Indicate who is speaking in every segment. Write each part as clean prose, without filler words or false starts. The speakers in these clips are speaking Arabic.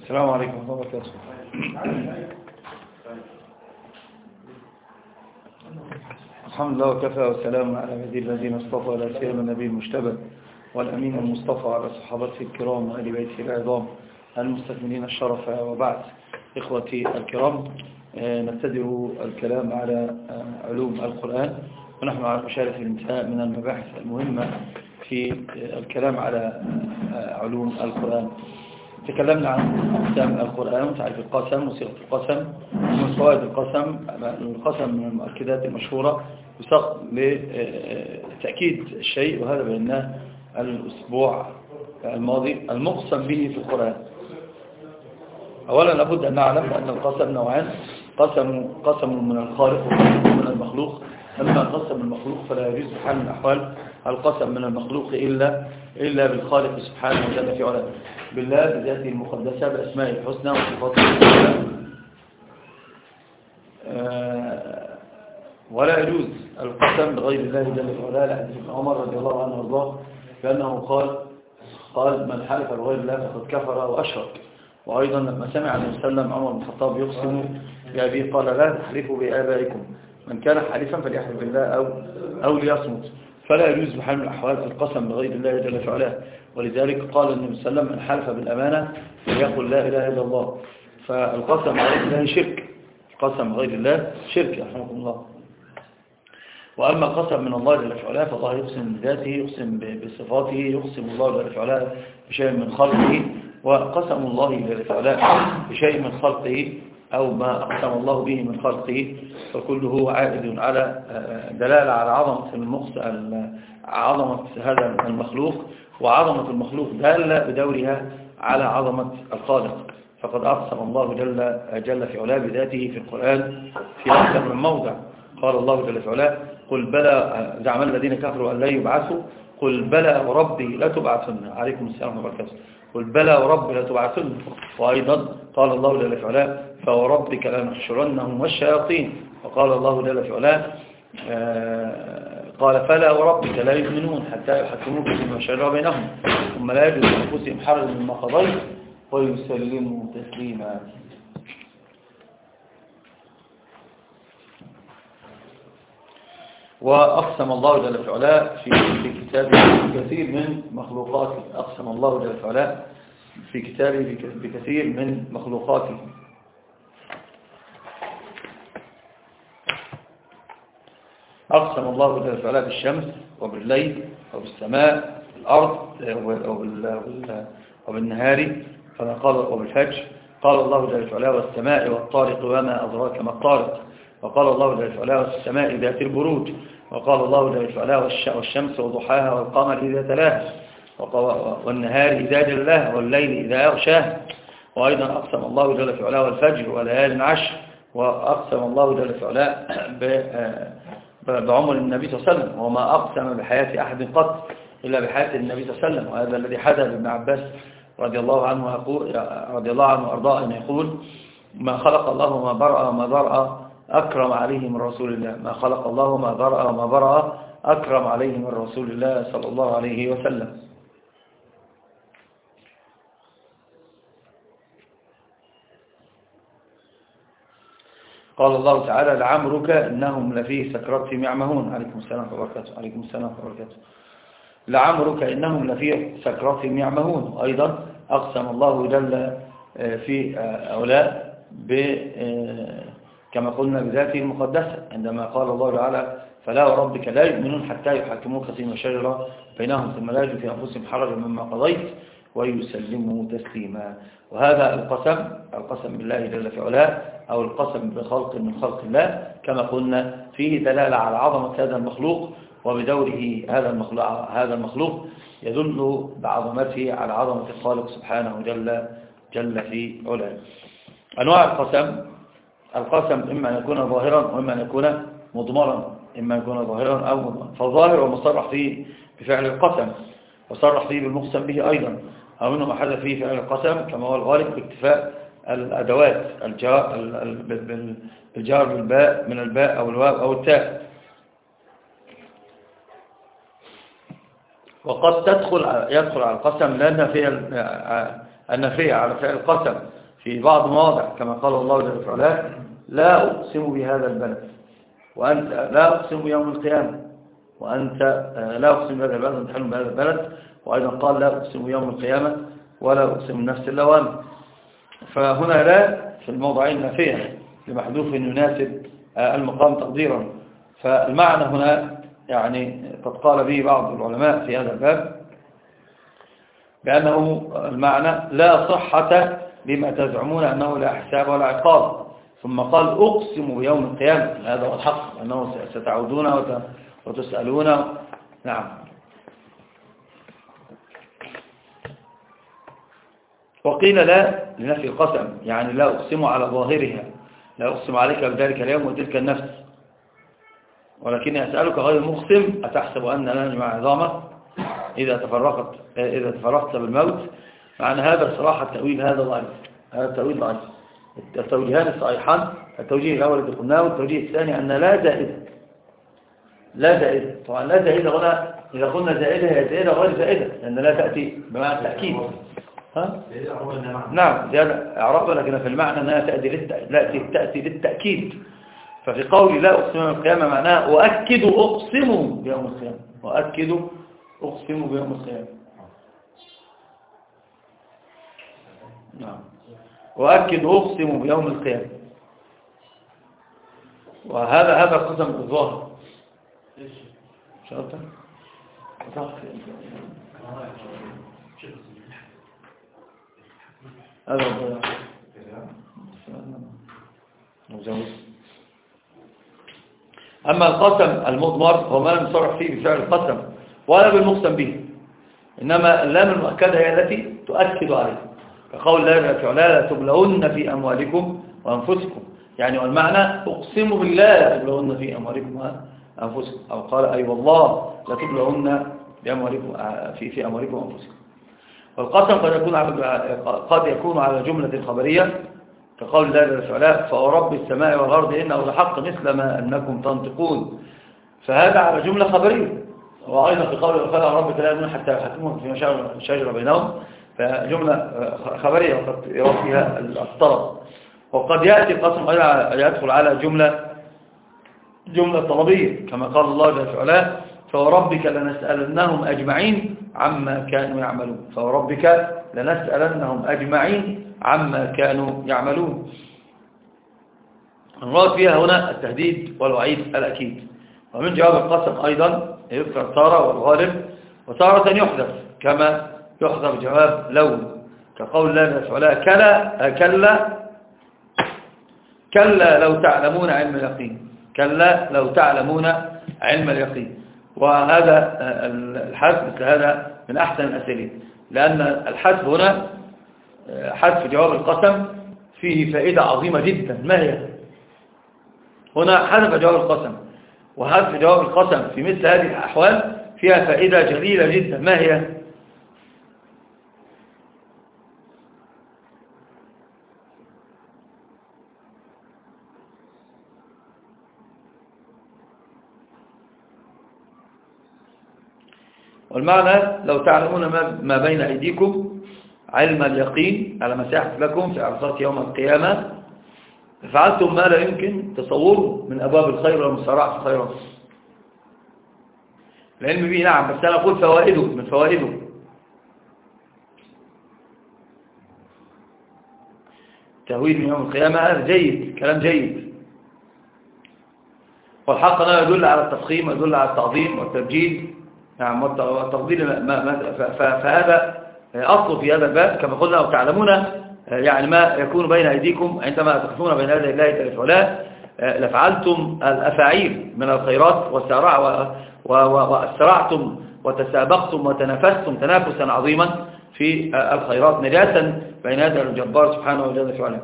Speaker 1: السلام عليكم ورحمة الله وبركاته. الحمد لله وكفى والسلام على عباده الذين اصطفى لا سيما النبي المجتبى والأمين المصطفى على صحابته الكرام وآل بيته العظام المستكملين الشرف، وبعد. إخوتي الكرام، نبتدئ الكلام على علوم القرآن، ونحن على مشارف الانتهاء من المباحث المهمة في الكلام على علوم القرآن. تكلمنا عن أقسام القرآن وتعريف القسم وصيغة القسم ومن فوائد القسم. القسم من المؤكدات المشهورة يساق لتأكيد الشيء، وهذا بيناه الأسبوع الماضي. المقسم به في القرآن، أولا لابد أن نعلم أن القسم نوعان: قسم من الخالق وقسم من المخلوق. أما القسم المخلوق فلا يجوز بحال من الأحوال القسم من المخلوق إلا بالخالق سبحانه وتعالى في علاه، بالله بذاته المقدسة بأسمائه الحسنى وصفاته الحسنى. ولا يجوز القسم بغير الله جل وعلا، لحديث ابن عمر رضي الله عنه وارضاه بأنه قال من حلف بغير الله فقد كفر وأشرك. وأيضا لما سمع النبي صلى الله عليه وسلم عمر بن الخطاب يقسم بأبيه قال لا تحلفوا بآبائكم، من كان حالفا فليحلف بالله أو ليصمت. فلا يجوز بحال من الأحوال القسم بغير الله جل وعلا. ولذلك قال النبي صلى الله عليه وسلم من حلف بالأمانة فليقل لا إله إلا الله. فالقسم بغير الله شرك، القسم بغير الله شرك رحمكم الله. وأما القسم من الله جل وعلا فالله يقسم بذاته، يقسم بصفاته، يقسم الله جل وعلا بشيء من خلقه. وقسم الله جل وعلا بشيء من خلقه أو ما أقسم الله به من خلقه فكله عائد على دلالة على عظمة هذا المخلوق، وعظمة المخلوق دالة بدورها على عظمة الخالق. فقد أقسم الله جل في علاه بذاته في القرآن في أكثر من موضع. قال الله جل في علاه قل بلى زعم الذين كفروا أن لا يبعثوا قل بلى وربي لتبعثن. عليكم السلام وبركاته. قل بلى وربي لتبعثن. وأيضا قال الله جل في علاه فوربك لنحشرنهم والشياطين. وقال الله جل في علاه قال فلا وربك لا يؤمنون حتى يحكموك فيما شجر بينهم ثم لا يجدوا في أنفسهم حرجا مما قضيت ويسلموا تسليما. وأقسم الله جل في علاه في كتابه بكثير من مخلوقاته. أقسم الله جل في علاه في كتابه بكثير من مخلوقاته. أقسم الله جل وعلا بالشمس وبالليل وبالسماء والأرض وبالنهار وبالفجر. قال الله جل وعلا والسماء والطارق وما أدراك ما الطارق. وقال الله جل وعلا والسماء ذات البروج. وقال الله جل وعلا والشمس وضحاها والقمر إذا تلاها والنهار إذا جلاها والليل إذا يغشاها. وأيضا أقسم الله جل وعلا والفجر وليال عشر. وأقسم الله جل وعلا بعمر النبي صلى الله عليه وسلم، وما أقسم بحياة أحد قط إلا بحياة النبي صلى الله عليه وسلم. وهذا الذي حدث لابن عباس رضي الله عنه وأرضاه أن يقول ما خلق الله وما برأ وما برأ أكرم عليه من رسول الله. ما خلق الله وما برأ وما برأ أكرم عليه من رسول الله صلى الله عليه وسلم. قال الله تعالى لعمرك إنهم لفي سكرتهم يعمهون. عليكم السلام وبركاته. عليكم السلام وبركاته. لعمرك إنهم لفي سكرتهم يعمهون. أيضا أقسم الله جل في أولاء كما قلنا بذاته المقدسة عندما قال الله تعالى فلا وربك لا يؤمنون حتى يحكموك فيما شجر بينهم ثم لا يجدوا في أنفسهم حرجا مما قضيت ويسلموا تسليما. وهذا القسم بالله جل في علاه أو القسم بخلق من خلق الله كما قلنا فيه دلالة على عظمة هذا المخلوق، وبدوره هذا المخلوق يدل بعظمته على عظمة الخالق سبحانه جل في علاه. أنواع القسم إما أن يكون ظاهرا وإما أن يكون مضمرا. إما أن يكون ظاهرا أو مضمرا. فالظاهر ومصرح فيه بفعل القسم وصرح فيه بالمقسم به أيضا، أو منه ما حدث فيه فعل القسم كما هو الغالب باكتفاء الأدوات الجار بالباء من الباء أو الواو أو التاء. وقد يدخل على القسم لأن النفي على فعل القسم في بعض المواضع كما قال الله جل وعلا لا أقسم بهذا البلد، وأنت لا أقسم بيوم القيامة، وأنت لا أقسم بهذا البلد وأنت حلم بهذا البلد. وأيضا قال لا أقسم بيوم القيامة ولا أقسم النفس اللوامة. فهنا لا في الموضعين نافية لمحذوف يناسب المقام تقديرا. فالمعنى هنا يعني قد قال به بعض العلماء في هذا الباب بأنه المعنى لا صحة لما تزعمون أنه لا حساب ولا عقاب، ثم قال أقسم بيوم القيامة. هذا هو الحق، أنه ستعودون وتسألون. نعم. وقيل لا لنفي القسم، يعني لا أقسم على ظاهرها، لا أقسم عليك بذلك اليوم وتلك النفس، ولكني أسألك غير مقسم أتحسب أن لنا مع عظامة إذا تفرقت بالموت. معنى هذا صراحة التأويل هذا ضعيف، هذا التأويل ضعيف. التوجيهان الصحيحان، التوجيه الأول الذي قلناه، والتوجيه الثاني أن لا زائدة. لا زائدة طبعا، لا زائدة هنا إذا قلنا زائدة هي زائدة غير زائدة، لأن لا تأتي بمعنى التأكيد. ها؟ نعم زيادة إعراب، لكن في المعنى أنها تأتي للتأكيد. ففي قولي لا أقسم بيوم القيامة معناها أؤكد أقسم بيوم القيامة، أؤكد أقسم بيوم القيامة. نعم، وأكد أقسم بيوم القيامة. وهذا القسم الظاهر. شرطة هذا أما القسم المضمر هو ما لم يصرح فيه بفعل القسم ولا بالمقسم به، إنما اللام المؤكدة هي التي تؤكد عليه، كقول لا تبلغن في أموالكم وأنفسكم، يعني والمعنى أقسم بالله لا تبلغن في أموالكم وأنفسكم، أو قال أي والله لا تبلغن في أموالكم وأنفسكم. والقسم قد يكون على جملة خبرية كقول الله جل وعلا فورب السماء والأرض إنه لحق مثل ما أنكم تنطقون، فهذا على جملة خبرية. وأيضا في قول فلا ربك لا يؤمنون حتى يحكمون فيما شجر بينهم، فجملة خبرية وقد يرى فيها الطلب. وقد يأتي القسم أيضا يدخل على جملة طلبية كما قال الله جل وعلا فوربك لنسألنهم أجمعين عما كانوا يعملون، فوربك لنسألنهم أجمعين عما كانوا يعملون. المراد فيها هنا التهديد والوعيد الأكيد. ومن جواب القسم أيضا يذكر تارة والغالب، وتارة يحذف كما يحذف جواب لو كقول الله تعالى كلا لو تعلمون علم اليقين، كلا لو تعلمون علم اليقين. وهذا الحذف مثل هذا من أحسن الأساليب، لأن الحذف هنا حذف جواب القسم فيه فائدة عظيمة جدا. ما هي؟ هنا حذف جواب القسم، وحذف جواب القسم في مثل هذه الأحوال فيها فائدة جليلة جدا. ما هي؟ والمعنى لو تعلمون ما بين أيديكم علم اليقين على مساحة لكم في عرصات يوم القيامة فعلتم ما لا يمكن تصوره من أبواب الخير والمسارعة في الخيرات. العلم به نعم، بس أنا أقول فوائده، من فوائده تهويل من يوم القيامة. هذا جيد، كلام جيد، والحق أنه يدل على التفخيم ويدل على التعظيم والتبجيل، نعم، والتفضيل. فهذا أصل في هذا الباب كما قلنا وتعلمون يعني ما يكون بين أيديكم عندما تقفون بين يدي الله جل وعلا لفعلتم الأفاعيل من الخيرات وأسرعتم وتسابقتم وتنافستم تنافسا عظيما في الخيرات نجاة بين يدي الجبار سبحانه وتعالى.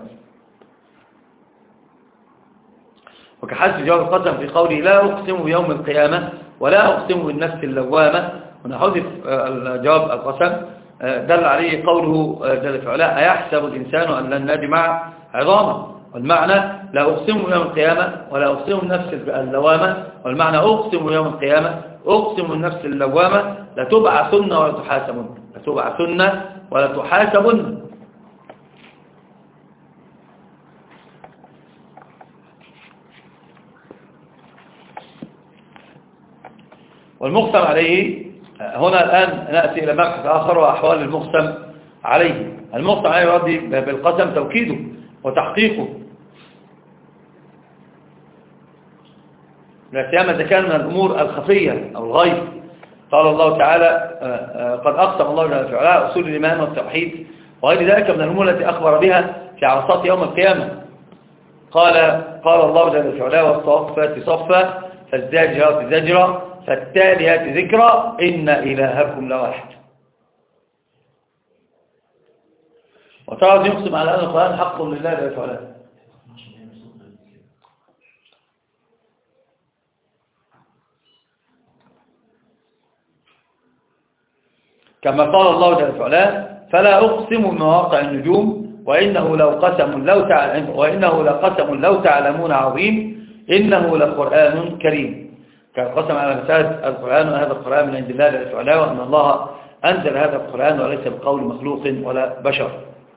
Speaker 1: وكحذف جواب القسم في قوله لا أقسم بيوم القيامة ولا أقسم بالنفس اللوامة، هنا حذف جواب القسم دل عليه قوله جل وعلا أيحسب الإنسان أن لن نجمع عظامه، والمعنى لا أقسم يوم القيامة ولا أقسم النفس اللوامة، والمعنى أقسم يوم القيامة أقسم النفس اللوامة لتبعثن ولا تحاسبن، لتبعثن ولا تحاسبن. والمقسم عليه هنا الآن نأتي إلى مبحث آخر وأحوال المقسم عليه. المقسم عليه يؤدي بالقسم توكيده وتحقيقه، لا سيما إذا كان من الأمور الخفية أو الغيب. قال الله تعالى قد أقسم الله جل وعلا أصول الإيمان والتوحيد وغير ذلك من الأمور التي أخبر بها في عرصات يوم القيامة. قال الله جل وعلا والصافات صفا فالزاجرات زجرا فالتاليات ذكرا إن إلهكم لواحد. وترى يقسم على أن القرآن حق لله جل وعلا. كما قال الله جل وعلا فلا أقسم بمواقع النجوم وإنه لقسم لو تعلمون عظيم إنه لقرآن كريم. كان قسم على مساعد القرآن وهذا القرآن من عند الله جل وعلا وأن الله أنزل هذا القرآن وليس بقول مخلوق ولا بشر.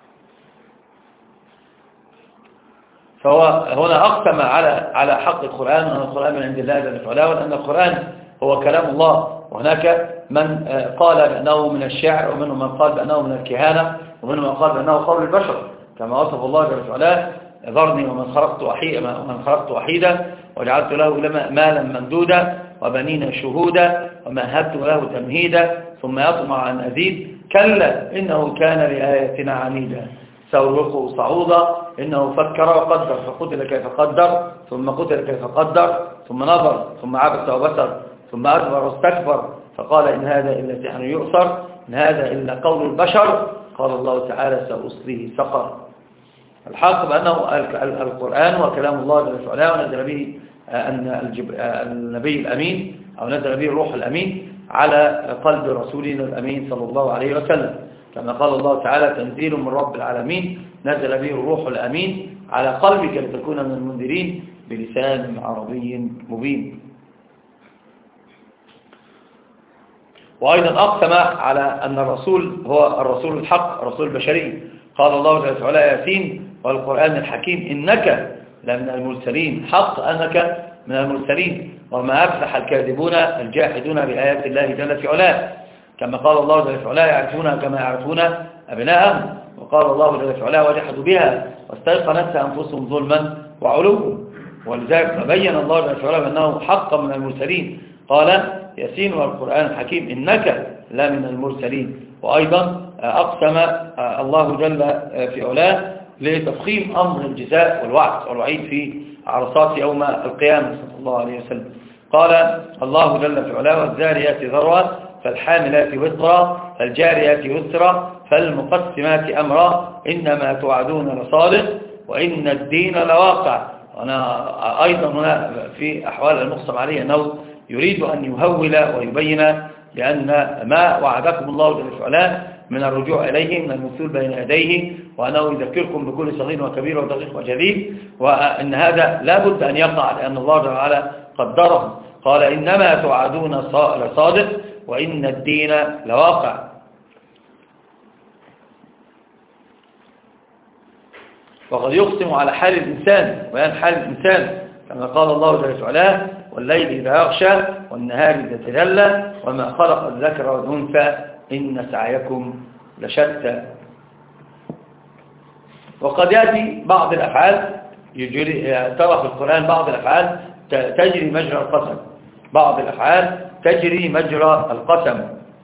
Speaker 1: فهو هنا أقسم على حق القرآن وأن القرآن من عند الله جل وعلا وأن القرآن هو كلام الله. وهناك من قال بأنه من الشعر ومنهم من قال بأنه من الكهانة ومنهم من قال بأنه قول البشر كما وصف الله جل وعلا ذرني ومن خلقت وحيدا وجعلت له مالا ممدودا وبنين شهودا ومهدت له تمهيدا ثم يطمع أن أزيد كلا إنه كان لآياتنا عنيدا سأرهقه صعودا إنه فكر وقدر فقتل كيف قدر ثم قتل كيف قدر ثم نظر ثم عبس وبصر ثم أدبر واستكبر فقال إن هذا إلا سحر يؤثر إن هذا إلا قول البشر. قال الله تعالى سأصليه سقر. الحق بأنه القرآن وكلام الله جل وعلا ونزل به النبي الأمين أو نزل به الروح الأمين على قلب رسولنا الأمين صلى الله عليه وسلم كما قال الله تعالى تنزيل من رب العالمين نزل به الروح الأمين على قلبك لتكون من المنذرين بلسان عربي مبين. وأيضا أقسم على أن الرسول هو الرسول الحق الرسول البشري. قال الله جل وعلا ياسين والقرآن الحكيم إنك لمن المرسلين حق أنك من المرسلين وما أفلح الكاذبون الجاحدون بآيات الله جل وعلا كما قال الله جل وعلا يعرفونها كما يعرفون أبناءهم. وقال الله جل وعلا وجحدوا بها واستيقنتها أنفسهم ظلما وعلوا. ولذلك بين الله جل وعلا أنه حق من المرسلين. قال ياسين والقرآن الحكيم إنك لمن المرسلين. وأيضا أقسم الله جل في علاه لتفخيم أمر الجزاء والوعد والوعيد في عرصات يوم القيامة صلى الله عليه وسلم. قال الله جل في علاه والذاريات ذروا فالحاملات وزرا فالجاريات يسرا فالمقسمات أمرا إنما توعدون لصادق وإن الدين لواقع. أنا أيضا هنا في أحوال المقسم عليه أنه يريد أن يهول ويبين لأن ما وعدكم الله جل وعلا من الرجوع إليه من المثول بين يديه وأنه يذكركم بكل صغير وكبير ودقيق وجليل وأن هذا لا بد أن يقع لأن الله جل وعلا قدره. قال إنما توعدون لصادق وإن الدين لواقع. وقد يقسم على حال الإنسان ويان حال الإنسان كما قال الله جل وعلا والليل إذا يغشى والنهار إذا تجلى وما خلق الذكر والأنثى إن سعيكم لشتى. وقد يأتي بعض الأفعال ترى في القرآن بعض الأفعال تجري مجرى القسم بعض الأفعال تجري مجرى القسم.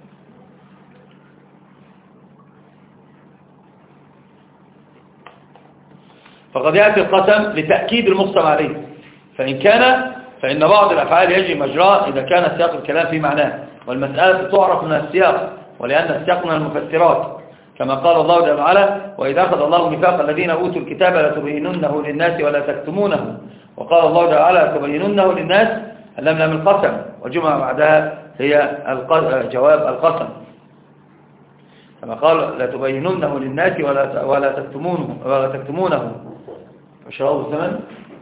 Speaker 1: فقد يأتي القسم لتأكيد المقسم عليه فإن بعض الأفعال يجري مجراه إذا كان سياق الكلام في معناه والمسألة تعرف من السياق ولأن السياق من المفسرات كما قال الله جل وعلا وإذا أخذ الله ميثاق الذين أوتوا الكتاب لتبيننه للناس ولا تكتمونه. وقال الله جل وعلا لتبيننه للناس اللام من القسم والجمعة بعدها هي جواب القسم كما قال لتبيننه للناس ولا تكتمونه. وشراء الزمن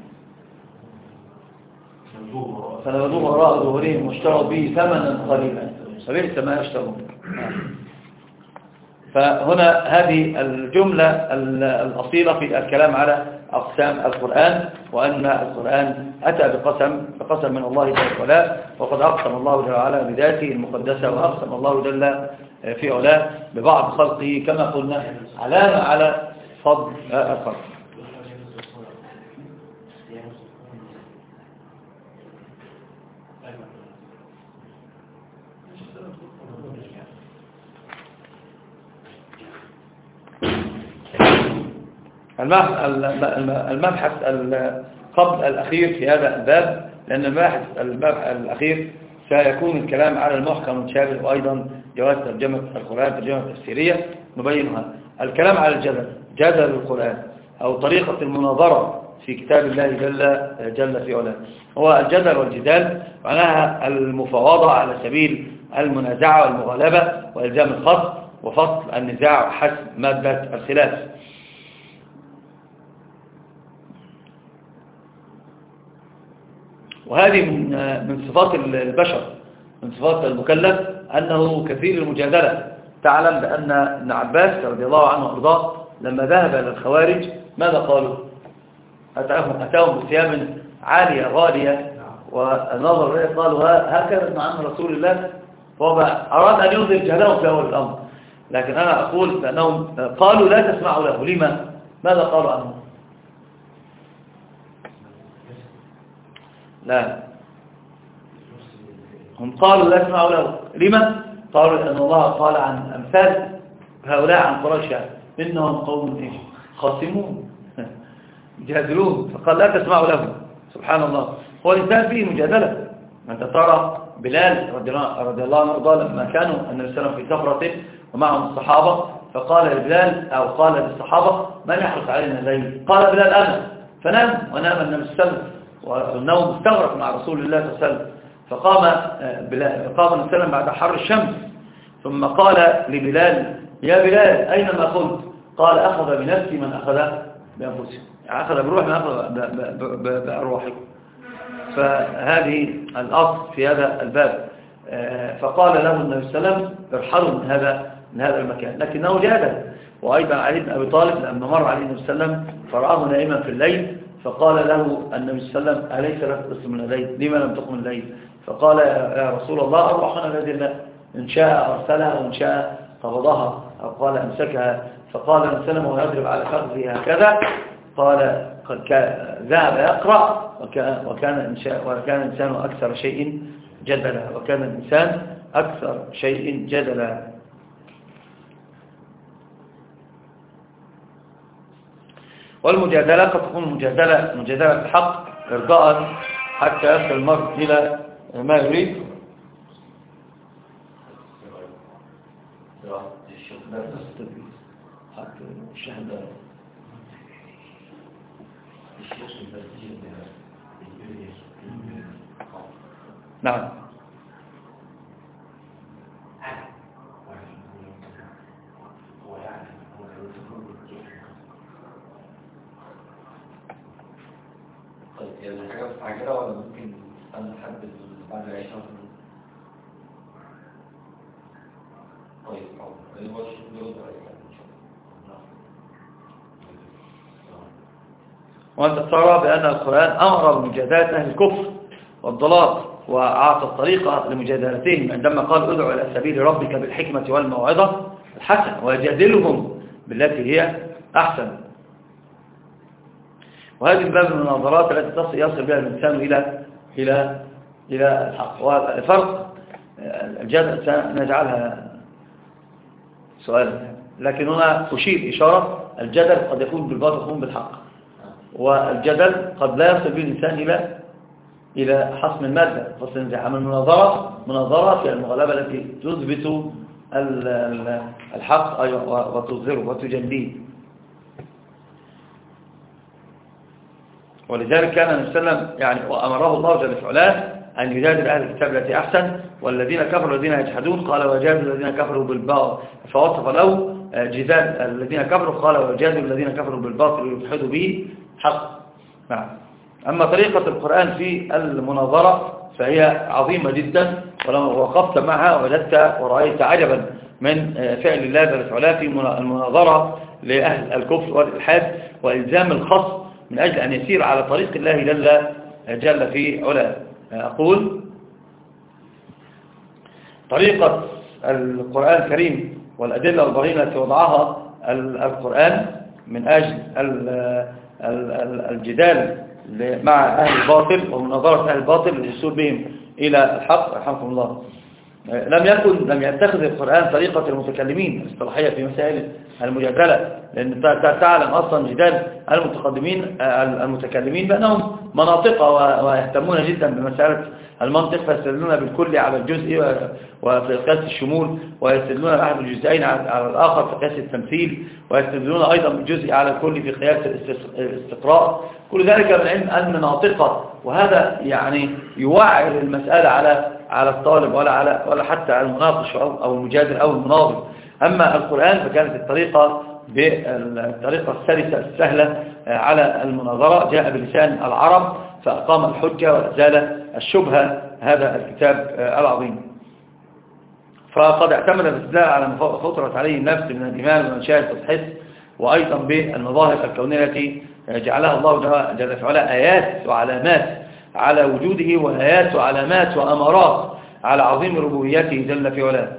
Speaker 1: فنبذوه وراء ظهورهم واشتروا به ثمنا قليلا فبئس ما يشترون. فهنا هذه الجملة الأصيلة في الكلام على أقسام القرآن، وأن القرآن أتى بقسم من الله جل وعلا، وقد أقسم الله جل وعلا بذاته المقدسة، وأقسم الله جل في علاه ببعض خلقه كما قلنا علامة على فضل الخلق. المبحث قبل الأخير في هذا الباب، لأن المبحث الأخير سيكون الكلام على المحكم المتشابه، وأيضا جواز ترجمة القرآن ترجمة تفسيرية نبينها. الكلام على جدل القرآن أو طريقة المناظرة في كتاب الله جل في علاه. هو الجدل والجدال معناها المفاوضة على سبيل المنازعة والمغالبة وإلزام الخصم وفصل النزاع حسب مادة الخلاف. وهذه من صفات البشر، من صفات المكلف أنه كثير المجادلة. تعلم بأن ابن عباس رضي الله عنه وارضاه لما ذهب إلى الخوارج ماذا قالوا؟ أتاهم بثياب عالية غالية، والنظر إليه قالوا هكذا مع عن رسول الله، فهو أراد أن يظهر جهلهم في أول الأمر. لكن أنا أقول بأنهم قالوا لا تسمعوا له. لما؟ ماذا قالوا عنه؟ لا، هم قالوا لا تسمعوا له. لما؟ قالوا لأن الله قال عن أمثال هؤلاء عن قريش إنهم قوم خاصمون جادلون، فقال لا تسمعوا له. سبحان الله، هو الإنسان فيه مجادلة. أنت ترى بلال رضي الله عنه وارضاه لما كانوا النبي صلى الله عليه وسلم في سفرة ومعهم الصحابة، فقال لبلال أو قال للصحابة من يحرص علينا الليل؟ قال بلال أنا، فنام ونام النبي صلى الله عليه وسلم، والنوم مستغرق مع رسول الله صلى الله عليه وسلم. فقام النبي صلى الله عليه وسلم بعد حر الشمس، ثم قال لبلال يا بلال أين ما قلت؟ قال أخذ بنفسي من أخذ بأنفسهم، يعني أخذ بروح من أخذ بأرواحكم. فهذه الأصل في هذا الباب. فقال له النبي صلى الله عليه وسلم ارحلوا من هذا المكان، لكنه جادل. وأيضا علي بن أبي طالب لما مر عليه النبي صلى الله عليه وسلم فرآه نائما في الليل، فقال له النبي صلى الله عليه وسلم أليس لك قسم من الليل؟ لما لم تقم الليل؟ فقال يا رسول الله أرواحنا بيد الله، إن شاء أرسلها وإن شاء قبضها، أو قال أمسكها. فقال النبي صلى الله عليه وسلم ويضرب على فخذه هكذا، قال ذهب يقرأ وكان الإنسان أكثر شيء جدلا، وكان الإنسان أكثر شيء جدلا. والمجادلة قد تكون مجادلة الحق إرضاء حتى يصل المرء إلى ما يريد. نعم.
Speaker 2: يعني حاجة مستعجلة ولا ممكن أنا أحدد بعد 10 سنين؟ طيب حاضر، هو الشغل يرد عليك إن شاء الله.
Speaker 1: وأنت ترى بأن القرآن أمر بمجادلة أهل الكفر والضلال، وأعطى الطريقة لمجادلتهم عندما قال ادعوا إلى سبيل ربك بالحكمة والموعظة الحسنة ويجادلهم بالتي هي أحسن. وهذه الباب من المناظرات التي يصل بها الإنسان إلى الحق. والفرق الجدل سنجعلها سؤالا، لكن هنا أشير إشارة الجدل قد يكون بالباطل ويكون بالحق، والجدل قد لا يصل به الإنسان إلى حسم المادة. فسنجعل مناظرة في المغالبة التي تثبت الحق وتظهره وتجليه. ولذلك كان النبي صلى الله عليه وسلم يعني وأمره الله جل وعلا أن يجادل أهل الكتاب التي أحسن، والذين كفروا الذين يجحدون قال وجادل الذين كفروا بالباطل، فوصف له جدال الذين كفروا قال وجادل الذين كفروا بالباطل ويجحدوا به حق. نعم. أما طريقة القرآن في المناظرة فهي عظيمة جدا، ولما وقفت معها وجدت ورأيت عجبا من فعل الله جل وعلا في المناظرة لأهل الكفر والإلحاد وإلزام الخصم من أجل أن يسير على طريق الله جل في علاه. أقول طريقة القرآن الكريم والأدلة والبراهين التي وضعها القرآن من أجل الجدال مع أهل الباطل ومناظرة أهل الباطل للوصول بهم إلى الحق رحمكم الله. لم يتخذ القرآن طريقة المتكلمين الاصطلاحية في مسائل المجادلة، لأن تعلم أصلا جدال المتكلمين بأنهم مناطق ويهتمون جدا بمسألة المنطق، فيستدلون بالكل على الجزء وفي قياس الشمول، ويستدلون بأحد الجزئين على الآخر في قياس التمثيل، ويستدلون أيضا بالجزء على الكل في قياس الاستقراء. كل ذلك من علم المناطق، وهذا يعني يوعر المسألة على الطالب ولا حتى على المناقش أو المجادل أو المناظر. أما القرآن فكانت الطريقة بالطريقة السلسة السهلة على المناظرة، جاء بلسان العرب فأقام الحجة وأزال الشبهة هذا الكتاب العظيم. فقد اعتمد الاستدلال على ما فطرت عليه النفس من الإيمان ومنشأة الحس، وأيضا بالمظاهر الكونية التي جعلها الله جل وعلا آيات وعلامات على وجوده، وآيات وعلامات وأمارات على عظيم ربوبيته جل في علاه.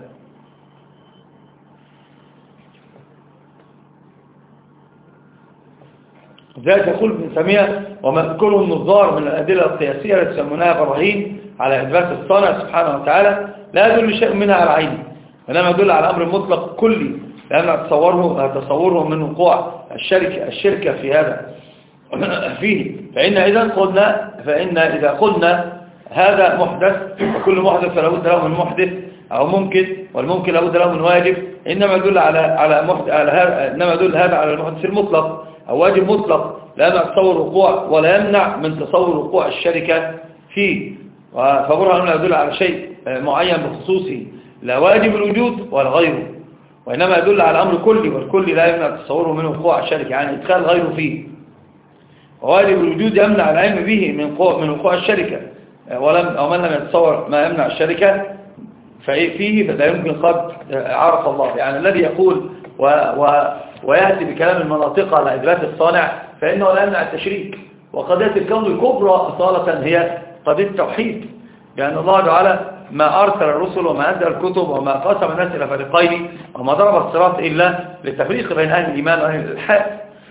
Speaker 1: ذلك يقول ابن تيمية: ومذكره النظار من الأدلة القياسية التي يسمونها براهين على إثبات الصانع سبحانه وتعالى لا يدل شيء منها على عينه، وإنما يدل على أمر مطلق كلي، لأن تصوره من وقوع الشركة في هذا فيه. فإن إذا قلنا هذا محدث، وكل محدث فلا بد له من محدث أو ممكن، والممكن لا بد له من واجب، إنما يدل إنما يدل هذا على المحدث المطلق أو واجب مطلق لا يمنع تصور وقوع ولا يمنع من تصور وقوع الشركة فيه. فبرهن لا يدل على شيء معين بخصوصه لا واجب الوجود ولا غيره، وإنما يدل على أمر كلي، والكل لا يمنع تصوره من وقوع الشركة، يعني إدخال غيره فيه. وواجب الوجود يمنع العلم به من وقوع الشركة، أو من لم يتصور ما يمنع الشركة فيه فلا يمكن قد عرف الله. يعني الذي يقول ويأتي بكلام المناطق على إثبات الصانع فإنه لا يمنع التشريك. وقضية الكون الكبرى أصالة هي قضية التوحيد، لأن الله تعالى ما أرسل الرسل وما أنزل الكتب وما قسم الناس إلى فريقين وما ضرب الصراط إلا للتفريق بين أهل الإيمان وأهل الإلحاد.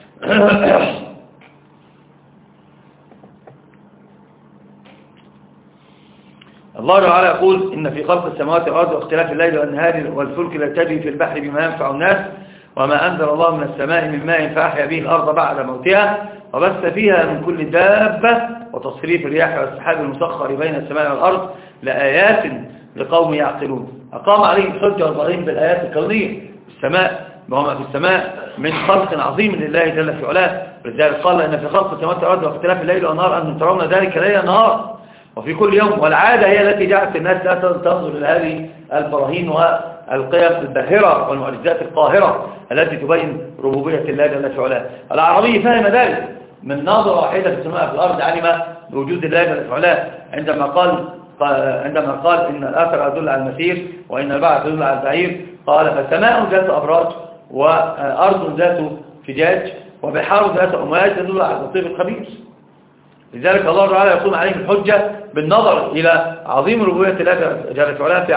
Speaker 1: الله تعالى يقول: إن في خلق السماوات والأرض واختلاف الليل والنهار والفلك التي تجري في البحر بما ينفع الناس وما أنزل الله من السماء من ماء فأحيا به الأرض بعد موتها وبث فيها من كل دابة وتصريف الرياح والسحاب المسخر بين السماء والأرض لآيات لقوم يعقلون. أقام عليه الحجة والبراهين بالآيات الكونية السماء، وما في السماء من خلق عظيم لله جل في علاه. ولذلك قال: إن في خلق السماوات والأرض واختلاف الليل والنهار أن ترون ذلك ليل نهار وفي كل يوم. والعادة هي التي جعلت الناس لا تنظر إلى هذه البراهين والقيم الباهرة والمعجزات القاهرة التي تبين ربوبية الله جل في علاه. العربي فهم ذلك من نظرة واحدة في السماء في الأرض، علم بوجود الله جل في علاه عندما قال إن الآخر يدل على المسير وإن البعث يدل على البعير. قال: فسماء ذات أبراج وأرض ذات فجاج وبحار ذات أمواج تدل على اللطيف الخبير. لذلك الله تعالى يقوم عليهم الحجة بالنظر إلى عظيم ربوبية الله جل في علاه في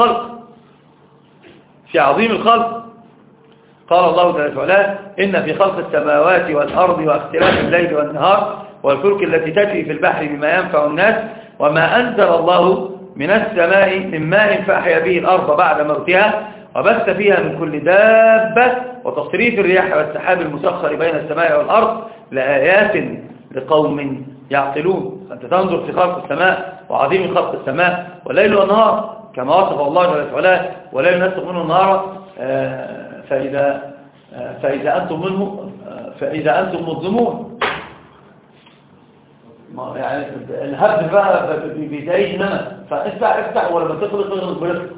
Speaker 1: عظيم الخلق. قال الله جل في علاه: إن في خلق السماوات والأرض واختلاف الليل والنهار والفلك التي تجري في البحر بما ينفع الناس وما أنزل الله من السماء من ماء فأحيا به الأرض بعد موتها وبث فيها من كل دابة وتصريف الرياح والسحاب المسخر بين السماء والأرض لآيات لقوم يعقلون. أنت تنظر في خلق السماء وعظيم خلق السماء والليل والنهار كما وصف الله جل وعلا: ولا ينسق منه النهار فإذا أنتم مظلمون. يعني الهبد بقى بيدايج إنما فافتح ولا بتخلق برزق.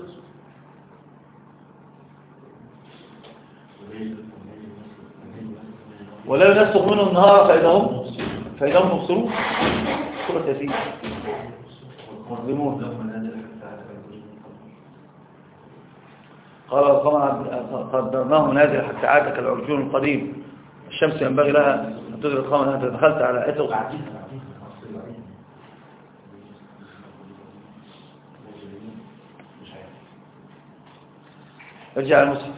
Speaker 1: ولا ينسق منه النهار فإذا هم مبصرون. سورة ياسين. مظلمون. قال والقمر قدرناه منازل حتى عاد كالعرجون القديم الشمس ينبغي لها أن تدرك القمر. أنت دخلت على إثر ارجع المصحف.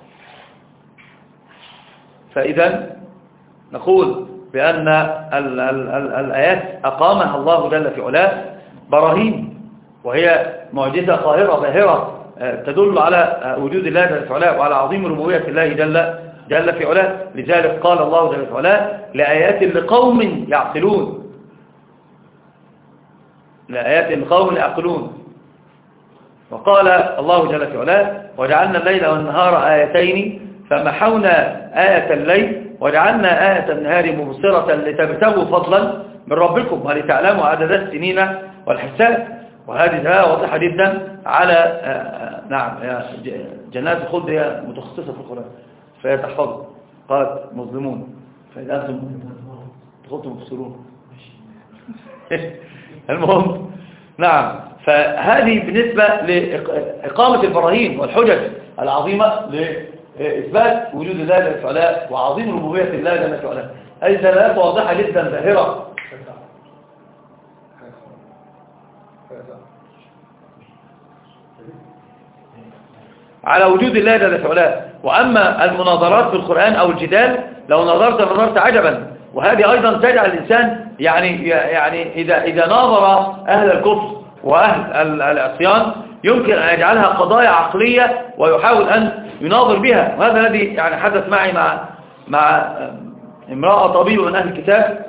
Speaker 1: فإذا نقول بأن الآيات أقامها الله جل في علاه براهين، وهي معجزة قاهرة ظاهرة تدل على وجود الله جل في علاه وعلى عظيم ربوبية الله جل في علاه. لذلك قال الله جل في علاه لآيات لقوم يعقلون، لآيات لقوم يعقلون. وقال الله جل في علاه وجعلنا الليل والنهار آيتين فمحونا آية الليل وجعلنا آية النهار مبصرة لتبتغوا فضلا من ربكم ولتعلموا عدد السنين والحساب. وهذه دلالة واضحة جدا على نعم جنات الخلد هي متخصصة في القرآن فهي تحفظ. قالت مظلمون فإذا أنتم دخلتم مبصرون. المهم نعم، فهذه بالنسبة لإقامة البراهين والحجج العظيمة لإثبات وجود الله جل في علاه وعظيم ربوبية الله جل في علاه. هذه دلالات واضحة جدا ظاهرة على وجود الله جل في علاه. وأما المناظرات في القرآن أو الجدال لو نظرت عجبا، وهذه أيضا تجعل الإنسان يعني إذا ناظر أهل الكفر وأهل العصيان يمكن أن يجعلها قضايا عقلية ويحاول أن يناظر بها. وهذا الذي يعني حدث معي مع امرأة طبيب من أهل الكتاب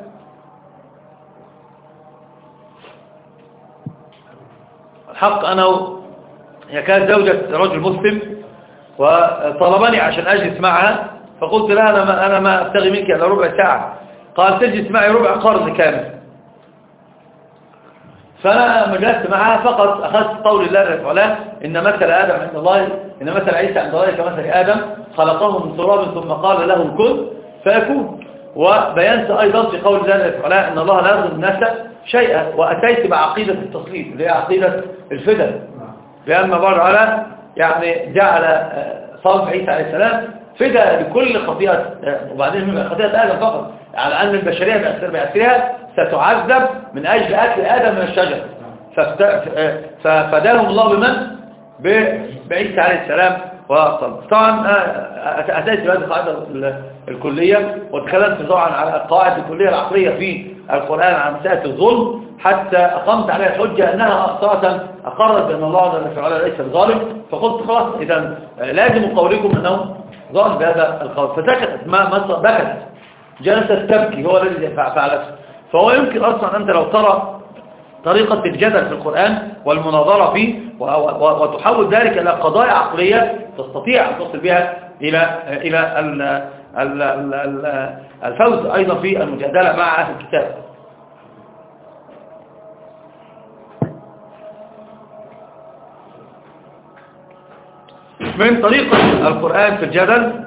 Speaker 1: الحق هي كانت زوجة رجل مسلم وطلبني عشان أجلس معها، فقلت لها أنا ما أبتغي منك إلا ربع ساعة. قال تجلس معي ربع قرن كامل. فأنا جلست معها فقط أخذت قول الله جل وعلا إن مثل آدم عند الله إن مثل عيسى عند الله كمثل آدم خلقه من تراب ثم قال له كن فيكون. وبينت أيضا في قول الله جل وعلا إن الله لا يظلم الناس شيئا. وأتيت بعقيدة التصليب اللي هي عقيدة الفداء، لأن الله تعالى يعني جعل صلب عيسى عليه السلام فداء لكل خطيئة، وبعدين من خطيئة آدم فقط، على أن البشرية بأسرها ستعذب من أجل أكل آدم من الشجر. ففداهم الله بمن؟ بعيسى عليه السلام وصلب. طبعا أتيت بهذه القاعدة الكلية وتكلمت طبعا على القواعد الكلية العقلية في القرآن عن مسألة الظلم حتى أقمت عليها الحجة أنها أصلا أقرت بأن الله جل وعلا ليس بظالم. فقلت خلاص إذا لازم قولكم أنه ظالم بهذا القول. فسكتت ما بكت جلست تبكي هو الذي فعلته. فهو يمكن أصلا أنت لو ترى طريقة الجدل في القرآن والمناظرة فيه وتحول ذلك إلى قضايا عقلية تستطيع أن تصل بها إلى الفوز أيضا في المجادلة مع أهل الكتاب. من طريقة القرآن في الجدل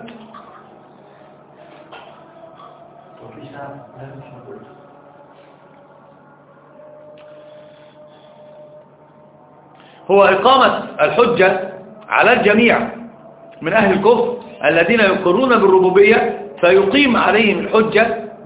Speaker 1: هو إقامة الحجة على الجميع من أهل الكفر الذين يقرون بالربوبية، فيقيم عليهم الحجة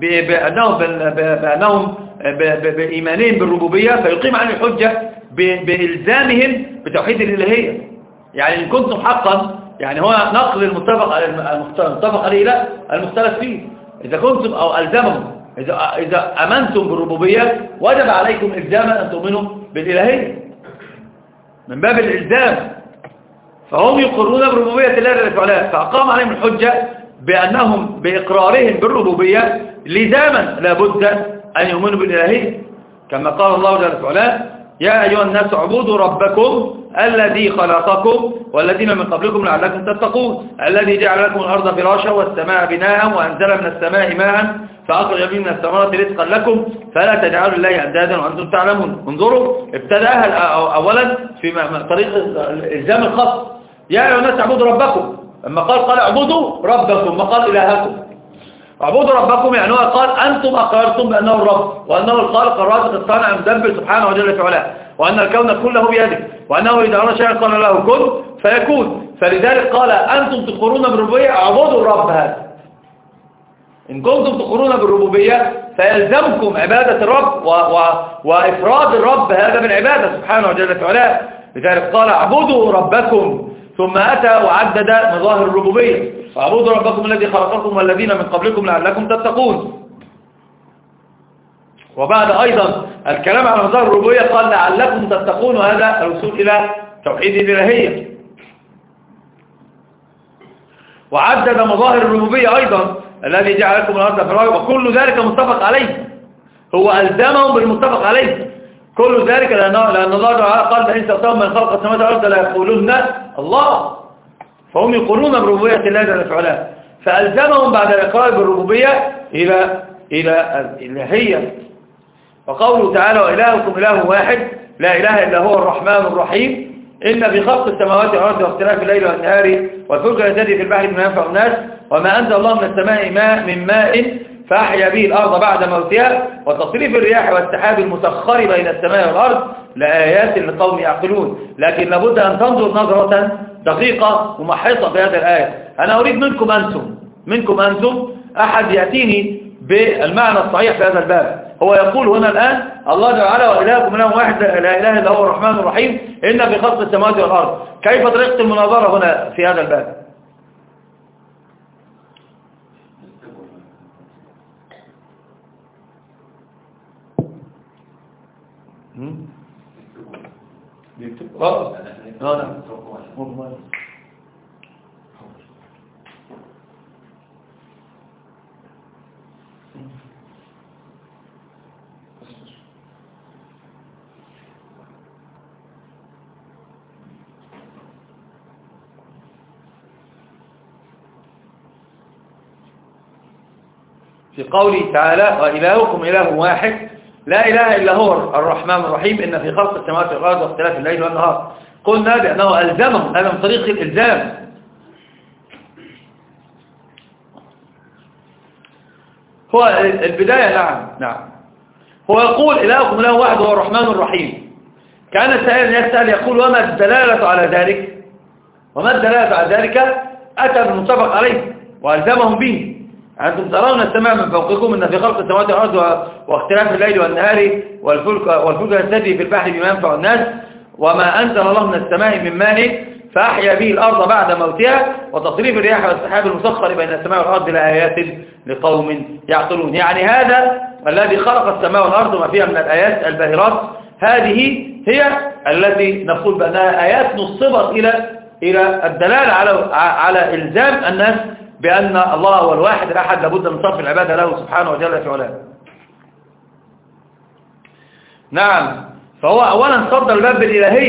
Speaker 1: بأنهم بإيمانهم بالربوبية، فيقيم عليهم الحجة بإلزامهم بتوحيد الإلهية. يعني إن كنتم حقا، يعني هو نقل المتفق عليه لا المختلف فيه. إذا كنتم أو ألزمهم إذا أمنتم بالربوبية وجب عليكم إلزاما أن تؤمنوا بالإلهية من باب الإلزام. فهم يقرون بربوبية الله جل وعلا، فأقام عليهم الحجة بأنهم بإقرارهم بالربوبية لزاما لابد أن يؤمنوا بالإلهية، كما قال الله جل وعلا يا أيها الناس اعبدوا ربكم الذي خلقكم والذين من قبلكم لعلكم تتقون الذي جعل لكم الأرض فراشا والسماء بناء وأنزل من السماء ماء فأخرج به من الثمرات رزقا لكم فلا تجعلوا لله أندادا وأنتم تعلمون. انظروا ابتدأها أولا في طريق الإلزام الخاص يا أيها الناس اعبدوا ربكم، لما قال اعبدوا ربكم ما قال إلهكم. اعبدوا ربكم يعني هو قال أنتم أقررتم بأنه الرب وأنه الخالق الرازق الصانع المدبر سبحانه وجل في علاه، وأن الكون كله بيده، وأنه إذا أراد شيئا قال له كن فيكون. فلذلك قال أنتم تقرون بالربوبية اعبدوا الرب هذا. إن كنتم تقرون بالربوبية فيلزمكم عبادة الرب وإفراد الرب هذا بالعبادة سبحانه وجل في علاه. لذلك قال اعبدوا ربكم، ثم أتى وعدد مظاهر الربوبية: واعبدوا ربكم الذي خلقكم والذين من قبلكم لعلكم تتقون. وبعد أيضا الكلام على مظاهر الربوبية قال لعلكم تتقون، وهذا الوصول إلى توحيد الإلهية. وعدد مظاهر الربوبية أيضا: الذي جعل لكم الأرض فراشا، وكل ذلك متفق عليه. هو ألزمهم بالمتفق عليه كل ذلك، لأن الله تعالى قال فإن سألتهم من خلق السماوات والأرض لا يقولون الله، فهم يقولون بربوبية الله جل وعلا. فألزمهم بعد الإقرار بالربوبية إلى الإلهية. وقوله تعالى وإلهكم إله واحد لا إله إلا هو الرحمن الرحيم إن في خلق السماوات والأرض واختلاف الليل والنهار والفلك التي تجري في البحر بما ينفع الناس وما أنزل الله من السماء من ماء فأحيا به الأرض بعد موتها وتصريف الرياح والسحاب المسخر بين السماء والأرض لآيات لقوم يعقلون. لكن لابد أن تنظر نظرة دقيقة ممحصة في هذه الآية. أنا أريد منكم أنتم أحد يأتيني بالمعنى الصحيح في هذا الباب. هو يقول هنا الآن الله تعالى وإلهكم إله واحد لا إله إلا هو الرحمن الرحيم إن في خلق السماوات والأرض. كيف طريقة المناظرة هنا في هذا الباب؟ في قوله تعالى وإلهكم إله واحد لا إله إلا هو الرحمن الرحيم إن في خلق السماوات والأرض واختلاف الليل والنهار. قلنا بأنه ألزمهم، هذا من طريق الإلزام. هو البداية نعم هو يقول إلهكم إله واحد هو الرحمن الرحيم. كان السائل يسأل يقول وما الدلالة على ذلك؟ وما الدلالة على ذلك؟ أتى بالمتفق عليه وألزمهم به. أنتم ترون السماء من فوقكم إن في خلق السماوات والأرض واختلاف الليل والنهار والفلك تجري في البحر بما ينفع الناس وما أنزل الله من السماء من ماء فأحيا به الأرض بعد موتها وتصريف الرياح والسحاب المسخر بين السماء والأرض لآيات لقوم يعقلون. يعني هذا الذي خلق السماء والأرض وما فيها من الآيات الباهرات هذه هي التي نقول بأنها آيات نصبت إلى الدلالة على إلزام الناس بأن الله هو الواحد الأحد لابد من صرف العبادة له سبحانه وجل في علاه. نعم. فهو أولا صدر الباب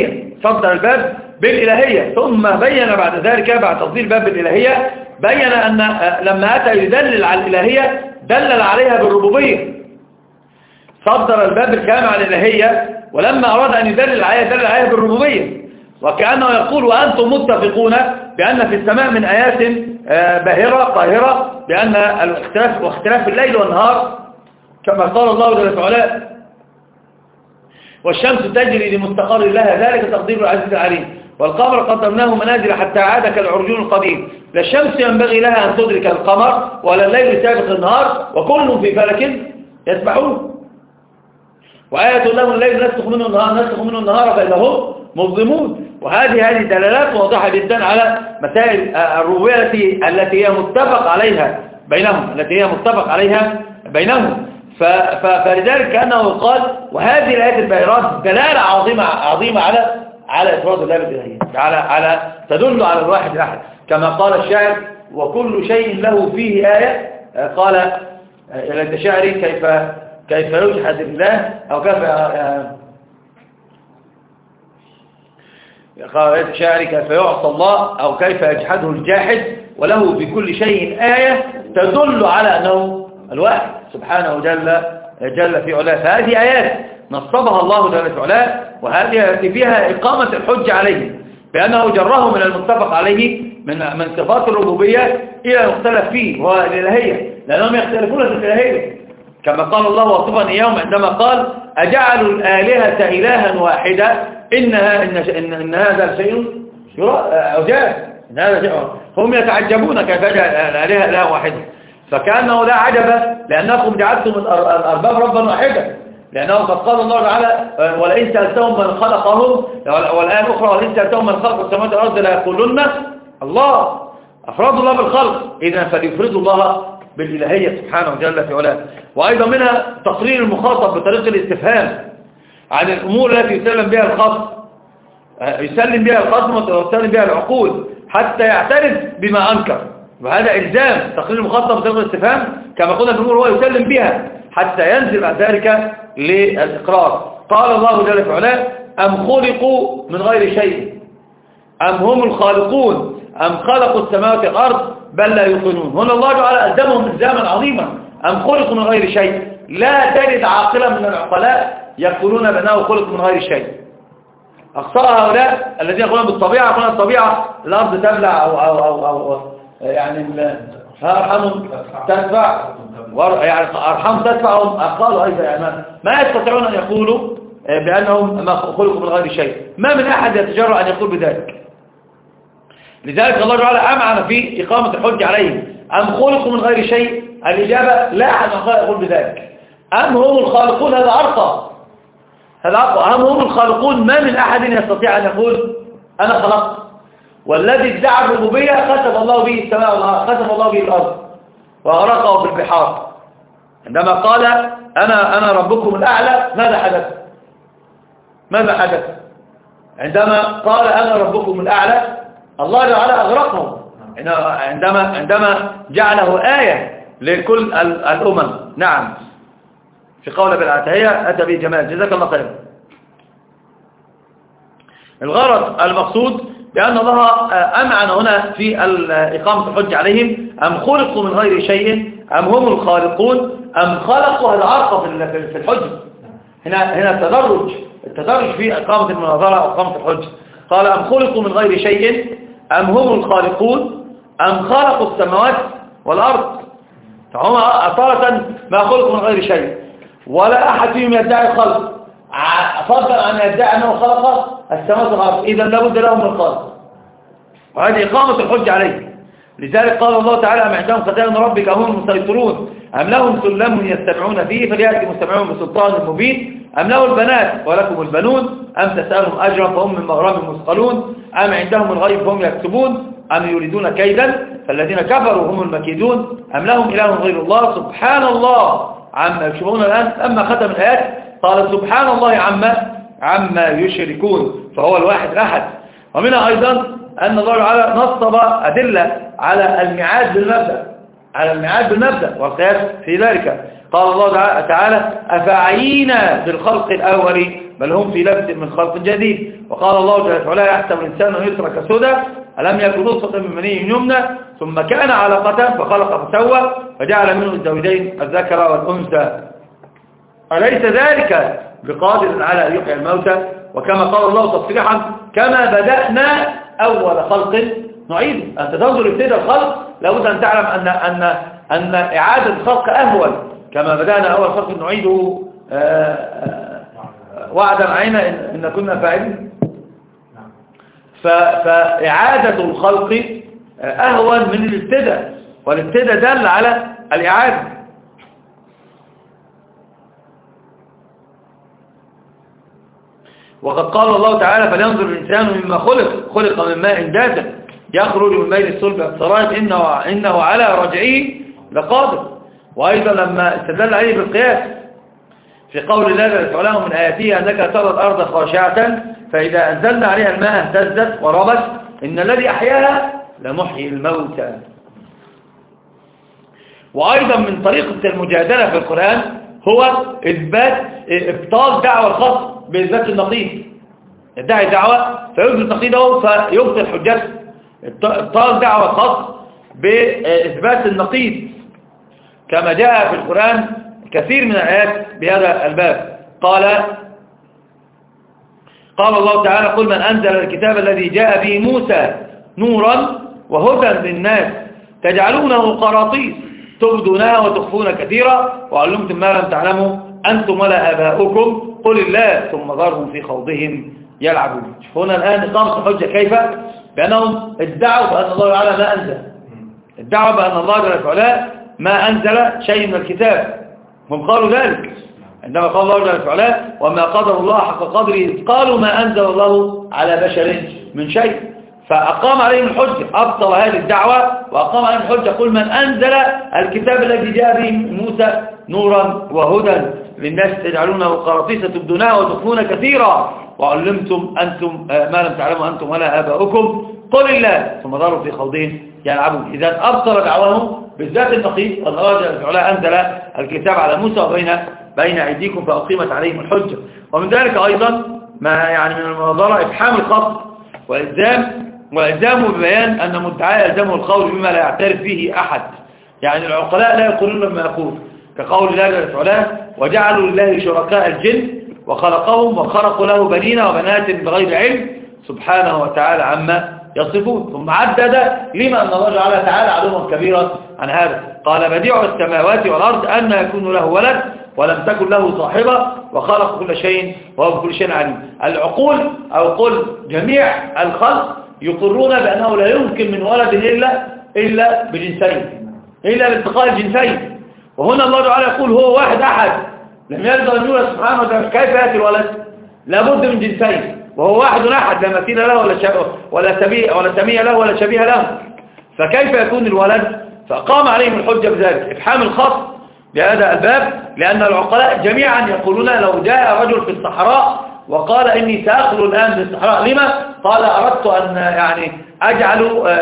Speaker 1: بالإلهية ثم بين بعد ذلك بعد تفضيل الباب بالإلهية بين أن لما أتى يدلل على الإلهية دلل عليها بالربوبية. صدر الباب بالكلام عن الإلهية ولما أراد أن يدلل عليها بالربوبية. وكأنه يقول وأنتم متفقون بأن في السماء من آيات باهرة قاهرة بأن واختلاف الليل والنهار كما قال الله جل وعلا والشمس تجري لمستقر لها ذلك تقدير العزيز العليم والقمر قدرناه منازل حتى عاد كالعرجون القديم لا الشمس ينبغي لها أن تدرك القمر ولا الليل سابق النهار وكل في فلك يسبحون وآية لهم الليل نسلخ منه النهار فإذا هم مظلمون. وهذه دلالات واضحة جدا على مسائل الربوبية التي هي متفق عليها بينهم فلذلك كأنه قال وهذه الآيات الباهرات دلالة عظيمة على إفراد الله بالإلهية على تدل على الواحد الأحد كما قال الشاعر وكل شيء له فيه آية. قال إلى الشاعر كيف يجحد الله أو قال الشاعر كيف يعصى الله أو كيف يجحده الجاحد وله بكل شيء آية تدل على أنه الواحد سبحانه جل في علاه. فهذه آيات نصبها الله جل في علاه وهذه فيها إقامة الحج عليه بأنه جره من المتفق عليه من صفات الربوبية إلى المختلف فيه وهو الإلهية لأنهم يختلفون في الإلهية كما قال الله واصفا إياهم عندما قال أجعلوا الآلهة إلها واحدة إن هذا شيء عجاز. هم يتعجبون كيف يجعل الآلهة إله واحدة، فكأنه لا عجب لأنكم جعلتم الأرباب ربا واحدا، لأنه قد قال الله تعالى ولئن سألتهم من خلقهم، والآية الأخرى ولئن سألتهم من خلق السماوات والأرض ليقولن الله. أفراد الله بالخلق، إذا فليفردوا الله بالإلهية سبحانه وجل في علاه. وأيضا منها تقرير المخاطب بطريقة الاستفهام عن الأمور التي يسلم بها الخصم، يسلم بها الخصم ويسلم بها العقول حتى يعترف بما أنكر، وهذا إلزام تقرير المخاطب بطريقة الاستفهام كما قلنا في الأمور هو يسلم بها حتى ينزل بعد ذلك للإقرار. قال الله جل في علاه أم خلقوا من غير شيء أم هم الخالقون أم خلقوا السماوات والأرض بل لا يوقنون. هنا الله تعالى قدمهم إلزاما عظيما، أم خلقوا من غير شيء. لا تجد عاقلا من العقلاء يقولون بأنه خلق من غير شيء. أخطأ هؤلاء الذين يقولون بالطبيعة، يقولون الطبيعة الأرض تبلع أو يعني أرحم تدفع، يعني أرحم تدفع، قالوا أيضا يعني ما يستطيعون أن يقولوا بأنهم ما خلقوا من غير شيء. ما من أحد يتجرأ أن يقول بذلك. لذلك الله تعالى أمعن في إقامة الحج عليهم. أم خلقوا من غير شيء؟ الإجابة لا أحد يقول بذلك. أم هم الخالقون؟ هذا أرقى، هذا أرقى. أم هم الخالقون؟ ما من أحد يستطيع أن يقول أنا خلقت. والذي ادعى الربوبية ختم الله به السماء والأرض، ختم الله به الأرض وأغرقه في البحار. عندما قال أنا ربكم الأعلى ماذا حدث؟ ماذا حدث؟ عندما قال أنا ربكم الأعلى الله تعالى أغرقهم عندما جعله آية لكل الأمم. نعم، في قول بالعتهية أتى به جمال. جزاك الله خير. الغرض المقصود لأن الله أمعن هنا في إقامة الحج عليهم. أم خلقوا من غير شيء أم هم الخالقون أم خلقوا، هذا عرق في الحج. هنا التدرج في إقامة المناظرة أو إقامة الحج. قال أم خلقوا من غير شيء أم هم الخالقون أم خلقوا السماوات والأرض. فهم أصالة ما خلقوا من غير شيء، ولا أحد فيهم يدعي الخلق فضلا أن يدعي أنه خلق السماوات والأرض. إذا لابد لهم من الخلق، وهذه إقامة الحج عليه. لذلك قال الله تعالى أم عندهم خزائن ربك هم المسيطرون أم لهم سلم يستمعون فيه فليأتي مستمعون بسلطان مبين أم له البنات ولكم البنون أم تسألهم أجرا فهم من مغرم مثقلون أم عندهم الغيب فهم يكتبون أم يريدون كيدا فالذين كفروا هم المكيدون أم لهم إله غير الله سبحان الله عما يشركون. الآن أما ختم الآيات قال سبحان الله عما يشركون، فهو الواحد الأحد. ومنها أيضا أن الله تعالى نصب أدلة على الميعاد بالمبدأ والقياس في ذلك. قال الله تعالى أفعينا بالخلق الأول بل هم في لبس من خلق جديد. وقال الله تعالى يحسب الإنسان أن يترك سدى ألم يكن نطفة من مني يمنى ثم كان علقة فخلق فسوى فجعل منه الزوجين الذكر والأنثى أليس ذلك بقادر على أن يحيي الموتى. وكما قال الله تصريحا كما بدأنا أول خلق نعيد. أنت تنظر ابتداء الخلق لابد أن تعلم أن إعادة الخلق أهون. كما بدأنا أول خلق نعيده وعدا علينا إن كنا فاعلين. فإعادة الخلق أهون من الابتداء، والابتداء دل على الإعادة. وقد قال الله تعالى فلينظر الإنسان مما خلق من ماء دافق يخرج من بين الصلب والترائب إنه على رجعه لقادر. وأيضا لما استدل عليه بالقياس في قول الله تعالى من آياته أنك ترى الأرض خاشعة فإذا أنزلنا عليها الماء اهتزت وربت إن الذي أحياها لمحيي الموتى. وأيضا من طريقة المجادلة في القرآن هو إبطال دعوة الخاص بإثبات النقيض. يدعي دعوة فيثبت نقيضه فيبطل حجته. إبطال دعوة خاص بإثبات النقيض كما جاء في القرآن كثير من الآيات بهذا الباب. قال الله تعالى قل من أنزل الكتاب الذي جاء به موسى نورا وهدى للناس تجعلونه قراطيس تبدونها وتخفون كثيرا وعلمتم ما لم تعلموا أنتم ولا آباؤكم قل الله ثم ذرهم في خوضهم يلعبون. هنا الآن إقامة الحجة كيف؟ بأنهم ادعوا بأن الله تعالى ما أنزل، ادعوا بأن الله تعالى ما أنزل شيء من الكتاب. هم قالوا ذلك عندما قال الله تعالى وما قدر الله حق قدره، قالوا ما أنزل الله على بشر من شيء، فأقام عليهم الحجة، أبطل هذه الدعوة وأقام عليهم الحجة. قل من أنزل الكتاب الذي جاء به موسى نورا وهدى للناس تجعلونه قراطيس تبدونها وتخفون كثيرا وعلمتم أنتم ما لم تعلموا أنتم ولا آباؤكم قل الله ثم ضروا في خوضهم يلعبون. إذا أبطل دعواهم بالذات النقيض، أن الله تعالى أنزل الكتاب على موسى وبين أيديكم فأقيمت عليهم الحجة. ومن ذلك أيضا ما يعني من المناظرة إفحام الخط والإلزام ببيان أن مدعي يلزمه القول بما لا يعترف به أحد. يعني العقلاء لا يقولون ما يقول، كقول الله تعالى وجعلوا لله شركاء الجن وخلقهم وخلقوا له بنين وبنات بغير علم سبحانه وتعالى عما يصفون. ثم عدد لما أن الله تعالى علوما كبيرا عن هذا، قال بديع السماوات والأرض أن يكون له ولد ولم تكن له صاحبة وخلق كل شيء وهو بكل شيء عليم. العقول أو قل جميع الخلق يقرون بأنه لا يمكن من ولد إلا بجنسين، إلا بالتقاء الجنسين. وهنا الله تعالى يقول هو واحد أحد لم يلد ولم يولد سبحانه وتعالى، كيف يأتي الولد؟ لابد من جنسين، وهو واحد أحد لا مثيل له ولا سميع له ولا شبيه له، فكيف يكون الولد؟ فقام عليهم الحجة بذلك، إفحام الخط بهذا الباب. لأن العقلاء جميعا يقولون لو جاء رجل في الصحراء وقال إني سأخلو الآن في الصحراء، لما؟ قال أردت أن يعني أجعل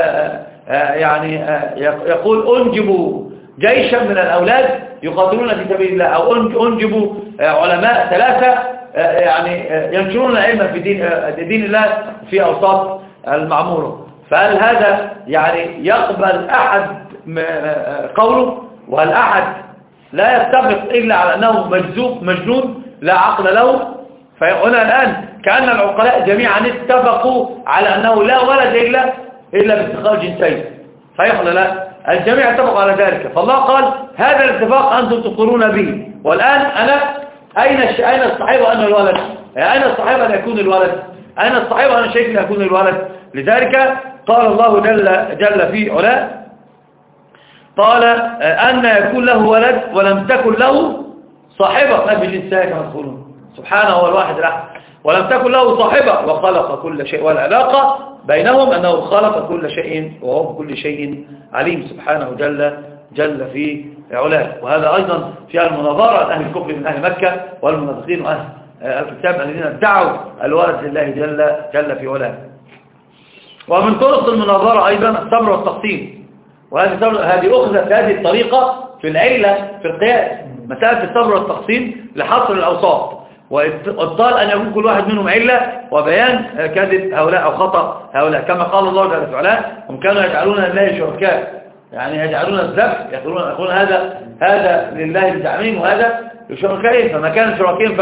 Speaker 1: يقول أنجب جيشا من الأولاد يقاتلون في سبيل الله، أو أنجب علماء 3 يعني ينشرون العلم في دين الله في أوساط المعمورة. فهل هذا يعني يقبل أحد قوله؟ وهل أحد لا يتفق إلا على أنه مجنون لا عقل له؟ فهنا الآن كأن العقلاء جميعا اتفقوا على أنه لا ولد إلا باتخاذ جنسين، صحيح ولا لا؟ الجميع اتفقوا على ذلك. فالله قال هذا الاتفاق أنتم تقرون به، والآن أنا أين الصحيح وأن الولد؟ أين الصحيح أن يكون الولد؟ أين الصحيح وأن شيء يكون الولد؟ لذلك قال الله جل في علاه قال أن يكون له ولد ولم تكن له صاحبة، ما في جنسها كما تقولون، سبحانه هو الواحد الأحد، ولم تكن له صاحبة وخلق كل شيء، والعلاقة بينهم أنه خلق كل شيء وهو بكل شيء عليم سبحانه جل في علاه. وهذا أيضا في المناظرة أهل الكفر من أهل مكة والمنافقين وأهل الكتاب الذين ادعوا الولد لله جل في علاه. ومن طرق المناظرة أيضا الصبر والتقسيم، وهذه أخذت هذه الطريقة في العلة في القياس، مسألة الصبر والتقسيم لحصر الأوساط وإبطال أن يكون كل واحد منهم علة وبيان كذب هؤلاء أو خطأ هؤلاء، كما قال الله جل في علاه هم كانوا يجعلون لله شركاء، يعني يجعلون الذبح يقولون هذا لله بزعمهم وهذا لشركائهم، فما كان شركائهم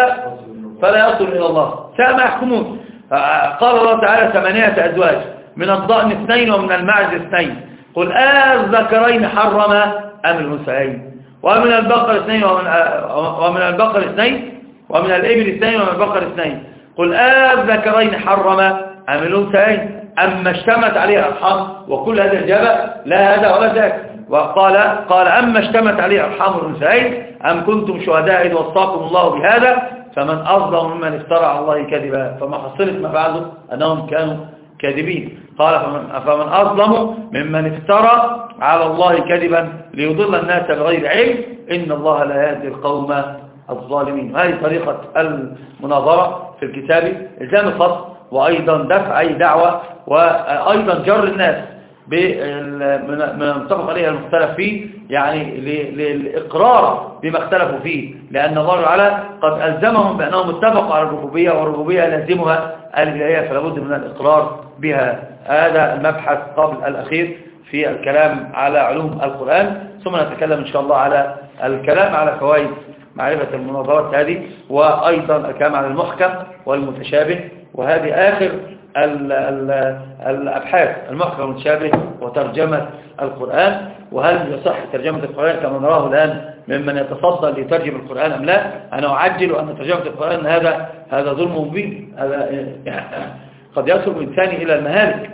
Speaker 1: فلا يصل إلى الله ساء ما يحكمون. قال الله تعالى 8 أزواج، من الضأن 2 ومن المعز 2، قل الذكرين حرم أم الأنثيين، ومن البقر 2 ومن البقر 2 ومن الإبل 2 ومن البقر 2، قل الذكرين حرم أم الأنثيين أما اشتمت عليه أرحام، وكل هذا الإجابة لا هذا ولا ذاك. وقال أما اشتمت عليه أرحام الأنثيين أم كنتم شهداء إذ وصاكم الله بهذا فمن أظلم ممن افترى على الله كذبا، فما حصلت ما فعلوا أنهم كانوا كاذبين. قال فمن أظلم ممن افترى على الله كذبا ليضل الناس بغير علم إن الله لا يهدي القوم الظالمين. هذه طريقة المناظرة في الكتاب، إلزام الفصل وأيضا دفع أي دعوة، وأيضا جر الناس من المتفق عليه المختلف فيه، يعني للإقرار بما اختلفوا فيه، لأن الله تعالى قد ألزمهم بأنهم اتفقوا على الربوبية، والربوبية لازمها الإلهية، فلا بد من الإقرار بها. هذا المبحث قبل الأخير في الكلام على علوم القرآن، ثم نتكلم إن شاء الله على الكلام على فوائد معرفة المناظرات هذه، وأيضا الكلام على المحكم والمتشابه، وهذه آخر الأبحاث المحكم والمتشابه وترجمة القرآن. وهل يصح ترجمة القرآن كما نراه الآن ممن يتصدى لترجم القرآن أم لا؟ أنا أعجل أن ترجمة القرآن هذا ظلم مبين، هذا قد يصل الإنسان إلى المهالك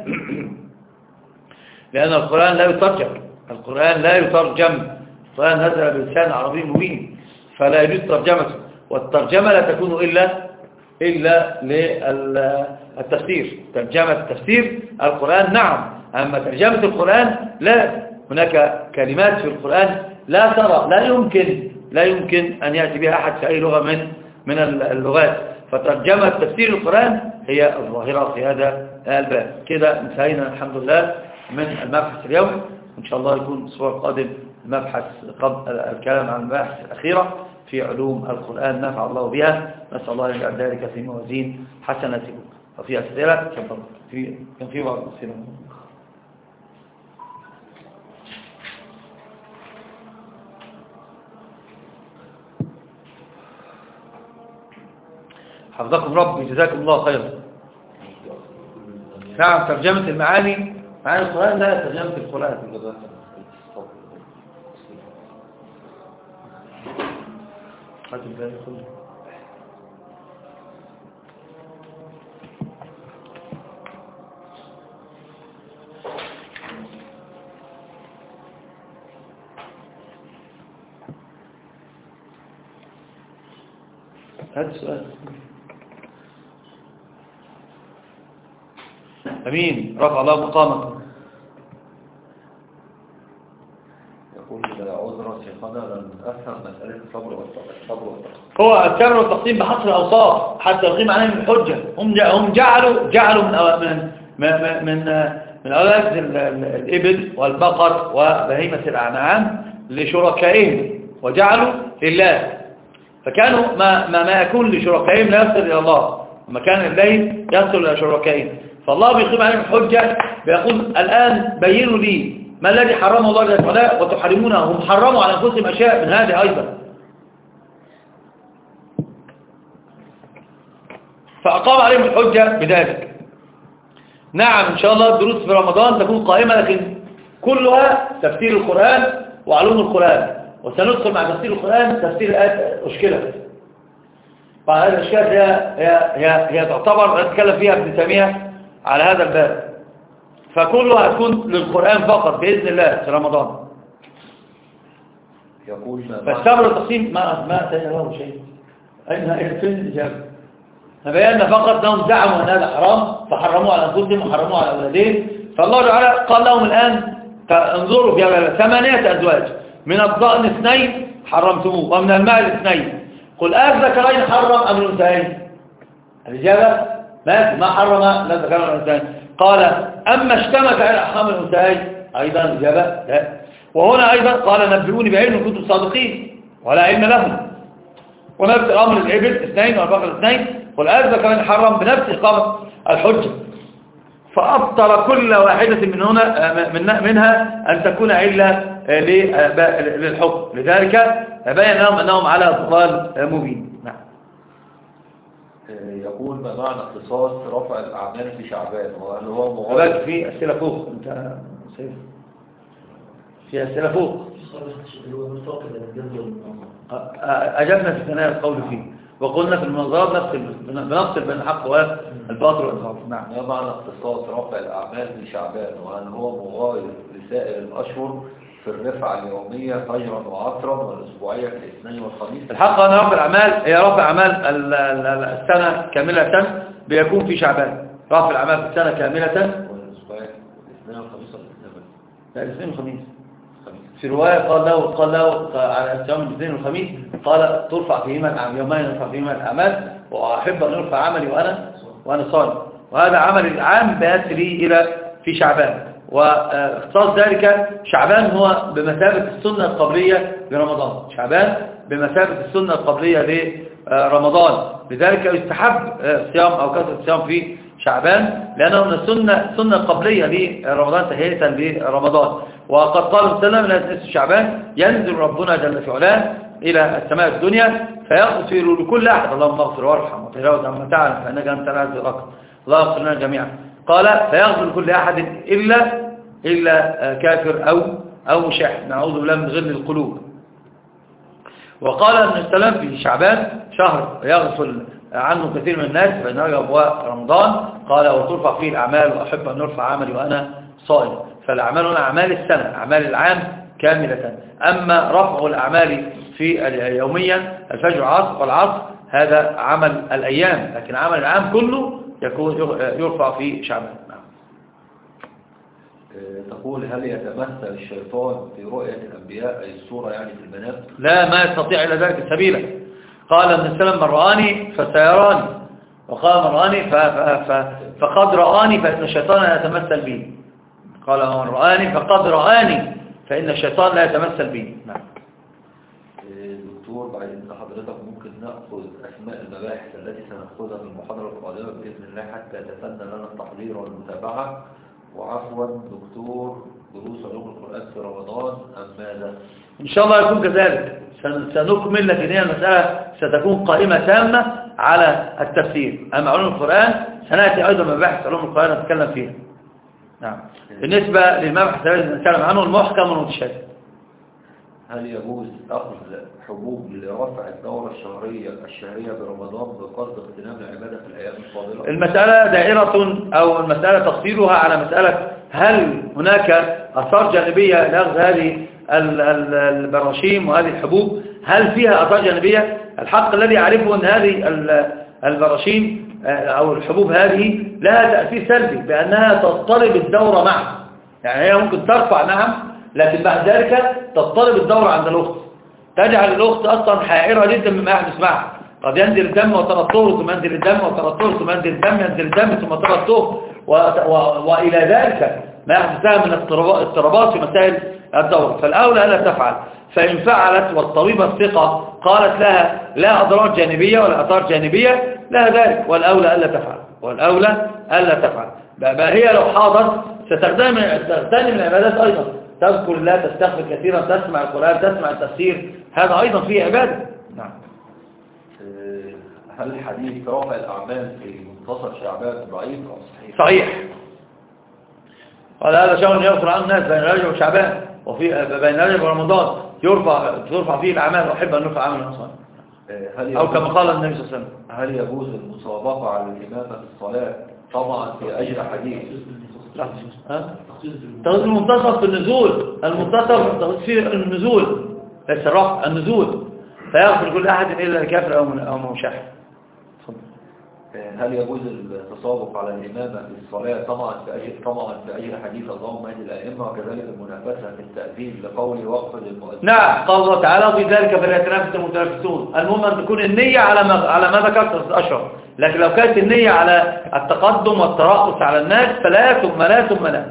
Speaker 1: لأن القرآن لا يترجم، القرآن القرآن نزل بلسان عربي مبين فلا يجوز ترجمته، والترجمة لا تكون إلا للتفسير. ترجمة تفسير القرآن نعم، أما ترجمة القرآن لا. هناك كلمات في القرآن لا يمكن أن يأتي بها أحد في أي لغة من اللغات، فترجمة تفسير القرآن هي الظاهرة في هذا الباب. كده انتهينا الحمد لله من المبحث اليوم، وإن شاء الله يكون الأسبوع القادم المبحث قبل الكلام عن المباحث الأخيرة في علوم القرآن نفع الله بها. نسأل الله أن يجعل ذلك في موازين حسناتكم. وفي أسئلة كان في بعض الأسئلة. حفظكم ربي جزاكم الله خيرا. نعم ترجمة معاني القرآن لا ترجمة القرآن. هذا السؤال. أمين رفع الله مقامكم.
Speaker 2: يقول عذرا شيخنا لم أفهم مسألة الصبر والتقسيم.
Speaker 1: هو الصبر والتقسيم بحصر الأوصاف حتى يقيم عليهم الحجة. هم جعلوا من أولاد الإبل والبقر وبهيمة الأنعام لشركائهم وجعلوا لله، فكانوا ما يكون لشركائهم لا يصل إلى الله، وما كان لله يصل إلى شركائهم. فالله بيقيم عليهم الحجة بيقول الآن بينوا لي ما الذي حرمه الله جل وعلا وتحرمونه. هم حرموا على أنفسهم أشياء من هذه أيضا، فأقام عليهم الحجة بذلك. نعم إن شاء الله الدروس في رمضان تكون قائمة، لكن كلها تفسير القرآن وعلوم القرآن، وسندخل مع تفسير القرآن تفسير الآيات أشكلة. فهذه الأشكال هي تعتبر نتكلم فيها ابن تيمية على هذا الباب، فكلها هتكون للقرآن فقط بإذن الله في رمضان.
Speaker 2: يقول
Speaker 1: فالصبر والتقسيم ما تجعله شيء. أين فين الإجابة؟ بينا فقط أنهم زعموا أن هذا حرام فحرموه على أنفسهم وحرموه على أولادهم. فالله تعالى قال لهم الآن انظروا في 8 أزواج، من الضأن 2 حرمتموه ومن الماء 2. قل الذكرين حرم أم الأنثيين؟ الإجابة ما حرم لا الذكرين ولا الأنثيين. قال أما اشتمت على أحكام الأنثيين أيضا الإجابة لا. وهنا أيضا قال نبئوني بعلم كنتم صادقين ولا علم لهم. ونفس الأمر الإبل 2 والبقر 2. قل الذكرين حرم بنفس إقامة الحجة، فأبطل كل واحدة منها أن تكون إلا للحكم. لذلك بين لهم أنهم على ضلال مبين. نعم.
Speaker 2: يقول ما معنى اختصاص رفع الأعمال في شعبان، وهل هو مغاير؟
Speaker 1: في أسئلة فوق أنت سيد. في أسئلة فوق أجبنا في ثنايا القول فيه، وقلنا في المنظار بنفصل بين الحق والباطل والإنصاف. نعم.
Speaker 2: ما معنى اختصاص رفع الأعمال في شعبان، وهل هو مغاير لسائر الأشهر في الرفعة اليومية فجرا وعصرا والأسبوعية في الاثنين والخميس؟
Speaker 1: الحق أن رفع الأعمال هي رفع أعمال السنة كاملة بيكون في شعبان. رفع الأعمال في السنة كاملة
Speaker 2: والأسبوعية الاثنين والخميس
Speaker 1: لا الاثنين والخميس. في رواية قال له على صيام الاثنين والخميس قال ترفع فيهما يومين يرفع فيهما الأعمال، وأحب أن يرفع عملي وأنا صائم، وهذا عمل العام بيأتي لي إلى في شعبان. واختصاص ذلك شعبان هو بمثابة السنة القبلية لرمضان. شعبان بمثابة السنة القبلية لرمضان، لذلك يستحب الصيام أو كثرة الصيام في شعبان لأنه من السنة القبلية لرمضان تهيئة لرمضان. وقد قال وسلم لا تنسوا شعبان ينزل ربنا جل في علاه إلى السماء الدنيا فيغفر لكل أحد، اللهم اغفر وارحم وتجاوز عما تعلم فإنك أنت العزيز الأكرم، الله يغفر لنا جميعا. قال فيغفر لكل أحد إلا كافر أو مشاح، نعوذ بالله من غل القلوب. وقال النبي صلى الله عليه وسلم في شعبان شهر يغفر عنه كثير من الناس بين رجب ورمضان. قال وترفع فيه الأعمال وأحب أن يرفع عملي وأنا صائم. فالأعمال هنا أعمال السنة، أعمال العام كاملة. أما رفع الأعمال في يوميا الفجر والعصر هذا عمل الأيام، لكن عمل العام كله يرفع في شعبان.
Speaker 2: تقول هل يتمثل الشيطان في رؤية الأنبياء أي الصورة يعني في المنام؟
Speaker 1: لا، ما يستطيع إلى ذلك سبيلا. قال ابن السلام من رآني فسيراني، وقال من رآني فقد رآني فإن الشيطان لا يتمثل بي. قال من رآني فقد رآني فإن الشيطان لا يتمثل بي. نعم.
Speaker 2: دكتور، بعد إذن حضرتك ممكن نأخذ أسماء المباحث التي سنأخذها في المحاضرة القادمة بإذن الله حتى يتسنى لنا التحضير والمتابعة؟ وعفوا دكتور، دروس علوم القرآن في رمضان أم ماذا؟
Speaker 1: إن شاء الله يكون كذلك، سنكمل، لكن هي المسألة ستكون قائمة تامة على التفسير. أما علوم القرآن سنأتي أيضا مباحث علوم القرآن نتكلم فيها. نعم. بالنسبة للمبحث الذي نتكلم عنه المحكم والمتشابه،
Speaker 2: هل يجوز أخذ حبوب لرفع الدورة الشهرية برمضان بقصد اغتنام العبادة في الأيام الفاضلة؟
Speaker 1: المسألة دائرة أو المسألة تفصيلها على مسألة هل هناك آثار جانبية لأخذ هذه البراشيم وهذه الحبوب، هل فيها آثار جانبية؟ الحق الذي يعرفه أن هذه البراشيم أو الحبوب هذه لها تأثير سلبي بأنها تضطرب الدورة معها. يعني هي ممكن ترفع نعم، لكن بعد ذلك تضطرب الدورة عند الأخت، تجعل الأخت أصلا حائرة جدا مما يحدث معها. قد ينزل الدم وترى الطهر ثم ينزل الدم وترى الطهر ثم ينزل الدم ثم ترى الطهر وإلى ذلك ما يحدث لها من اضطرابات في مسائل الدورة. فالأولى ألا تفعل. فإن فعلت والطبيبة الثقة قالت لها لا أضرار جانبية ولا أثار جانبية لها ذلك، والأولى ألا تفعل، والأولى ألا تفعل. بقى هي لو حاضت ستغتنم العبادات أيضا، تذكر الله، تستغفر كثيرا، تسمع القرآن، تسمع التفسير، هذا أيضا فيه عبادة. نعم.
Speaker 2: هل حديث رفع الأعمال في منتصف شعبان ضعيف أو صحيح؟
Speaker 1: صحيح. قال هذا شهر يغفر عنه الناس بين رجب وشعبان، وفي بين رجب ورمضان ترفع فيه الأعمال وأحب أن نرفع عمل صالح، أو كما قال النبي صلى الله عليه وسلم.
Speaker 2: هل يجوز المسابقة على الإمامة في الصلاة طبعا في أجر حديث؟ تغيير
Speaker 1: المنتصف في النزول، المنتصف تغيير النزول ليس الرفع، النزول، فيغفر كل أحد إلا الكافر أو مشاحن.
Speaker 2: هل يجوز التسابق على الإمامة في الصلاة طمعا في أجر حديث اللهم اهد الأئمة، وكذلك المنافسة في التأذين لقول وقف للمؤذن؟
Speaker 1: نعم، قال الله تعالى في ذلك فليتنافس المتنافسون. المهم أن تكون النية على ما ذكرت أشهر، لكن لو كانت النية على التقدم والترأس على الناس فلا ثم لا ثم لا.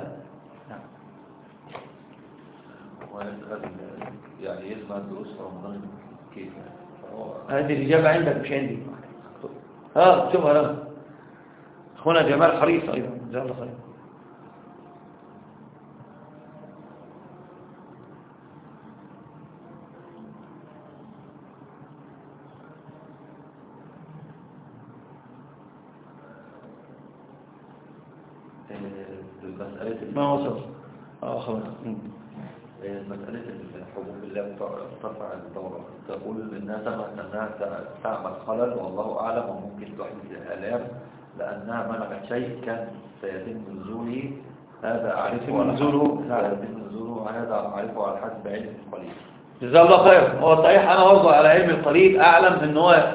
Speaker 2: يعني يسمع دروس رمضان كيف؟
Speaker 1: هذه الإجابة عندك مش عندي. شوفها لنا أخونا جمال حريص أيضا، جزاه الله خير. ما وصل خلاص.
Speaker 2: مسألة الحبوب الله ترفع الدورة، تقول إنها تعمل خلل والله أعلم وممكن تحدث الآلام لأنها منعت شيء كان سيتم نزوله، هذا أعرفه هذا أعرفه على حسب علم القليل.
Speaker 1: جزاه الله خير. هو صحيح أنا برضه على علم القليل أعلم إن هو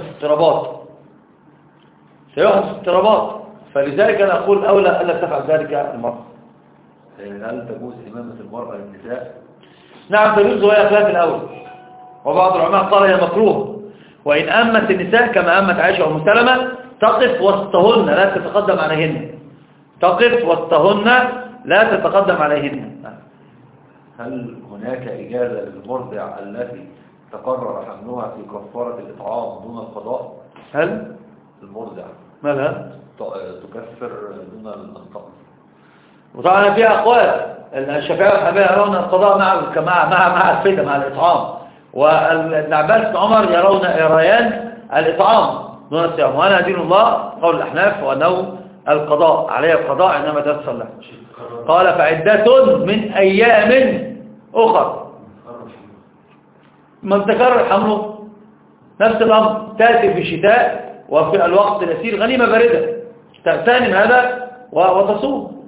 Speaker 1: سيحدث اضطرابات، فلذلك أنا أقول أولى ألا تفعل ذلك المرأة.
Speaker 2: هل تجوز إمامة المرأة للنساء؟
Speaker 1: نعم تجوز، وهي خلاف الأول، وبعض العلماء قال هي مكروه. وإن أمت النساء كما أمت عائشة وأم سلمة تقف وسطهن لا تتقدم عليهن، تقف وسطهن لا تتقدم عليهن.
Speaker 2: هل هناك إجازة للمرضع التي تقرر حملها في كفارة الإطعام دون القضاء؟
Speaker 1: هل
Speaker 2: المرضع
Speaker 1: مالها
Speaker 2: تكفر دون القضاء؟
Speaker 1: وطبعا فيها أقوال، الشافعية والحنابلة يرون القضاء مع الفدية مع الإطعام، وابن عباس بن عمر يريان الإطعام دون الصيام، وأنا دين الله قول الأحناف وأنه القضاء عليه القضاء عندما تتصل له. قال فعدة من أيام أخر ما تكرر حمله نفس الأمر، تأتي في الشتاء وفي الوقت اليسير غنيمة باردة تغتنم هذا وتصوم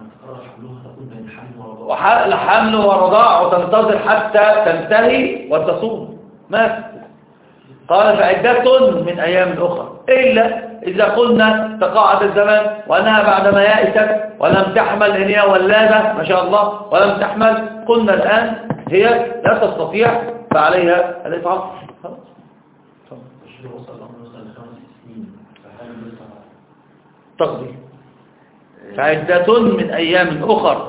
Speaker 1: الحمل والرضاع وتنتظر حتى تنتهي وتصوم مات. قال فعدة من أيام أخرى إلا إذا قلنا تقاعد الزمان وأنها بعدما يأست ولم تحمل إن هي ولادة ما شاء الله ولم تحمل، قلنا الآن هي لا تستطيع فعليها الإطعام. تقضي فعدة من أيام أخرى.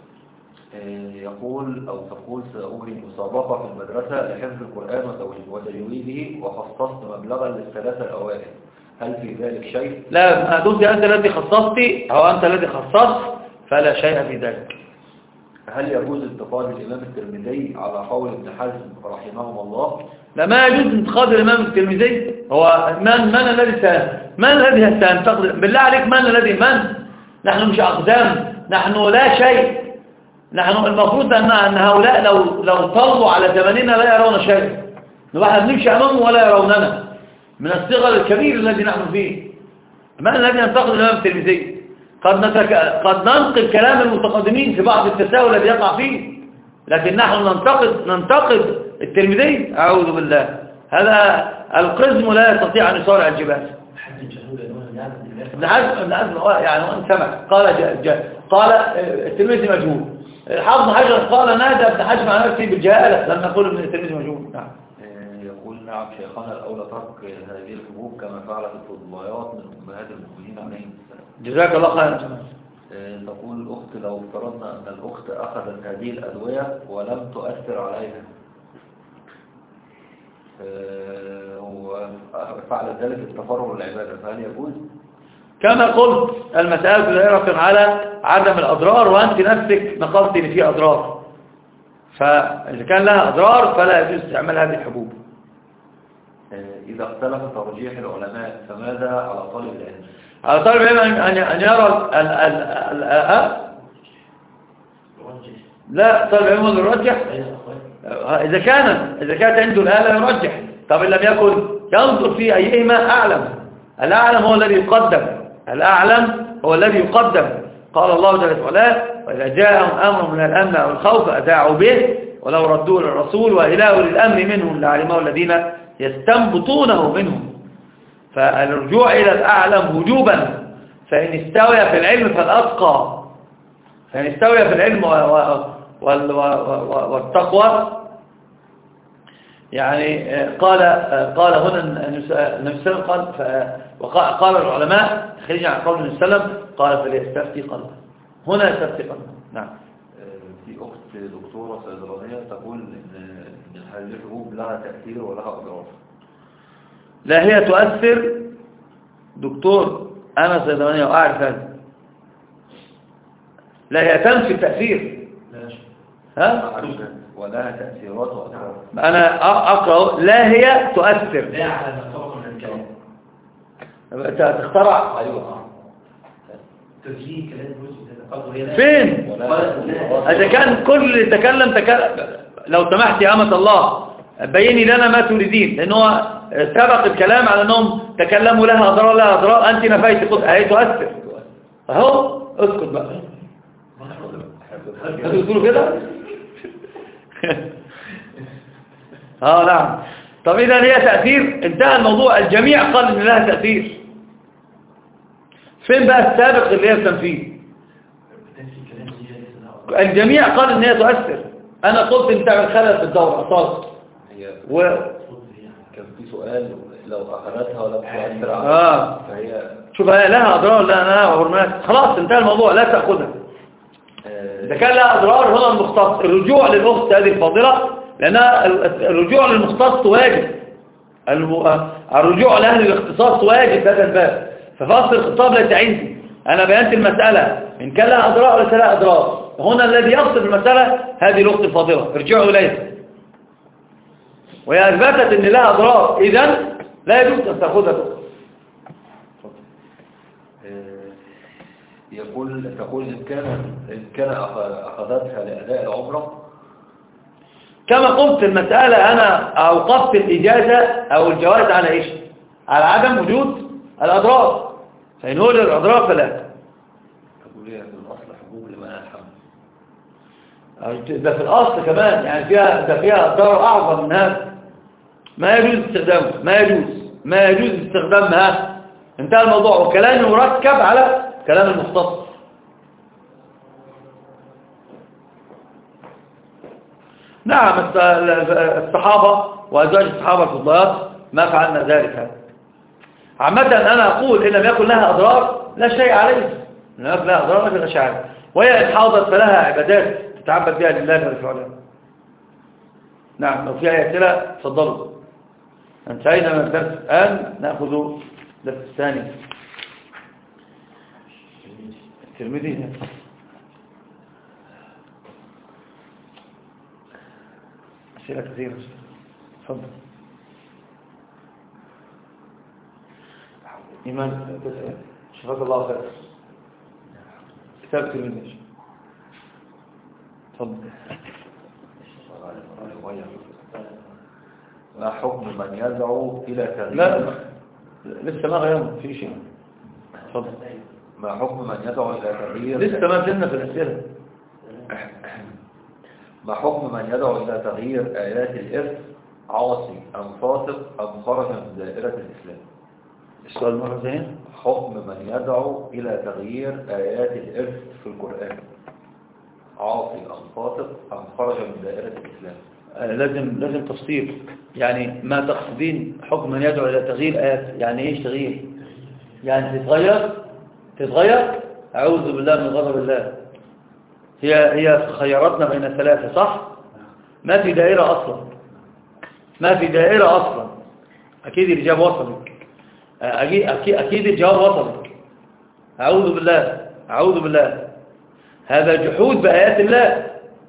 Speaker 2: يقول أو تقول سأجري مسابقة في المدرسة لحفظ القرآن وتجويده وخصصت مبلغا للثلاثة الأوائل، هل في ذلك شيء؟
Speaker 1: لا، ما دمت أنت الذي خصصت أو أنت الذي خصصت فلا شيء في ذلك.
Speaker 2: هل يجوز انتقاد الإمام الترمذي على قول ابن حزم رحمهم الله؟
Speaker 1: لا، ما يجوز انتقاد الإمام الترمذي. هو من الذي سينتقد؟ بالله عليك من؟ نحن مش أقدام، نحن لا شيء. نحن المفروض أن هؤلاء لو طلوا على زماننا لا يرون شيء، نحن نمشي أمامهم ولا يروننا من الصغر الكبير الذي نحن فيه. من الذي ينتقد الإمام الترمذي؟ قد ننقل كلام المتقدمين في بعض التساؤل الذي يقع فيه، لكن نحن ننتقد الترمذي؟ أعوذ بالله، هذا القزم لا يستطيع أن يصارع الجبال. ابن حزم يعني وأن سمع قال الترمذي مجهول. حافظ حجر قال نادى ابن حزم على نفسه بالجهالة لما يقول ابن الترمذي مجهول. نعم.
Speaker 2: يقول نعم شيخنا الأولى ترك هذه الحبوب كما فعلت الفضليات من أمهات المؤمنين عليهم السلام.
Speaker 1: جزاك الله خيرا.
Speaker 2: تقول الأخت لو افترضنا أن الأخت أخذت هذه الأدوية ولم تؤثر عليها وفعل ذلك التفرغ للعبادة فهل يجوز؟
Speaker 1: كما قلت المسألة دائرة على عدم الأضرار، وأنت نفسك نقلت إن فيه أضرار، فإذا كان لها أضرار فلا يجوز استعمال هذه الحبوب.
Speaker 2: إذا اختلف ترجيح العلماء فماذا على طالب العلم؟
Speaker 1: على طالب العلم أن يرى لا، طالب العلم يرجح إذا كانت عنده الآلة يرجح. طب إن لم يكن ينظر في أيهما أعلم. الأعلم هو الذي يقدم. قال الله جل وعلا وإذا جاءهم أمر من الأمن أو الخوف أذاعوا به ولو ردوه للرسول وإلى أولي الأمر منهم لعلمه الذين يستنبطونه منهم. فالرجوع إلى الأعلم وجوبا، فإن استوى في العلم فالأتقى، فإن استوى في العلم والتقوى. يعني قال هنا النبي صلى الله عليه وسلم قال العلماء خرج عن قول النبي صلى الله عليه وسلم قال فليستفتي قلبه، هنا يستفتي قلبه. نعم.
Speaker 2: في أخت دكتورة صيدلانية تقول إن هذه الحبوب لها تأثير ولها أضرار.
Speaker 1: لا، هي تؤثر. دكتور أنا صيدلانية وأعرف هذا. لا، هي تنفي التأثير. ها؟
Speaker 2: ولها تأثيرات وأضرار.
Speaker 1: أنا أقرأ لا هي تؤثر. لا على تخترع.
Speaker 2: أيوة.
Speaker 1: فين؟ إذا كان كل اللي تكلم لو سمحت يا أمة الله بيني لنا ما تريدين، لأنه سبق الكلام على أنهم تكلموا لها أضرار أنت نفيت قلت أهي تؤثر أهو. اسكت بقى، هذا تقولوا كده. نعم. طب إذا هي تأثير انتهى الموضوع. الجميع قال إن لها تأثير. فين بقى السابق اللي هي التنفيذ؟ الجميع قال إن هي تؤثر. أنا قلت إن تعمل خلل في الدورة أصلا.
Speaker 2: كان في سؤال لو أخذتها ولم تؤثر عليها فهي
Speaker 1: شوف هي لها أضرار لا هرمونات. خلاص انتهى الموضوع، لا تأخذها. إذا كان لها أضرار هنا المختص الرجوع للأخت هذه الفاضلة، لأن الرجوع للمختص واجب. الرجوع لأهل الاختصاص واجب هذا الباب. ففصل الخطاب ليس عندي، أنا بيانت المسألة إن كان لها أضرار ولا لها أضرار. هنا الذي يقصد المسألة هذه الأخت الفاضلة، ارجعوا إليها وهي أثبتت إن لها أضرار، إذن لا يجوز أن تأخذها.
Speaker 2: تقول إن كان أخذتها لأداء العمرة.
Speaker 1: كما قلت المسألة أنا أوقفت الإجازة أو الجواز على إيش؟ على عدم وجود الأضرار، فإن وجد الأضرار فلا.
Speaker 2: تقول لي في الأصل حقوق لمن الحمد.
Speaker 1: ده في الأصل كمان يعني فيها ضرر أعظم من هذا، ما يجوز استخدامه، ما يجوز استخدامها. انتهى الموضوع، وكلام يركب على كلام المختص. نعم الصحابة وأزواج الصحابة الفضليات ما فعلنا ذلك. عامة أنا أقول إن لم يكن لها أضرار لا شيء عليه، إن لم يكن لها أضرار لا شيء عليه، وهي إن حاضت فلها عبادات تتعبد بها لله جل وعلا. نعم لو في أي أسئلة تفضلوا. انتهينا من الدرس الآن، نأخذ الدرس الثاني. الترمذي أسئلة كثيرة، تفضل. إيمان شفاك الله خير. كتاب الترمذي، تفضل.
Speaker 2: ما حكم من يدعو إلى تغيير؟
Speaker 1: لا لسه ما غيرنا في شيء. تفضل.
Speaker 2: ما حكم من يدعو إلى تغيير؟
Speaker 1: لسه ما زلنا في الأسئلة.
Speaker 2: ما حكم من يدعو إلى تغيير آيات الإرث عاصي أم فاسق أم خرج من دائرة الإسلام؟
Speaker 1: السؤال مرة ثانية.
Speaker 2: حكم من يدعو إلى تغيير آيات الإرث في القرآن عاصي أم فاسق أم خرج من دائرة الإسلام؟
Speaker 1: لازم تفصيل، يعني ما تقصدين حكم من يدعو إلى تغيير آيات؟ يعني إيش تغيير؟ يعني تتغير؟ أعوذ بالله من غضب الله. هي خياراتنا بين ثلاثة صح؟ ما في دائرة أصلا. أكيد الإجابة وصلت. أكيد الجواب وصلت. أعوذ بالله. هذا جحود بآيات الله.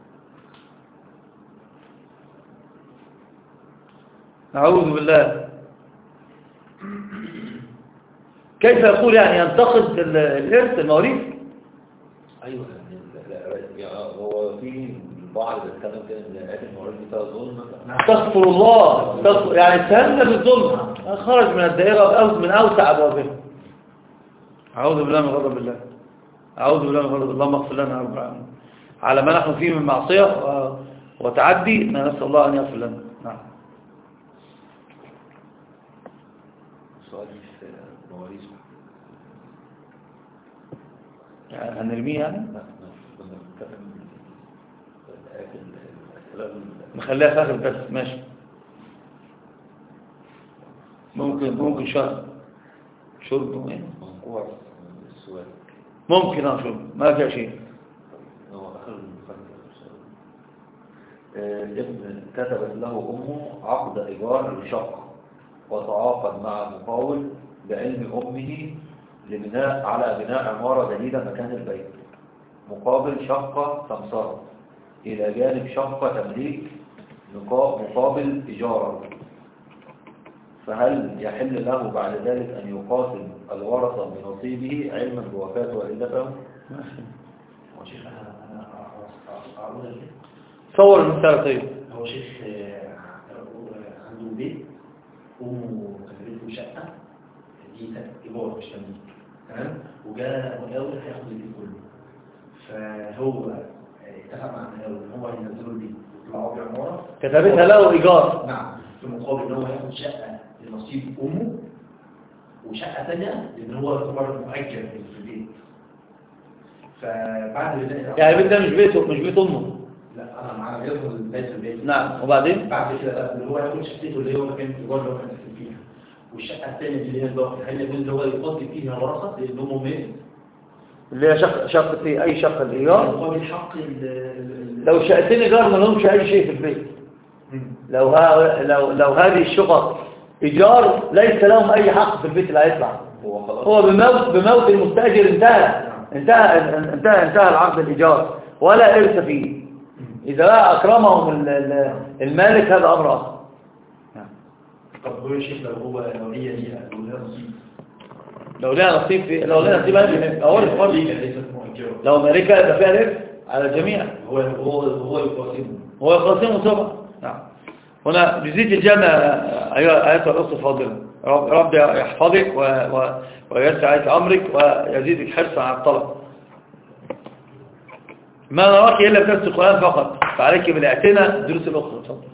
Speaker 1: أعوذ بالله. كيف يقول يعني ينتقد الإرث المواريث؟
Speaker 2: أيوة يعني هو في بعض بيتكلم كده ان آيات المواريث دي فيها ظلم.
Speaker 1: استغفر الله، يعني اتهمنا بالظلم، خرج من الدائرة من أوسع أبوابها. أعوذ بالله من غضب الله. اللهم اغفر لنا يا رب العالمين على ما نحن فيه من معصية وتعدي، ما نسأل الله أن يغفر لنا. نعم.
Speaker 2: سؤال في المواريث
Speaker 1: يعني هنرميه يعني؟ نخليها في آخر الدرس ماشي. ممكن شرب
Speaker 2: منقوع السؤال
Speaker 1: ممكن شرب ما في شيء.
Speaker 2: ابن كتبت له أمه عقد إيجار لشقة وتعاقد مع مقاول بعلم أمه على بناء عمارة جديدة مكان البيت مقابل شقة سمسرة إلى جانب شقة تمليك مقابل إجارة، فهل يحل له بعد ذلك أن يقاسم الورثة بنصيبه علما بوفاة والدته؟
Speaker 1: صور المسألة. طيب
Speaker 3: هو شيخ عنده بيت أمه كتبت له شقة دي إيجار مش تمليك، تمام، وجاء مقاول هياخد البيت كله، فهو اتفق مع المقاول ان هو ينزلوا البيت ويطلعوا بعمارة
Speaker 1: كتبتها له إيجار.
Speaker 3: نعم، في مقابل ان هو هياخد شقة لنصيب أمه وشقة ثانية لأن هو يعتبر مؤجر في البيت. فبعد ذلك
Speaker 1: يعني البيت ده مش بيت أمه.
Speaker 3: لا أنا معانا بيدخل البيت.
Speaker 1: نعم. وبعدين
Speaker 3: بعد كده اللي هو ياخد شقته اللي هو مكان الإيجار اللي هو كان فيها، والشقة الثانية اللي هي الباقي هل يكون اللي هو يقضي فيها ورثة لأن أمه مات
Speaker 1: اللي هي شقة في أي شقة الإيجار
Speaker 3: مقابل حق
Speaker 1: لو شقتين إيجار ما لهمش أي شيء في البيت. لو هذه الشقق إيجار ليس لهم أي حق في البيت اللي هيطلع. هو بموت المستأجر انتهى العقد الإيجار ولا إرث فيه. إذا بقى أكرمهم المالك هذا أمر آخر.
Speaker 3: طب هو الشيخ لو هي ليها
Speaker 1: لو لها نصيب أورث فرض. لو مالكة يبقى فيها الإرث على الجميع.
Speaker 3: هو يقاسمه
Speaker 1: طبعا. نعم. هنا جزية الجنة أيها الأخت الفاضلة، رب يحفظك ويسر عليك أمرك ويزيدك حرصا على الطلب. ما نراك إلا بدرس القرآن فقط، فعليك بالاعتناء الدروس الأخرى. تفضل.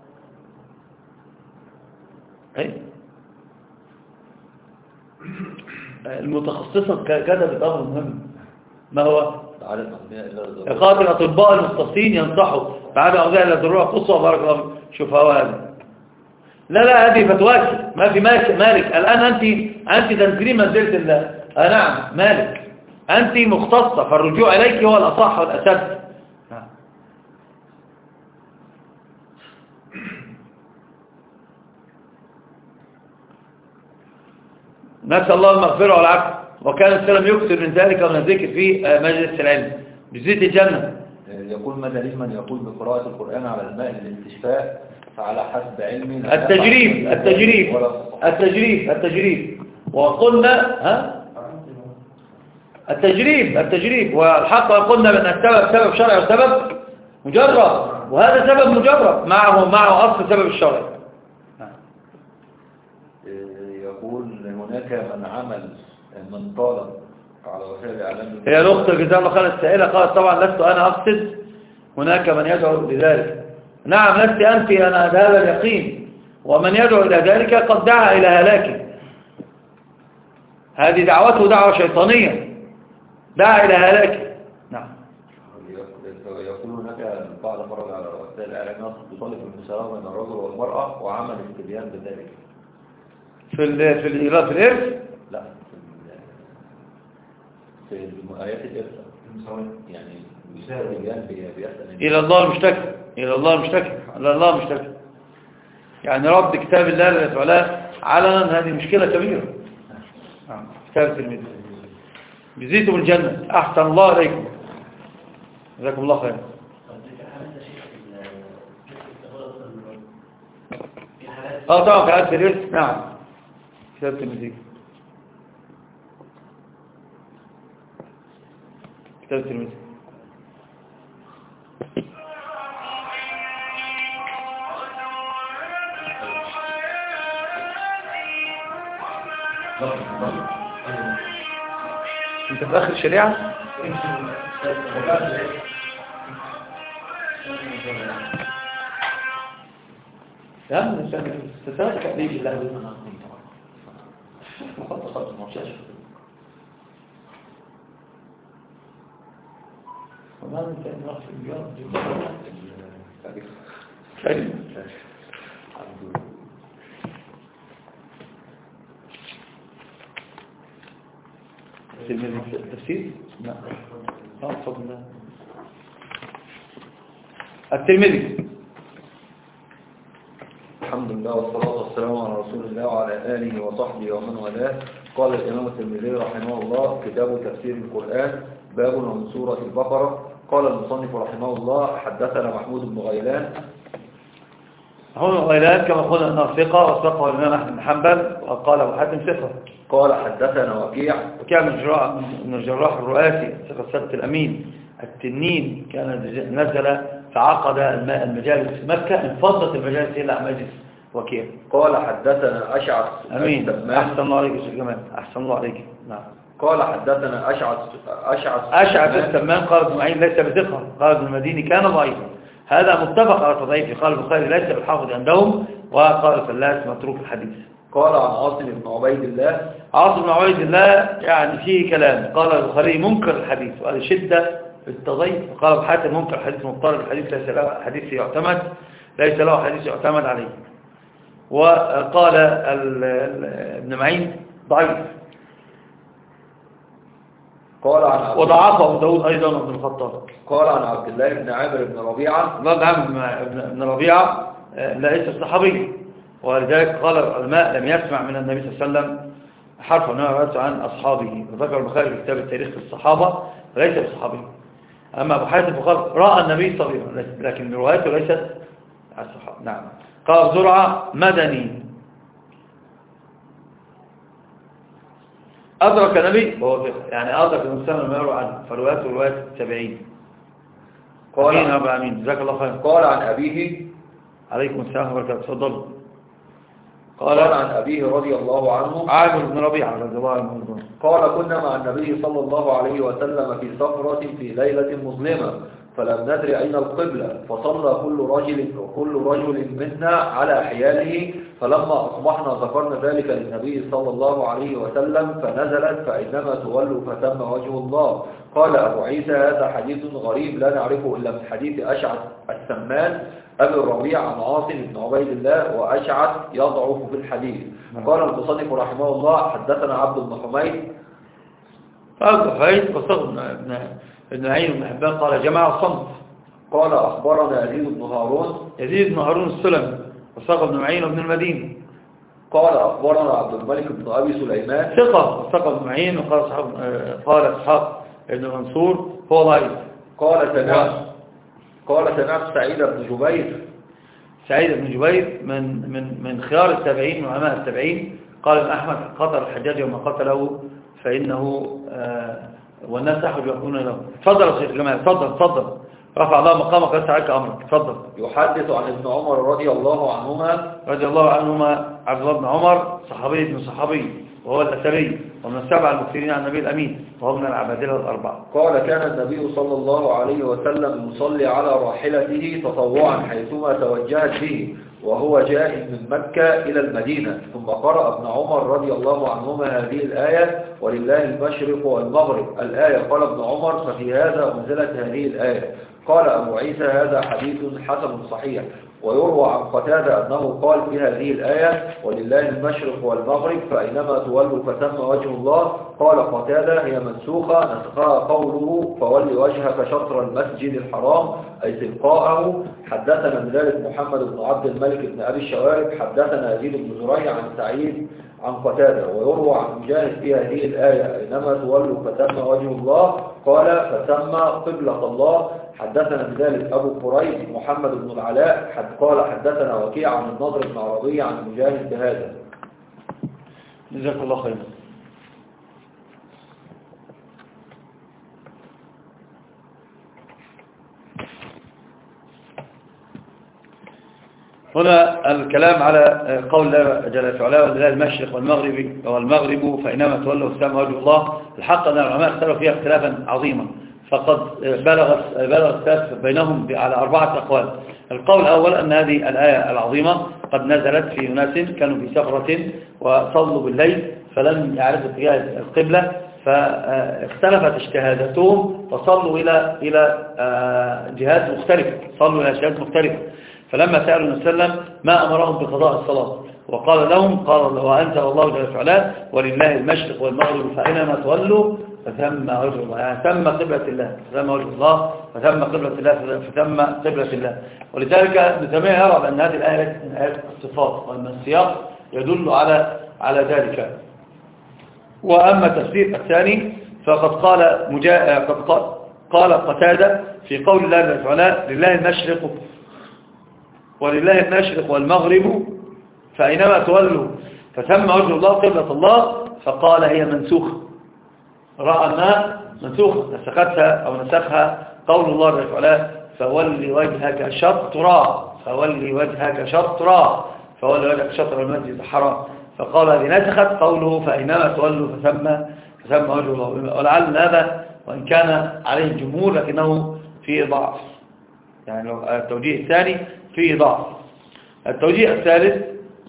Speaker 1: المتخصصة كتبت أمر مهم، ما هو؟ إقامة الأطباء المختصين ينصحوا بعد أوضاع إلى ضرورة قصوى. بارك الله فيك. شوف هو هذا. لا هذه فتواك، ما في مالك الآن. أنت تنزلين منزلة الله. نعم مالك، أنت مختصة، فالرجوع إليك هو الأصح والأسد. نسأل الله المغفرة والعفو. وكان السلام يكثر من ذلك ومن الذكر في مجلس العلم بزيت الجنة.
Speaker 2: يقول ما دليل من يقول بقراءة القرآن على الماء للاستشفاء؟ فعلى حسب علمي التجريب وقلنا التجريب والحق قلنا بأن السبب سبب شرعي وسبب مجرد، وهذا سبب مجرد معه أصل سبب الشرعي. يقول هناك من طالب على وسائل الإعلام.
Speaker 1: هي الأخت جزاها الله خير السائلة قالت طبعا لست أنا أقصد، هناك من يدعو لذلك. نعم لست أنت، أنا هذا اليقين. ومن يدعو إلى ذلك قد دعا إلى هلاكه. هذه دعوته دعوة شيطانية، دعا إلى هلاكه. نعم.
Speaker 2: يقول هناك بعض فرج على وسائل الإعلام يطالب بالمساواة بين الرجل والمرأة وعمل استبيان بذلك.
Speaker 1: في الإرث؟
Speaker 2: لا، في آيات الإرث يعني
Speaker 1: إلى الله المشتكى يعني رد كتاب الله الذي تعالى علنا. هذه مشكلة كبيرة. كتاب الترمذي جزيتم الجنة. أحسن الله عليكم، جزاكم الله خير. طبعا في حالة الإرث. نعم كتاب الترمذي. كتاب الترمذي. انت في اخر الشريعة؟ يا عم استثناء تكليف الله. وما انت نفس اليوم التفسير؟ لا بفضل الله. الترمذي.
Speaker 2: الحمد لله والصلاة والسلام على رسول الله وعلى آله وصحبه ومن والاه. قال الإمام الترمذي رحمه الله: كتاب تفسير القرآن، باب من سورة البقرة. قال المصنف رحمه الله: حدثنا محمود بن غيلان.
Speaker 1: هنا غيلان كما قلنا انه ثقة، وثقه الإمام أحمد بن حنبل، وقال أبو حاتم ثقة.
Speaker 2: قال حدثنا وكيع
Speaker 1: بن الجراح الرؤاسي ثقة ثبت الأمين. التنين كان نزل فعقد المجالس في مكة، انفضت المجالس إلى مجلس وكيع.
Speaker 2: قال حدثنا أشعث.
Speaker 1: أمين. أحسن الله عليك يا شيخ جمال، أحسن الله عليك. نعم.
Speaker 2: قال حدثنا
Speaker 1: أشعث السمان قال ابن معين ليس بثقة، قال ابن المديني كان ضعيفا. هذا متفق على تضعيفه. قال البخاري ليس بالحافظ عندهم، وقال الفلاس متروك الحديث.
Speaker 2: قال عن عاصم بن عبيد الله.
Speaker 1: عاصم بن عبيد الله يعني فيه كلام. قال البخاري منكر الحديث، وقال شدة التضعيف. قال ابو حاتم منكر الحديث، مضطرب الحديث، ليس له حديث يعتمد عليه. وقال ابن معين ضعيف.
Speaker 2: قال عن
Speaker 1: وضعفه أبو داود أيضا ابن الخطاب.
Speaker 2: قال عن عبد الله بن عامر بن ربيعة.
Speaker 1: بن ربيعة ليس الصحابي، ولذلك قال العلماء لم يسمع من النبي صلى الله عليه وسلم حرفا نوعا عن أصحابه. وذكر البخاري في كتاب التاريخ في الصحابة ليس بالصحابي. أما أبو حاتم فقال رأى النبي صلى الله عليه وسلم، لكن روايته ليست على الصحابة. نعم. قال زرعة مدني أدرك النبي وهو يعني أدرك الإنسان لما يروى عنه، فروايته رواية 70. قال عن أبيه. عليكم السلام وبركاته. تفضلوا.
Speaker 2: قال عن أبيه رضي الله عنه
Speaker 1: عامر بن ربيعة رضي الله عنه
Speaker 2: قال كنا مع النبي صلى الله عليه وسلم في سفرة في ليلة مظلمة فلم ندر أين القبلة فصلى كل رجل منا على حياله فلما أصبحنا ذكرنا ذلك للنبي صلى الله عليه وسلم فنزلت فإنما تولوا فثم وجه الله. قال أبو عيسى هذا حديث غريب لا نعرفه إلا من حديث أشعث السمان أبي الربيع عن عاصم بن عبيد الله وأشعث يضعف في الحديث. قال المصنف رحمه الله حدثنا عبد بن حميد
Speaker 1: وصغ ابن عين بن حبان قال جماعة الصنف.
Speaker 2: قال أخبرنا يزيد بن هارون
Speaker 1: السلمي وصغ بن معين وابن المديني.
Speaker 2: قال أخبرنا عبد الملك بن أبي سليمان
Speaker 1: ثقة وصغ بن معين قال إسحاق بن منصور هو ضعيف.
Speaker 2: قال سمعت
Speaker 1: سعيد بن جبير من خيار التابعين وعلماء التابعين. قال أحمد قتل الحجاج وما قتله فإنه والناس أحد يقولون له. تفضل يا شيخ جمال. تفضل رفع الله مقامك وسعك أمرك. تفضل.
Speaker 2: يحدث عن ابن عمر رضي الله عنهما
Speaker 1: عبد الله بن عمر صحابي ابن صحابي وهو الأثري ومن السبع المكثرين عن النبي الأمين وهو من العبادلة الأربعة.
Speaker 2: قال كان النبي صلى الله عليه وسلم يصلي على راحلته تطوعا حيثما توجهت به وهو جاء من مكة إلى المدينة. ثم قرأ ابن عمر رضي الله عنهما هذه الآية ولله المشرق والمغرب الآية. قال ابن عمر ففي هذا أنزلت هذه الآية. قال أبو عيسى هذا حديث حسن صحيح. ويروى عن قتادة أنه قال في هذه الآية ولله المشرق والمغرب فأينما تولوا فثم وجه الله. قال قتادة هي منسوخة نسخها قوله فول وجهك شطر المسجد الحرام أي تلقاءه. حدثنا من ذلك محمد بن عبد الملك بن أبي الشوارب حدثنا يزيد بن زريع عن سعيد عن قتادة. ويروى عن مجاهد في هذه الآية أينما تولوا فثم وجه الله قال فثم قبلة الله. حدثنا بذلك أبو قريب محمد بن العلاء قال حدثنا وكيع عن النضر بن عربية عن مجاهد بهذا.
Speaker 1: جزاك الله خيرا. هنا الكلام على قول الله جل وعلا ولله المشرق والمغرب فإنما تولوا فثم وجه الله. الحق أن العلماء اختلفوا فيها اختلافا عظيما فقد بلغ الخلاف بينهم على 4 أقوال. القول الأول أن هذه الآية العظيمة قد نزلت في أناس كانوا في سفرة وصلوا بالليل فلم يعرفوا اتجاه القبلة فاختلفت اجتهاداتهم فصلوا إلى جهات مختلفة. فلما سألوا النبي صلى الله عليه وسلم ما أمرهم بقضاء الصلاة وقال لهم وأنزل الله جل وعلا ولله المشرق والمغرب فأينما تولوا فثم وجه الله يعني ثم قبلة الله فثم وجه الله فثم قبلة الله فثم قبلة الله. ولذلك ابن تيمية يرى بأن هذه الآية من آيات الصفات وأن السياق يدل على ذلك. وأما التفسير الثاني فقد قال قتادة في قول الله جل وعلا لله المشرق والمغرب فأينما تولوا فثم وجه الله قبلة الله فقال هي منسوخة. رأى أنها منسوخة نسخها قول الله جل وعلا فولي وجهك شطر المسجد الحرام فقال هذه نسخت قوله فأينما تولوا فثم وجه الله. ولعل هذا وإن كان عليه الجمهور لكنه فيه ضعف يعني التوجيه الثاني فيه ضعف. التوجيه الثالث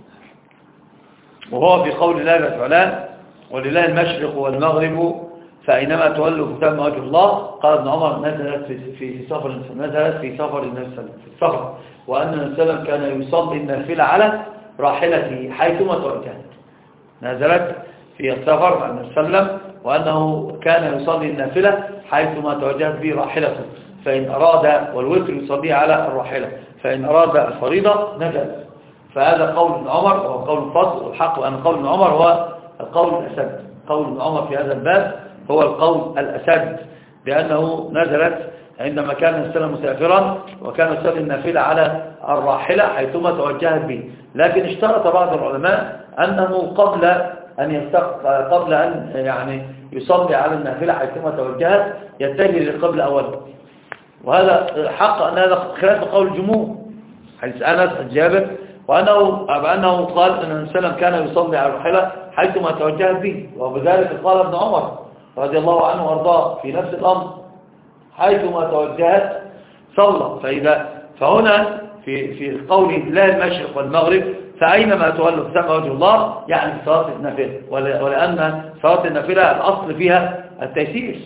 Speaker 1: وهو في قول الله جل وعلا ولله المشرق والمغرب فأينما تولوا فثم وجه الله. قال ابن عمر نزلت في سفر النبي صلى الله عليه وسلم وأن النبي صلى الله عليه وسلم كان يصلي النافلة على راحلته حيثما توجهت. نزلت في السفر عن النبي صلى الله عليه وسلم وأنه كان يصلي النافلة حيثما توجهت به راحلته فإن أراد والوتر يصلي على الراحلة فإن أراد الفريضة نزل. فهذا قول ابن عمر وهو قول الفصل والحق وأن قول ابن عمر هو القول الأسد. قول ابن عمر في هذا الباب هو القول الأسد لأنه نزلت عندما كان السلام مسافرا وكان يصلي النافلة على الراحلة حيثما توجهت به. لكن اشترط بعض العلماء أنه قبل أن يعني يصلي على النافلة حيثما توجهت يتجه للقبلة أولا. وهذا حق أن هذا خلاف قول الجمهور حديث أنس الجابر وأنه قال أن النبي صلى الله عليه وسلم كان يصلي على الراحلة حيثما توجهت به، وبذلك قال ابن عمر رضي الله عنه وارضاه في نفس الأمر حيثما توجهت صلى. فهنا في قول لا المشرق والمغرب فأينما تولوا ثم وجه الله، يعني صلاة النافلة، ولأن صلاة النافلة الأصل فيها التيسير،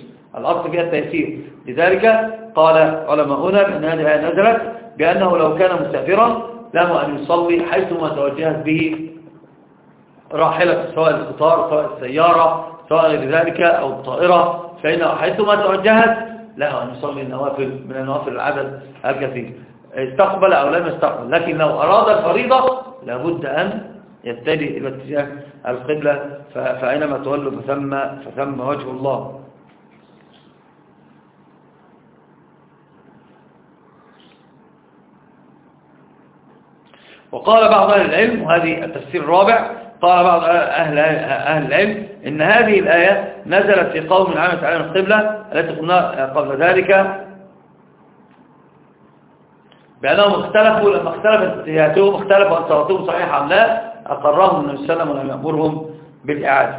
Speaker 1: لذلك قال علماؤنا بأن هذه الآية نزلت بأنه لو كان مسافرا له أن يصلي حيثما توجهت به راحلة، سواء القطار سواء السيارة سواء غير ذلك أو الطائرة، فإنه حيثما توجهت له أن يصلي النوافل من النوافل العدد الكثير، استقبل أو لم يستقبل. لكن لو أراد الفريضة لابد أن يتجه إلى اتجاه القبلة، فأينما تولوا فثم وجه الله. وقال بعض أهل العلم، وهذه التفسير الرابع، قال بعض أهل العلم إن هذه الآية نزلت في قوم عمت عليهم القبلة التي قلنا قبل ذلك بأنهم اختلفوا، لما اختلفت اتجاهاتهم اختلفوا أن صلاتهم صحيحة أم لا، أقرهم النبي صلى الله عليه وسلم ولم يأمرهم بالإعادة.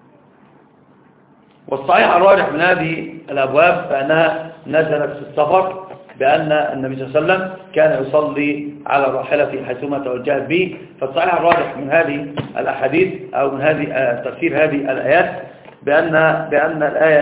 Speaker 1: والصحيح الراجح من هذه الأبواب فأنها نزلت في السفر، بأن النبي صلى الله عليه وسلم كان يصلي على الراحلة حيثما توجهت به. فالصحيح الراجح من هذه الأحاديث أو من هذه تفسير هذه الآيات بأن الآية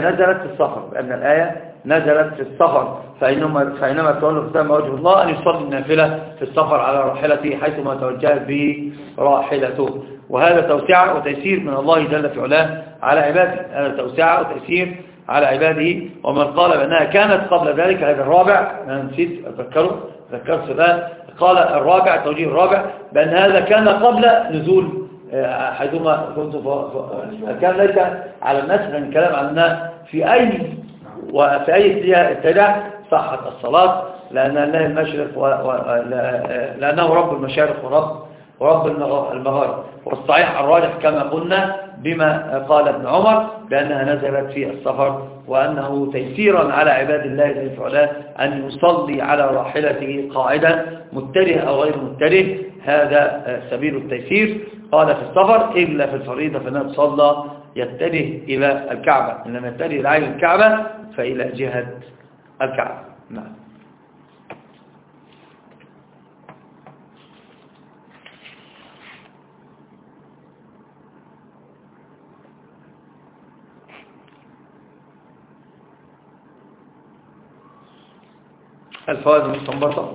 Speaker 1: نزلت في السفر، فإنما تولوا ثم وجه الله أن يصلي النافلة في السفر على راحلته حيثما توجهت به راحلته. وهذا توسعة وتيسير من الله جل في علاه على عباده، هذا توسعة وتيسير على عباده. ومن قال بأنها كانت قبل ذلك، هذا الرابع أنا نسيت ذكرت الآن، قال الرابع التوجيه الرابع بأن هذا كان قبل نزول حيثما كنت كان ليس على الناس من الكلام عن الناس في أي اتجاه صحت الصلاة، لأن الله المشرق لأنه رب المشارق ورب المغارب. والصحيح الراجح كما قلنا بما قال ابن عمر بأنها نزلت في السفر، وأنه تيسيرا على عباد الله جل وعلا أن يصلي على راحلته قاعدا متجه أو غير متجه، هذا سبيل التيسير. قال في السفر إلا في الفريضة فإنها تصلى يتجه إلى الكعبة، إن لم يتجه إلى عين الكعبة فإلى جهة الكعبة. نعم. الفوائد المستنبطة: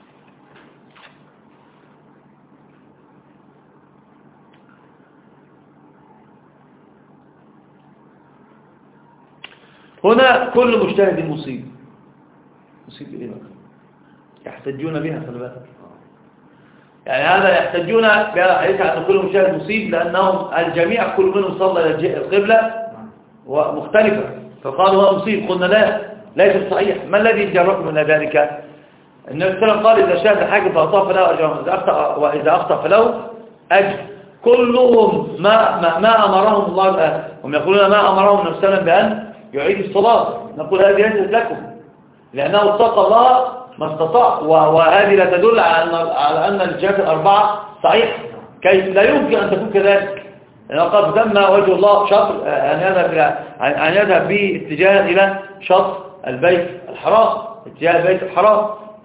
Speaker 1: هنا كل مجتهد مصيب إيه بقى؟ يحتجون بها، خلي بالك، يعني هذا يحتجون بها حديث أن كل مجتهد مصيب، لأنهم الجميع كل منهم صلى إلى القبلة ومختلفة، فقالوا هو مصيب. قلنا لا، ليس صحيح. ما الذي جربنا من ذلك؟ النبي صلى الله عليه وسلم قال إذا شاهد الحاكم فأخطأ فله أجر، وإذا أخطأ فله أجر. كلهم ما أمرهم الله، هم يقولون ما أمرهم النبي صلى الله عليه وسلم بأن يعيد الصلاة، نقول هذه ليست لكم، لأنه اتقى الله ما استطاع، وهذه لا تدل على أن الجهات الأربعة صحيح، كيف لا يمكن أن تكون كذلك، لأنه قد ثم وجه الله شطر أن يذهب به اتجاه إلى شطر البيت الحرام، اتجاه البيت الحرام،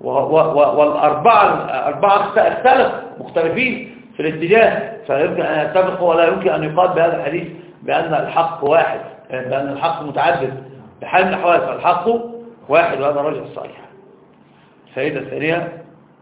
Speaker 1: والأربعة اختلف مختلفين في الاتجاه، فلا يمكن أن يتفقوا ولا يمكن أن يقال بهذا الحديث بأن الحق واحد، بأن الحق متعدد بحال من الأحوال، فالحق واحد، وهذا الرجل الصحيح. الفائدة الثانية: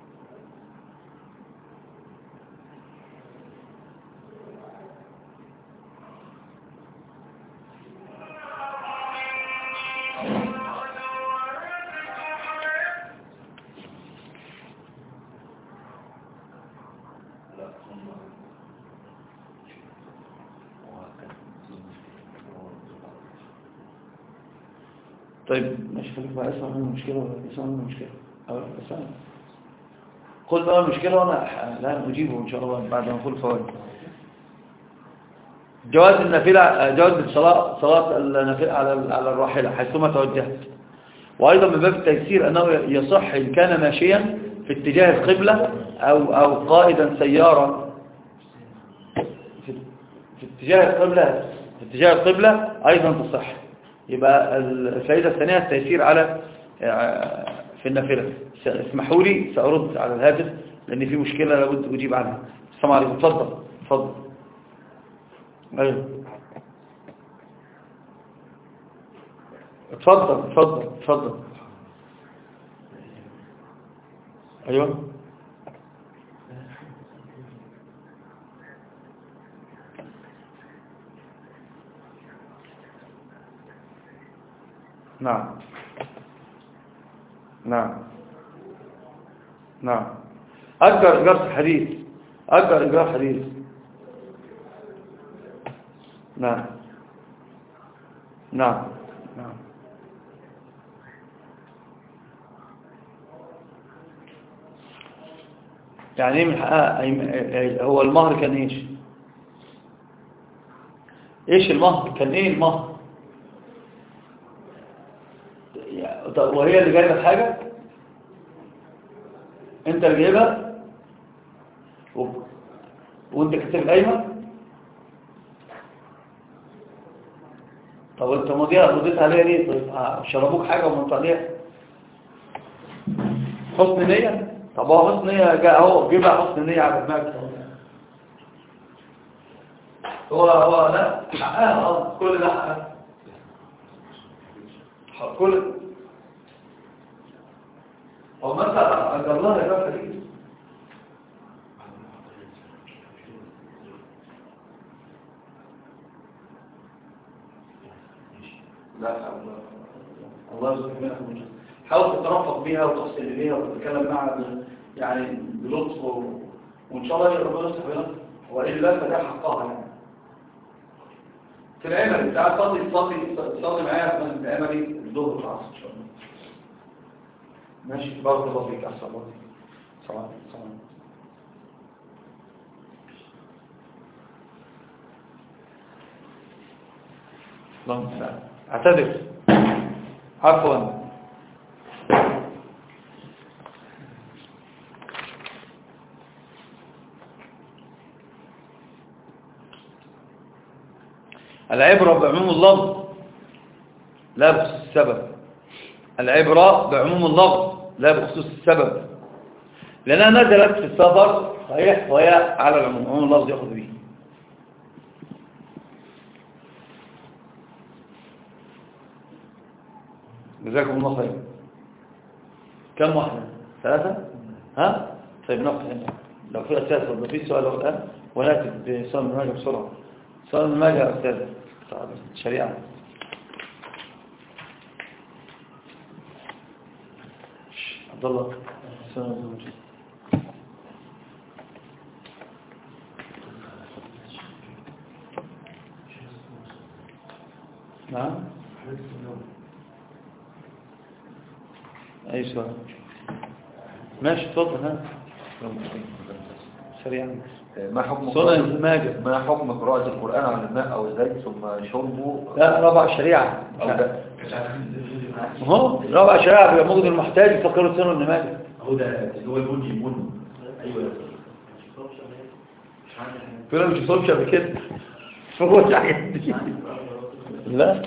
Speaker 1: طيب ماشي، خليك بقى اسمع منه المشكلة ولا اسمع منه المشكلة قل بقى المشكلة وأنا لا أجيبه إن شاء الله بعد ما نقول فوائد. جواز النافلة، جواز صلاة النافلة على الراحلة حيثما توجهت. وأيضا من باب التيسير أنه يصح إن كان ماشيا في اتجاه القبلة أو قائدا سيارة في اتجاه القبلة أيضا تصح. يبقى الفائدة الثانية التيسير على في النافلة. اسمحوا لي سأرد على الهاتف لأن في مشكلة لابد أجيب عنها. السلام عليكم. اتفضل. أيوه اتفضل. أيوه نعم أجر إيجار حديث. نعم يعني ايه من حقها؟ هو المهر كان ايش المهر؟ كان ايه المهر؟ وهي اللي جايبه الحاجه؟ انت اللي جايبها وانت كاتب القايمه؟ طب انت مضيت عليها ليه؟ طيب شربوك حاجه ومضيت عليها؟ حسن نيه. طب هو حسن نيه جاء اهو، جيبها حسن نيه على دماغك. هو لا حقها كل ده حقها كل هو ما انت اجر لها ايجار حديث. لا الله يرزقك منها وجهك. حاول تترفق بيها وتحسن اليها وتتكلم معها يعني بلطف وان شاء الله ربنا يصلح بينك. والا فده حقها يعني. في العمل انت قاعد تصلي معايا في العمل الظهر والعصر ان شاء الله. ماشي بارك الله فيك. احسن الله فيك. سلام. اللهم استعان. اعتذر عفوا. العبرة بعموم اللفظ لا بخصوص السبب. العبرة بعموم اللفظ لا بخصوص السبب، لأنها نزلت في السفر صحيح وهي على العموم. عموم اللفظ يأخذ به. جزاكم الله خير. كم واحدة؟ 3؟ ها؟ طيب نقف هنا. لو في أساس ولا في سؤال الآن ونأتي بسؤال الماجة بسرعة. سؤال الماجة يا أستاذ شريعة. عبد الله نعم. أي سؤال؟ ماشي تفضل. ها سريعا.
Speaker 2: ما حكم قراءة القرآن على الماء أو الزيت ثم شربه؟
Speaker 1: لا رابع الشريعة. هو رابع الشريعة بيموجد المحتاج فقروا سنة النماذج.
Speaker 3: هو ده اللي هو البني. أيوة
Speaker 1: فينا مش صوبش قبل كده. فقوش حاجات دي. لا.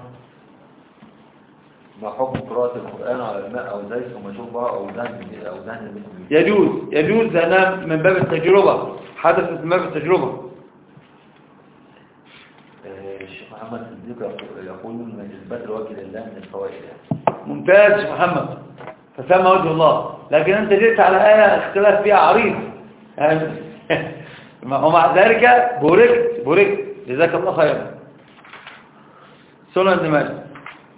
Speaker 2: ما حكم قراءة القرآن على الماء أو الزيت ثم شربها أو دهن
Speaker 1: يجوز لأنها من باب التجربة، حدثت من باب التجربة.
Speaker 2: الشيخ محمد صديق يقول من إثبات الوجه لله من الفوائد.
Speaker 1: ممتاز يا محمد، فسمى وجه الله. لكن أنت جئت على آية اختلاف فيها عريض ومع ذلك بوركت جزاك الله خيرا. سنة النماذج.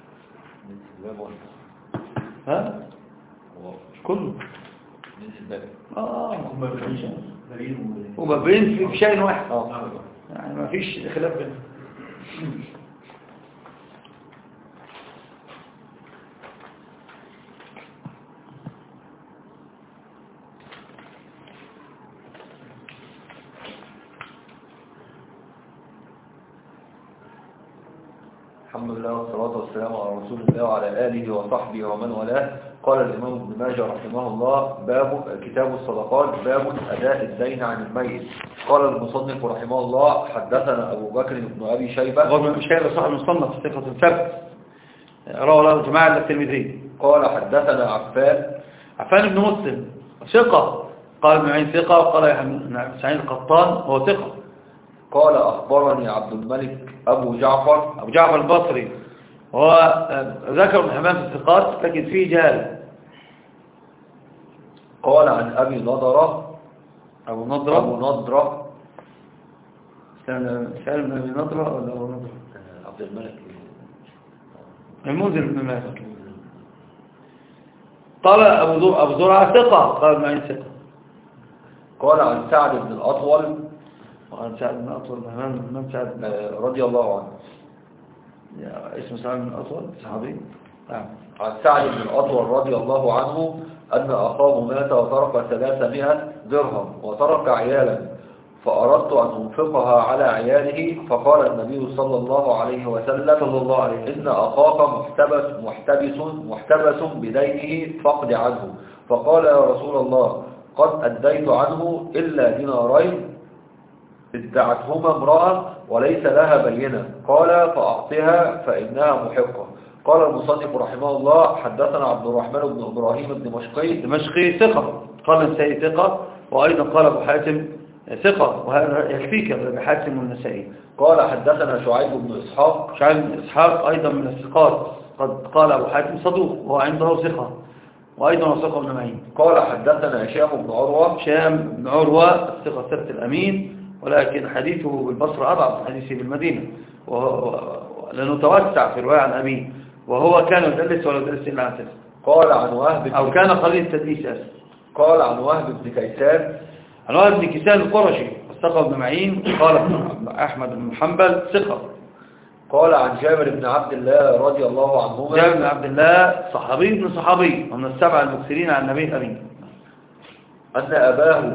Speaker 1: ها كله ومبين في شيء واحد يعني ما فيش خلاف بينهم.
Speaker 2: الحمد لله والصلاة والسلام على رسول الله وعلى آله وصحبه ومن والاه. قال الإمام ابن ماجه رحمه الله باب كتاب الصدقات باب أداء الدين عن الميت. قال المصنف رحمه الله حدثنا أبو بكر بن أبي شيبة
Speaker 1: صاحب المصنف ثقة ثبت رواه له جماعة الترمذي.
Speaker 2: قال حدثنا
Speaker 1: عفان بن مسلم ثقة، قال ابن معين ثقة، وقال يحيى بن سعيد القطان هو ثقة.
Speaker 2: قال أخبرني عبد الملك أبو جعفر
Speaker 1: البصري، هو ذكر ابن حبان في الثقات لكن فيه جهل.
Speaker 2: قال عن أبي نضرة
Speaker 1: أبو نضرة
Speaker 2: سأل
Speaker 1: من أبي نضرة ولا أبو نضرة؟
Speaker 2: عبد الملك
Speaker 1: المنذر بن مالك. قال أبو زرعة ثقة، قال ابن معين ثقة.
Speaker 2: قال عن سعد بن الأطول
Speaker 1: من سعد
Speaker 2: رضي الله عنه.
Speaker 1: اسم سعد بن الأطول صحابي.
Speaker 2: عن سعد بن الأطول رضي الله عنه أن أخاه مات وترك 300 درهم وترك عيالا، فأردت أن أنفقها على عياله، فقال النبي صلى الله عليه وسلم إن أخاك محتبس بدينه فاقض عنه. فقال يا رسول الله قد أديت عنه إلا دينارين ادعتهما امرأة وليس لها بينة، قال فأعطها فإنها محقة. قال المصنف رحمه الله حدثنا عبد الرحمن بن إبراهيم
Speaker 1: دمشقي ثقة، قال النسائي ثقة، وأيضا قال أبو حاتم ثقة، وهذا يكفيك أبو حاتم والنسائي.
Speaker 2: قال حدثنا شعيب بن
Speaker 1: إسحاق أيضا من الثقات، قد قال أبو حاتم صدوق وهو عنده ثقة، وأيضا وثقه ابن معين.
Speaker 2: قال حدثنا هشام بن
Speaker 1: عروة الثقة الثبت الأمين، ولكن حديثه بالبصرة أضعف من حديثه بالمدينة، لأنه توسع في رواية عن أبيه، وهو كان يدلس ولا يدلس إلا عن ثقة.
Speaker 2: قال عن وهب
Speaker 1: أو كان قليل التدليس أسف.
Speaker 2: قال عن وهب بن كيسان
Speaker 1: القرشي وثقه ابن معين. قال أحمد بن حنبل ثقة.
Speaker 2: قال عن جابر بن عبد الله رضي الله عنهما.
Speaker 1: جابر بن عبد الله صحابي ابن صحابي ومن السبع المكثرين عن النبي الأمين،
Speaker 2: أن أباه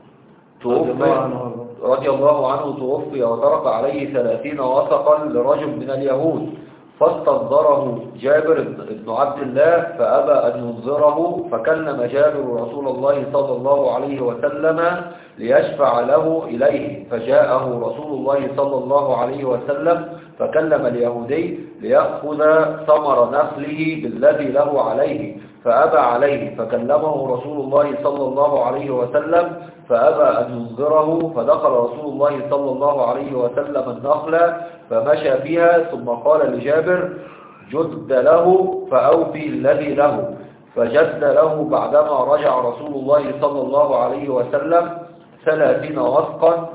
Speaker 2: رضي الله عنه توفي وترك عليه 30 وثقا لرجل من اليهود، فاستنظره جابر بن عبد الله فأبى أن ينظره، فكلم جابر رسول الله صلى الله عليه وسلم ليشفع له إليه، فجاءه رسول الله صلى الله عليه وسلم فكلم اليهودي ليأخذ ثمر نخله بالذي له عليه، فأبى عليه، فكلمه رسول الله صلى الله عليه وسلم فأبى أن ينظره، فدخل رسول الله صلى الله عليه وسلم النخلة فمشى فيها، ثم قال لجابر جد له فأوفي الذي له، فجد له بعدما رجع رسول الله صلى الله عليه وسلم 30 وثقا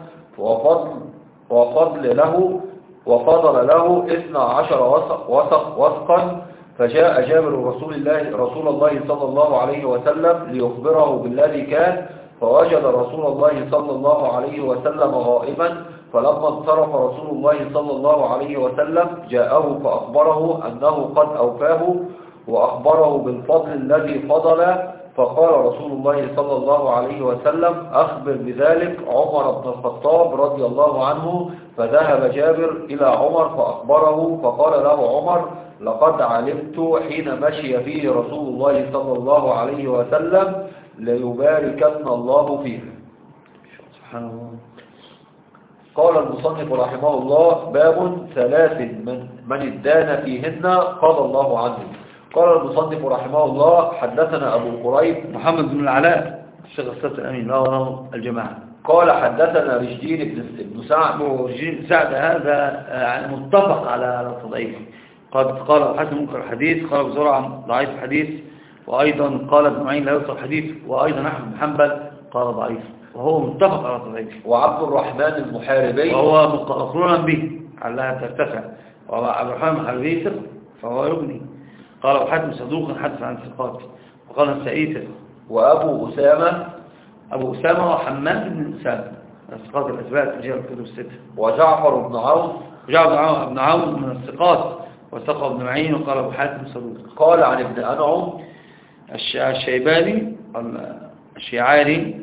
Speaker 2: وفضل له 12 وثقا، فجاء جابر رسول الله صلى الله عليه وسلم ليخبره بالذي كان، فوجد رسول الله صلى الله عليه وسلم غائبا، فلما انصرف رسول الله صلى الله عليه وسلم جاءه فأخبره أنه قد أوفاه وأخبره بالفضل الذي فضل، فقال رسول الله صلى الله عليه وسلم أخبر بذلك عمر بن الخطاب رضي الله عنه، فذهب جابر إلى عمر فأخبره، فقال له عمر لقد علمت حين مشي فيه رسول الله صلى الله عليه وسلم ليباركن الله فيه.
Speaker 1: سبحان الله.
Speaker 2: قال المصنف رحمه الله باب 3 من ادان فيهن قضى الله عنه. قال المصنف رحمه الله حدثنا أبو قريب
Speaker 1: محمد بن العلاء الشيخ السبت الأمين له الجماعة.
Speaker 2: قال حدثنا رشدين بن
Speaker 1: سعد هذا متفق على تضعيفه، قال حسن منكر الحديث، قال بزرعة ضعيف الحديث، وأيضا قال ابن معين لا يوصل الحديث، وأيضا أحمد بن حنبل قال ضعيف، وهو متفق على تضعيفه.
Speaker 2: وعبد الرحمن المحاربي
Speaker 1: وهو مقرونا به على ترتفع، وعبد الرحمن المحاربي ثقة فهو يبني. قال أبو حاتم صدوق حدث عن ثقات، وقال السعيد.
Speaker 2: وأبو
Speaker 1: أسامة وحماد بن أسامة الثقات الأثبات رجال الكتب الستة.
Speaker 2: وجعفر بن
Speaker 1: عون من الثقات وثقه ابن معين، وقال أبو حاتم صدوق.
Speaker 2: قال عن ابن أنعم
Speaker 1: الشيباني الشيعاني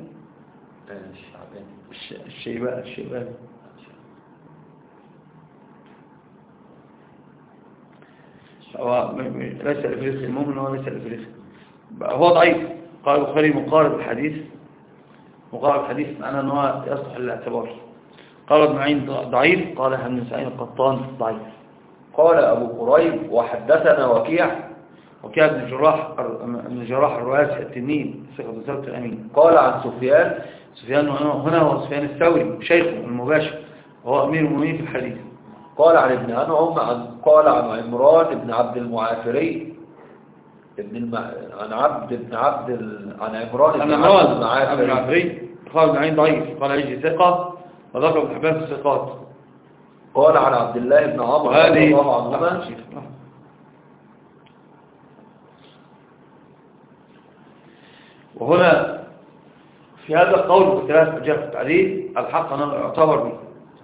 Speaker 1: الشيباني هو ليس الإفريقي، المؤمن هو ليس الإفريقي، هو ضعيف. قال البخاري مقارب الحديث معناه أنه يصلح للاعتبار. قال ابن معين ضعيف. قال ابن سعيد القطان ضعيف.
Speaker 2: قال أبو قريب وحدثنا وكيع
Speaker 1: بن جراح الرؤاسي التنين ثقة ثبت الأمين.
Speaker 2: قال عن
Speaker 1: سفيان هنا هو سفيان الثوري شيخه المباشر وهو أمير المؤمنين في الحديث.
Speaker 2: قال عن ابن أنعم قال عن عمران بن عبد المعافري عن عمران بن عبد المعافري.
Speaker 1: قال ابن عين ضعيف. قال عيشي ثقة وذكر ابن حبان في الثقات.
Speaker 2: قال عن عبد الله بن عمرو رضي الله عنهما
Speaker 1: وهنا في هذا القول بثلاث أجابة التعليل الحق أنه يعتبر به.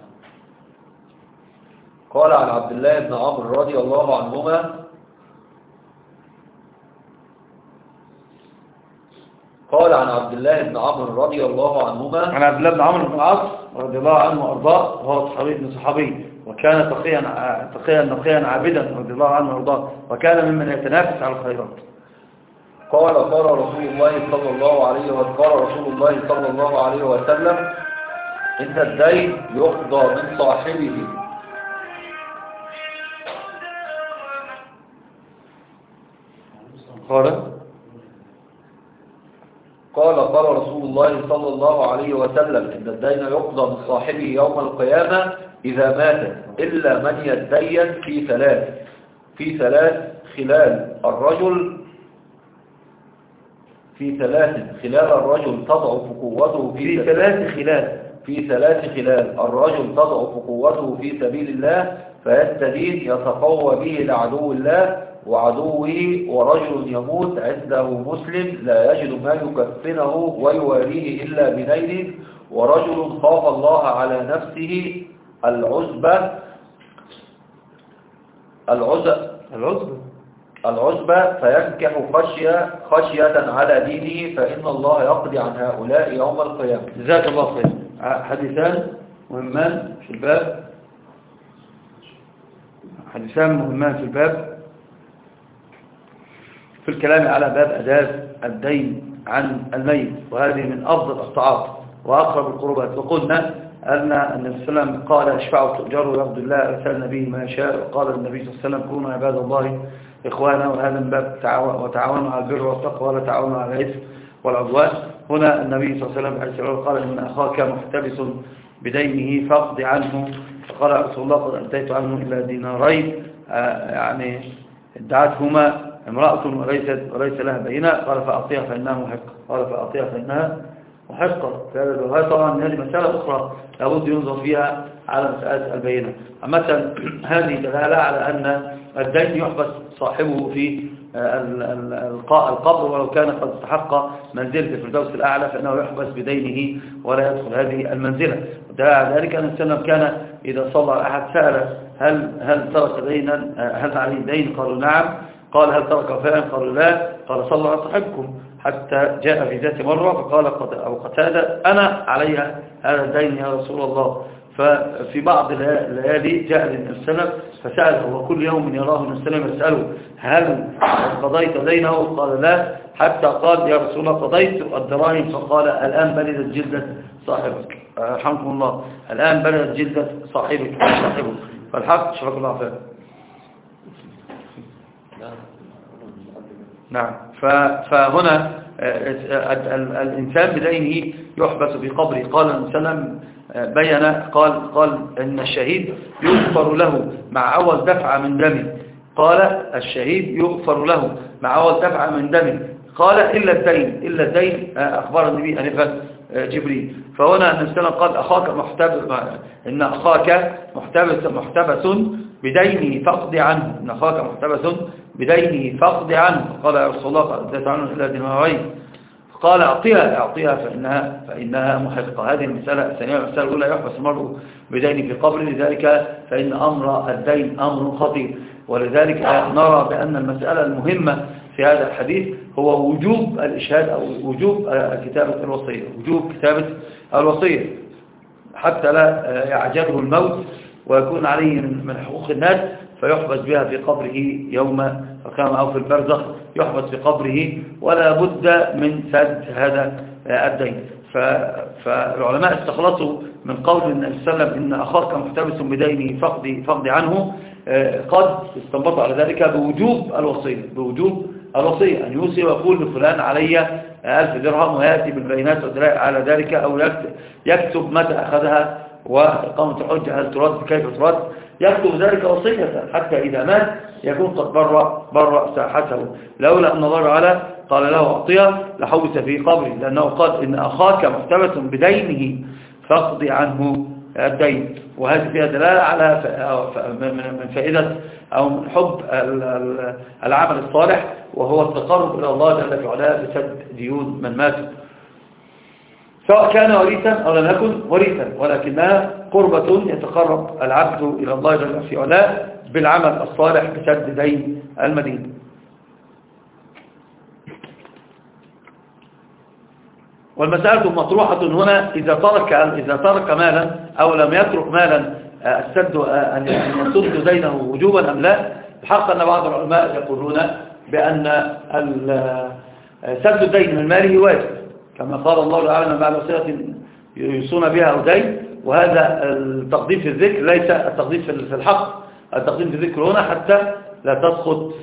Speaker 2: قال عن عبد الله بن عمرو رضي الله عنهما عن عبد الله بن عمرو رضي الله عنهما
Speaker 1: عن عبد الله بن عمرو بن العاص رضي الله عنه وارضاه وهو صحابي وكان تقيا نقيا عابدا رضي الله عنه وارضاه وكان ممن يتنافس على الخيرات.
Speaker 2: قال رسول الله صلى الله عليه وسلم إن الدين يقضى من صاحبه قال رسول الله صلى الله عليه وسلم إن الدين يقضى من صاحبه يوم القيامة إذا مات إلا من يتدين في ثلاث خلال الرجل تضعف قوته في ثلاث خلال الرجل تضعف قوته في سبيل الله فيستدين يتقوى به لعدو الله وعدوه ورجل يموت عنده مسلم لا يجد ما يكفنه ويواريه إلا بدين ورجل خاف الله على نفسه العزبة فينكح خشية على دينه فإن الله يقضي عن هؤلاء يوم القيامة.
Speaker 1: جزاك الله خير. حديثان مهمان في الباب في الكلام على باب أداء الدين عن الميت وهذه من أفضل الطاعات وأقرب القربات. وقلنا أن النبي صلى الله عليه وسلم قال اشفعوا تؤجروا ويرضي الله رسالنا به ما يشاء. وقال النبي صلى الله عليه وسلم كونوا عباد الله إخوانا وهذا من باب وتعاونوا على البر والتقوى ولا تعاونوا على الإثم والعدوان. هنا النبي صلى الله عليه وسلم قال إن أخاك محتبس بدينه فاقض عنه. فقال رسول الله قد أديت عنه إلا دينارين يعني ادعتهما امرأة وليس لها بينة. قال فأعطيها فإنها محقة. فهذا طبعا هذه مسألة أخرى لابد ينظر فيها على مسألة البينة. مثلا هذه دلالة على أن الدين يحبس صاحبه في القبر ولو كان قد استحق منزلة الفردوس الأعلى فإنه يحبس بدينه ولا يدخل هذه المنزلة. ودلالة ذلك أن السلام كان إذا صلى أحد سأل هل ترك دينا هل عليه دين؟ قالوا نعم. قال هل ترك وفاء؟ قالوا لا. قال صلوا على صاحبكم حتى جاء في ذات مرة فقال أبو قتادة أنا عليها هذا الدين يا رسول الله. ففي بعض الليالي جاء للنبي صلى الله عليه وسلم فسأله وكل يوم يراه النبي صلى الله عليه وسلم يسأله هل قضيت دينه؟ قال لا حتى قال يا رسول الله قضيت الدراهم. فقال الآن بلدت جلدة صاحبك رحمكم الله الآن بلدت جلدة صاحبك فالحق شفاك الله خير. نعم. فهنا الإنسان بدينه يحبس في قبره. قال الإنسان بين قال إن الشهيد يغفر له مع أول دفعة من دمه. قال الشهيد يغفر له مع أول دفعة من دمه. قال إلا الدين أخبر النبي أنفا جبريل. فهنا النبي قال أخاك محتبس بدينه فاقض عنه. إن أخاك محتبس بدينه فاقض عنه. قال يا رسول الله قد اديت عنه إلا دينارين. قال أعطيها فإنها محقة. هذه المسألة الثانية. المسألة الأولى يحبس المرء بدينه في قبره لذلك فإن أمر الدين أمر خطير. ولذلك نرى بأن المسألة المهمة في هذا الحديث هو وجوب الإشهاد أو وجوب كتابة الوصية حتى لا يعجله الموت ويكون عليه من حقوق الناس فيحبس بها في قبره يوم القيامة أو في البرزخ يحبس في قبره، ولا بد من سد هذا الدين. فالعلماء استخلصوا من قول النبي صلى الله عليه وسلم إن أخاك محتبس بدينه فاقض عنه، قد استنبطوا على ذلك بوجوب الوصية أن يوصي ويقول لفلان علي 1000 درهم، ويأتي بالبينات والدلائل على ذلك، أو يكتب متى أخذها وإقامة الحجة هل ترد كيف ترد، يكتب ذلك وصية حتى إذا مات يكون قد برأ ساحته. لولا أن الله تعالى قال له أعطيه لحوس في قبره، لأنه قال إن أخاك محتبس بدينه فاقض عنه الدين. وهذه فيها دلالة على من فائدة أو من حب العمل الصالح، وهو التقرب إلى الله جل وعلا بسد ديون من مات، سواء كان وريثا أو لم يكن وريثا، ولكنها قربة يتقرب العبد إلى الله جل وعلا بالعمل الصالح بسد دين المدين. والمسألة مطروحة هنا إذا ترك مالا أو لم يترك مالا السد أن يسد دينه وجوبا أم لا. الحق أن بعض العلماء يقولون بأن سد الدين من ماله واجب، كما قال الله تعالى بعد وصية يوصون بها أو دين. وهذا التقديم في الذكر ليس التقديم في الحق، التقديم في الذكر هنا حتى لا تسقط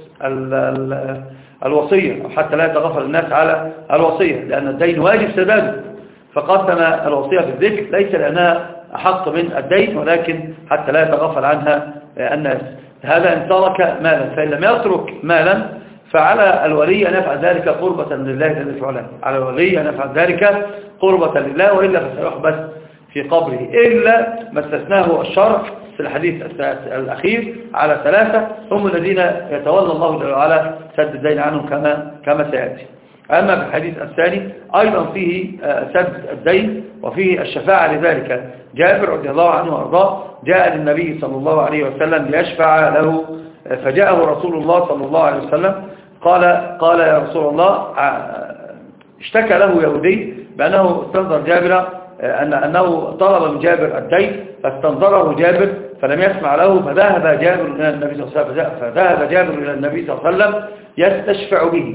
Speaker 1: الوصية، أو حتى لا يتغفل الناس على الوصية، لأن الدين واجب سداده، فقدم الوصية في الذكر ليس لأنها أحق من الدين، ولكن حتى لا يتغفل عنها الناس. هذا إن ترك مالا، فإن لم يترك مالا فعلى الولي أن يفعل ذلك قربة لله جل وعلا، على الولي أن يفعل ذلك قربة لله، وإلا فسيحبس في قبره، إلا ما استثناه الشرع في الحديث الأخير على 3 هم الذين يتولى الله جل وعلا سد الدين عنهم كما سيأتي. أما في الحديث الثاني أيضا فيه سد الدين وفيه الشفاعة لذلك. جابر رضي الله عنه وارضاه جاء للنبي صلى الله عليه وسلم ليشفع له، فجاءه رسول الله صلى الله عليه وسلم قال يا رسول الله، اشتكى له يهودي بأنه استنظر جابر أنه طلب من جابر الدين، فاستنظره جابر فلم يسمع له، فذهب جابر إلى النبي صلى الله عليه وسلم يستشفع به.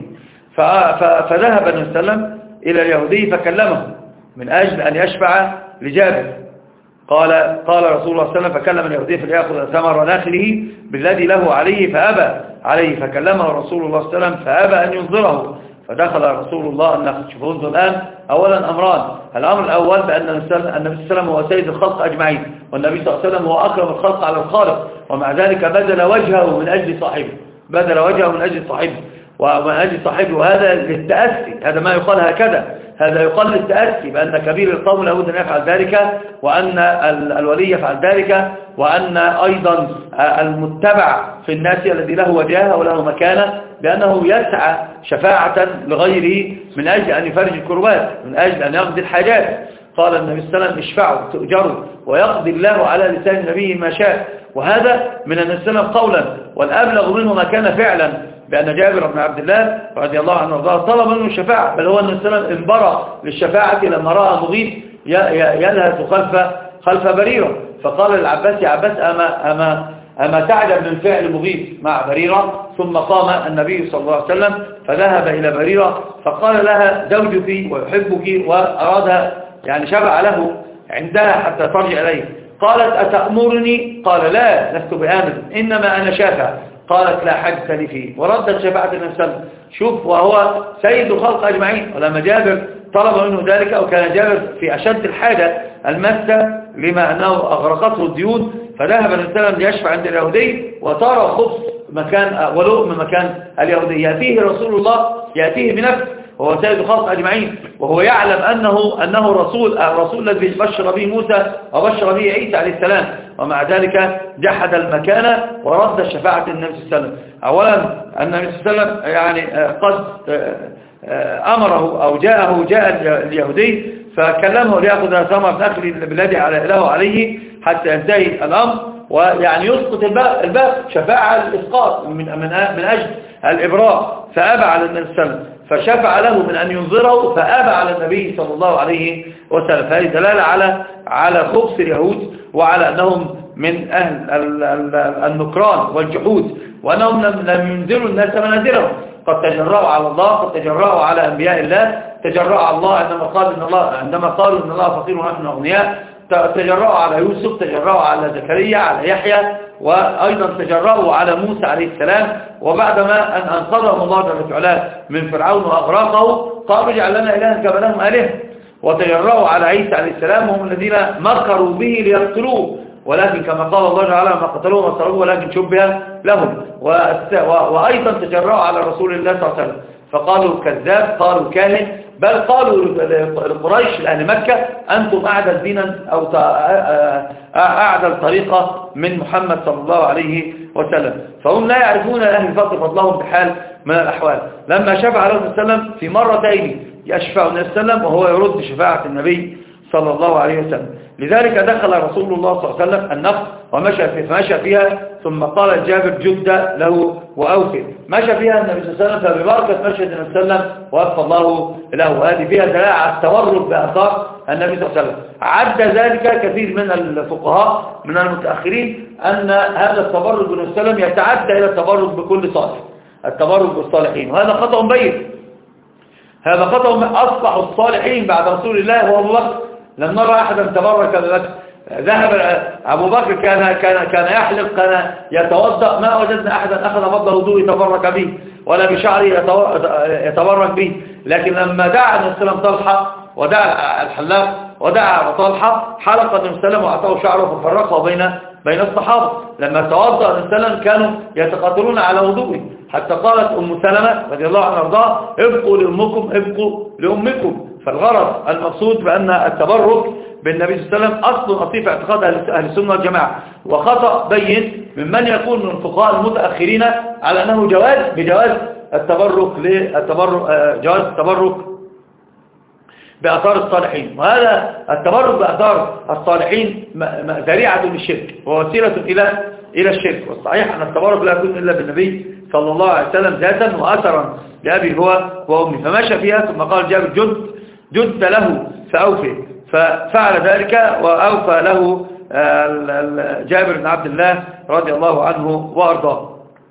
Speaker 1: فذهب النبي صلى الله عليه وسلم إلى اليهودي فكلمه من أجل أن يشفع لجابر. قال رسول الله صلى الله عليه وسلم فكلم اليهودي فليأخذ ثمر نخله بالذي له عليه فأبى عليه، فكلمه رسول الله صلى الله عليه وسلم فأبى أن ينظره، فدخل رسول الله النخل. شوفوا انظروا الآن أولا أمران. الأمر الأول بأن النبي صلى الله عليه وسلم هو سيد الخلق أجمعين، والنبي صلى الله عليه وسلم هو أكرم الخلق على الخالق، ومع ذلك بذل وجهه من أجل صاحبه ومن أجل صاحبه، وهذا للتأسي، هذا ما يقال هكذا، هذا يقال للتأسي بأن كبير القوم لابد أن يفعل ذلك، وأن الولي يفعل ذلك، وأن أيضا المتبع في الناس الذي له وجاهه وله مكانة بأنه يسعى شفاعة لغيره من أجل أن يفرج الكربات، من أجل أن يقضي الحاجات. قال النبي صلى الله عليه وسلم اشفعوا تؤجروا ويقضي الله على لسان نبيه ما شاء. وهذا من النبي صلى الله عليه وسلم قولا، والأبلغ منه ما كان فعلا، بأن جابر بن عبد الله رضي الله عنه وارضاه طلب منه الشفاعة، بل هو النبي صلى الله عليه وسلم انبرى للشفاعة لما رأى مغيث يلهث خلف بريرة، فقال للعباس يا عباس أما تعجب من فعل مغيث مع بريرة؟ ثم قام النبي صلى الله عليه وسلم فذهب إلى بريرة فقال لها زوجك ويحبك، وأراد يعني شفع له عندها حتى ترجع إليه. قالت أتأمرني؟ قال لا لست بآمن، إنما أنا شافع. قالت لا حاجة لي فيه، وردت شفاعة النبي صلى الله عليه وسلم. شوف، وهو سيد الخلق أجمعين، ولما جابر طلب منه ذلك، أو كان جابر في أشد الحاجة الماسة لما أنه أغرقته الديون، فذهب النبي صلى الله عليه وسلم ليشفع عند اليهودي، وطار خبز مكان ولؤم مكان اليهودي، يأتيه رسول الله، يأتيه بنفسه، وهو سيد الخلق أجمعين، وهو يعلم أنه الرسول الذي بشر به موسى وبشر به عيسى عليه السلام، ومع ذلك جحد المكانة ورد شفاعة النبي صلى الله عليه وسلم. أولا النبي صلى الله عليه وسلم يعني قد أمره أو جاء اليهودي فكلمه ليأخذ ثمر نخل بالذي له عليه حتى ينتهي الأمر، ويعني يسقط الباب شفاعة الإسقاط من أجل الإبراء، فأبى على النبي صلى الله عليه وسلم، فشفع له من أن ينظره فأبى على النبي صلى الله عليه وسلم. فهذه دلالة على خبث اليهود، وعلى أنهم من أهل النكران والجحود، وأنهم لم ينزلوا الناس منازلهم. قد تجرأوا على الله، قد تجرأوا على أنبياء الله، تجرأوا على الله عندما قالوا إن الله فقير ونحن أغنياء، تجرأوا على يوسف، تجرأوا على زكريا، على يحيى، وأيضا تجرأوا على موسى عليه السلام. وبعدما أن أنقذهم الله جل وعلا من فرعون وأغراقه قالوا اجعل لنا إلها كما لهم آلهة. وتجرأوا على عيسى عليه السلام، وهم الذين مكروا به ليقتلوه، ولكن كما قال الله تعالى ما قتلوه وما صلبوه ولكن شبه لهم. وأيضا تجرأوا على رسول الله صلى الله عليه وسلم فقالوا كذاب، قالوا كاهن، بل قالوا لقريش لأهل مكة أنتم أعدل دينا أو أعدل طريقة من محمد صلى الله عليه وسلم. فهم لا يعرفون أهل الفضل فضلهم بحال من الأحوال. لما شفع عليه الصلاة والسلام في مرتين يشفع النبي صلى الله عليه وسلم وهو يرد شفاعة النبي صلى الله عليه وسلم. لذلك دخل رسول الله صلى الله عليه وسلم النفق فمشى فيها، ثم قال جابر جد له وأوفي. مشى فيها النبي صلى الله عليه وسلم، فببركة مشهد النبي صلى الله عليه وسلم ووفى الله له. وهذه فيها دلالة على التورد بآثار النبي صلى الله عليه وسلم. عد ذلك كثير من الفقهاء من المتأخرين أن هذا التبرد بالنبي صلى الله عليه وسلم يتعدى إلى التبرد بكل صالح، التبرد بالصالحين، وهذا خطأ بين. هذا خطأ أصبحوا الصالحين بعد رسول الله هو أبو بكر. لم نرى أحدا تبرك أبو بكر. ذهب أبو بكر كان يحلق، كان يتوضأ، ما وجدنا أحدا أخذ فضل وضوء يتبرك به ولا بشعره يتبرك به. لكن لما دعا النبي صلى الله عليه وسلم طلحة ودعا الحلاق ودعا طلحة، حلق النبي صلى الله عليه وسلم وأعطاه شعره ففرقه بين الصحابة. لما توضأ النبي صلى الله عليه وسلم كانوا يتقاتلون على وضوءه، حتى قالت أم سلمة رضي الله عنها وارضاها ابقوا لأمكم ابقوا لأمكم. فالغرض المقصود بأن التبرك بالنبي صلى الله عليه وسلم أصل أصيل في اعتقاد أهل السنة والجماعة، وخطأ بين ممن يكون من الفقهاء المتأخرين على أنه بجواز التبرك بأثار الصالحين. وهذا التبرك بأثار الصالحين ذريعة للشرك ووسيلة إلى الشرك. والصحيح أن التبرك لا يكون إلا بالنبي صلى الله عليه وسلم ذاتا وأثرا لأبي هو وأمي. فمشى فيها ثم قال جابر جد له فأوفي، ففعل ذلك وأوفى له جابر بن عبد الله رضي الله عنه وأرضاه.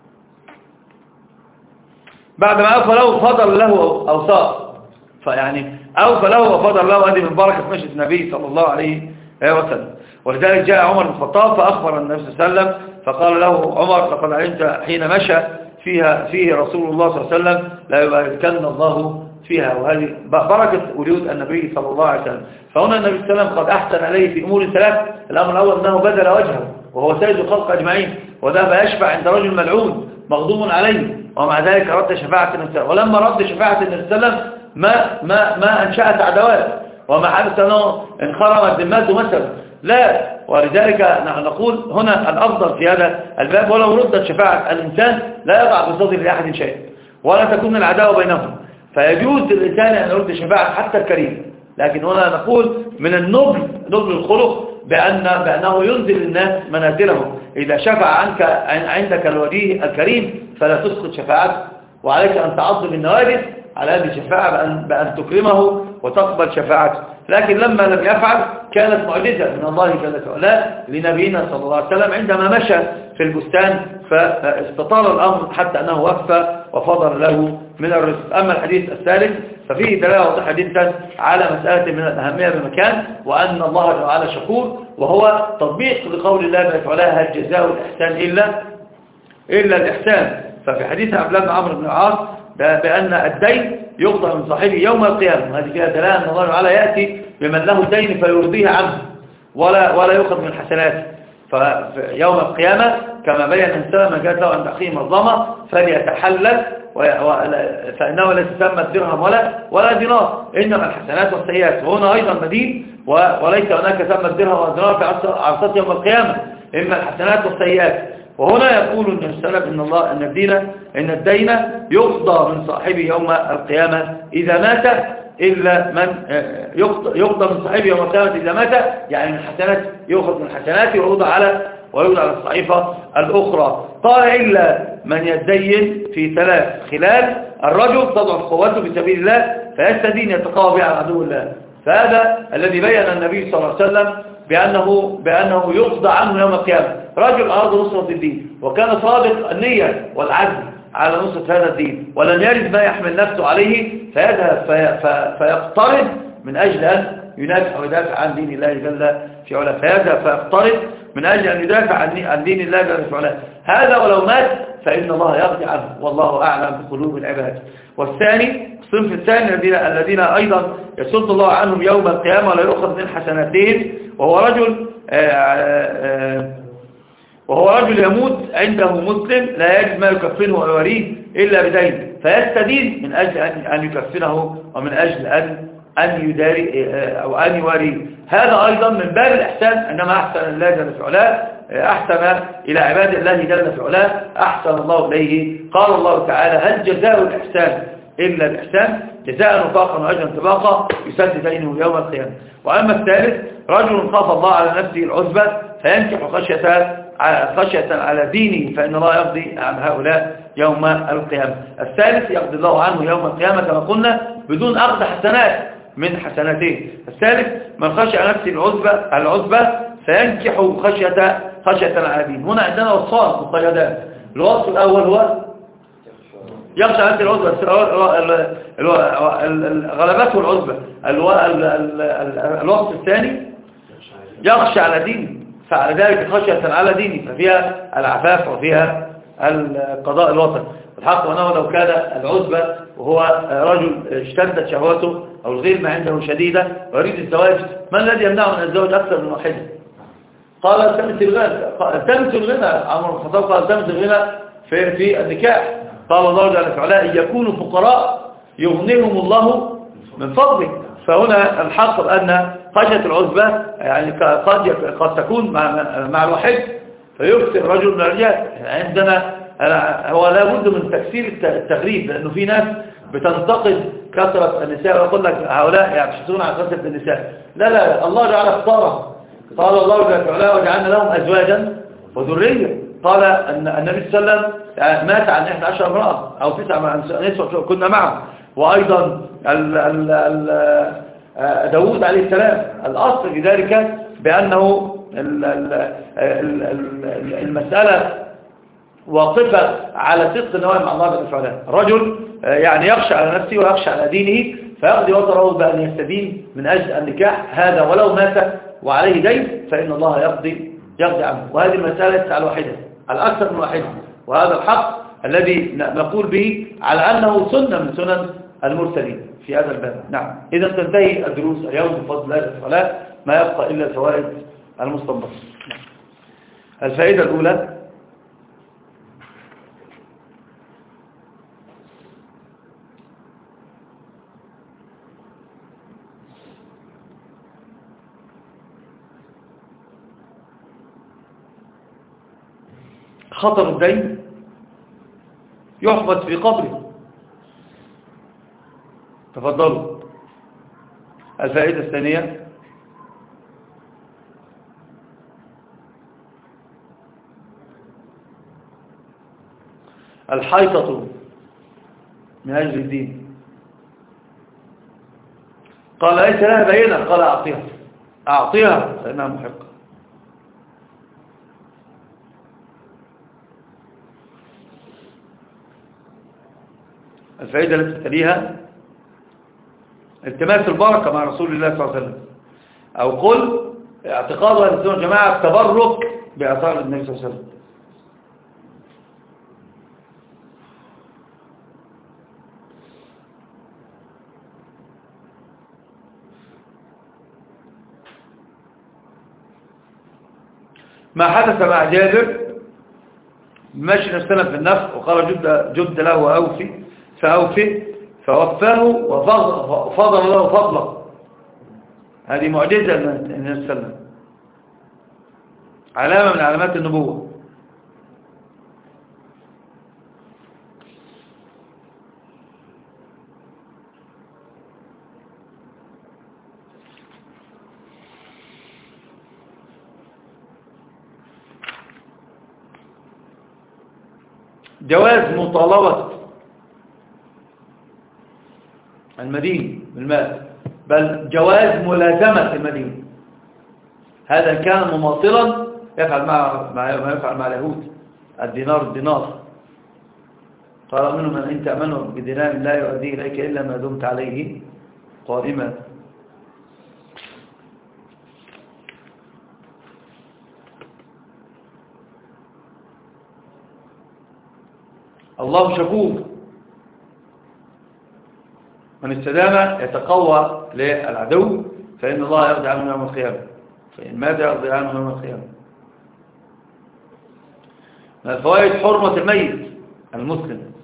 Speaker 1: بعدما أوفى له فضل له أوصاء، فيعني أوفى له وفضل له، هذه من بركة مشي النبي صلى الله عليه وسلم. ولذلك جاء عمر بن الخطاب فأخبر النبي صلى الله عليه وسلم فقال له عمر لقد علمت حين مشى فيه رسول الله صلى الله عليه وسلم لا يباركن الله فيها. وهذه بركة وجود النبي صلى الله عليه وسلم. فهنا النبي صلى الله عليه وسلم قد أحسن عليه في أمور ثلاث. الأمر الأول أنه بذل وجهه وهو سيد الخلق أجمعين، وذهب يشفع عند رجل ملعون مغضوب عليه، ومع ذلك رد شفاعة النبي. ولما رد شفاعة النبي صلى الله عليه وسلم ما أنشأت عدوات، وما حدث أنه انخرمت ذمته مثلا، لا. ولذلك نحن نقول هنا الأفضل في هذا الباب ولو ردت شفاعة الإنسان لا يضع بصدر لأحد شيء ولا تكون العداوة بينهم، فيجوز للإنسان أن يرد شفاعة حتى الكريم. لكن هنا نقول من النبل الخلق بأنه ينزل الناس منازلهم. إذا شفع عندك الولي الكريم فلا تسقط شفاعته، وعليك أن تعظم النوادر على هذه الشفاعة بأن تكرمه وتقبل شفاعته. لكن لما لم يفعل كانت معجزة من الله جل وعلا لنبينا صلى الله عليه وسلم عندما مشى في البستان فاستطال الأمر حتى أنه وفى وفضل له من الرزق. أما الحديث الثالث ففيه دلالة واضحة جدا على مسألة من الأهمية بمكان، وأن الله تعالى شكور، وهو تطبيق لقول الله جل وعلا هل جزاء الإحسان إلا الإحسان. ففي حديث عبد الله بن عمرو بن العاص بأن الدين يقضى من صاحبه يوم القيامة، وهذه فيها دلالة أن الله تعالى يأتي بمن له دين فيرضيه عنه ولا يؤخذ من حسناته. فيوم القيامة كما بين الإنسان من جاءت له أن تقيم الظلمة فليتحلل فإنه لا تسمى الدرهم ولا دينار، إنما الحسنات والسيئات. وهنا أيضا مدين وليس هناك سمى الدرهم والدينار في عرصات يوم القيامة، إما الحسنات والسيئات. وهنا يقول النبي صلى الله عليه وسلم إن الدين يقضى من صاحبه يوم القيامة إذا مات إلا من يقضى من صاحبه يوم القيامة إذا مات، يعني من حسنات يأخذ من حسناته ويوضع على الصحيفة الأخرى. قال إلا من يدين في ثلاث خلال: الرجل تضعف قوته في سبيل الله فيستدين يتقوى بها عن عدو الله. فهذا الذي بين النبي صلى الله عليه وسلم بأنه يقضى عنه يوم القيامة. رجل أراد نصرة الدين وكان صادق النية والعزم على نصرة هذا الدين، ولم يرد ما يحمل نفسه عليه، فيذهب فيقترب من أجل أن ينافع ويدافع عن دين الله جل في علاه، فيذهب فيقترب من أجل أن يدافع عن دين الله جل في علاه. هذا ولو مات فإن الله يقضي عنه، والله أعلم بقلوب العباد. والثاني الصنف الثاني الذين أيضا يسد الله عنهم يوم القيامة ولا يؤخذ من حسناتهم، وهو رجل يموت عنده مسلم لا يجد ما يكفنه ويوريه إلا بدين، فيستدين من أجل أن يكفنه ومن أجل أن يداري أو أن يوريه. هذا أيضا من باب الإحسان، أنما أحسن الله جل في علاه، أحسن إلى عباد الله جل في علاه أحسن الله إليه. قال الله تعالى: هل جزاء الإحسان إلا الإحسان، جزاء وفاقا وأجرا طباقا يسد دينه يوم القيامة. وأما الثالث رجل خاف الله على نفسه العزبة فينكح خشية على دينه، فإن الله يقضي عن هؤلاء يوم القيامة. الثالث يقضي الله عنه يوم القيامة كما قلنا بدون أخذ حسنات من حسناته. الثالث من خشى على نفسه العزبة فينكح خشية على دينه. هنا عندنا وصفان مقيدان. الوصف الأول هو يخشى على نفسه العزبة، غلبته العزبة. الوصف الثاني يخشى على دينه، فعلى ذلك خشية على دينه، ففيها العفاف وفيها القضاء الوطن. الحق أنه لو كان العزبة وهو رجل اشتدت شهوته أو الغلمة عنده شديدة ويريد الزواج، ما الذي يمنعه من الزواج أكثر من واحدة؟ قال التمس الغنى. عمر بن الخطاب قال التمس الغنى في النكاح. قال الله جل وعلا: إن يكونوا فقراء يغنيهم الله من فضله. فهنا الحق أن خشية العزبة يعني قد تكون مع الوحيد فيكثر رجل من الرجال. عندنا هو لا بد من تكثير التغريب، لأنه في ناس بتنتقد كثرة النساء ويقول لك هؤلاء يبحثون عن كثرة النساء. لا الله جعل اختارهم. قال الله جل وعلا: وجعلنا لهم أزواجا وذرية. قال أن النبي صلى الله عليه وسلم مات عن 11 امرأة أو 9 نسوة كنا معه. وأيضا داود عليه السلام. الأصل في ذلك بأنه المسألة واقفة على صدق النوايا مع الله جل وعلا. رجل يعني يخشى على نفسه ويخشى على دينه فيقضي وطره بأن يستدين من أجل النكاح، هذا ولو مات وعليه دين فإن الله يقضي عنه. وهذه المسألة على واحدة، على أكثر من واحدة، وهذا الحق الذي نقول به على أنه سنة من سنن المرسلين في هذا الباب. نعم. إذا تنتهي الدروس اليوم بفضل الله تعالى، ما يبقى إلا الفوائد المستنبطة. الفائدة الأولى: خطر الدين يحفظ في قبره. تفضلوا. الفائدة الثانية: الحيطة من أجل الدين. قال: ليس لها بينة. قال: أعطيها فإنها محقة. الفائدة التي تليها: التماس البركة مع رسول الله صلى الله عليه وسلم، أو قل اعتقاد أهل السنة والجماعة التبرك بآثار النبي صلى الله عليه وسلم. ما حدث مع جابر ماشي نفسنا في النفق وقال جد له وأوفي فوفاه وفضل له فضلا. هذه معجزة النبي صلى الله عليه وسلم، علامة من علامات النبوة. جواز مطالبة المدين بالمال، بل جواز ملازمة المدين. هذا كان مماطلا يفعل ما يفعل مع اليهود. الدينار الدينار. قال منهم من إن تأمنه بدينار لا يؤديه إليك إلا ما دمت عليه قائما. الله شكور. من استدام يتقوى للعدو فإن الله يرضي عنه يوم القيامة، فإن مات يرضي عنه يوم القيامة. من الفوائد حرمة الميت المسلم،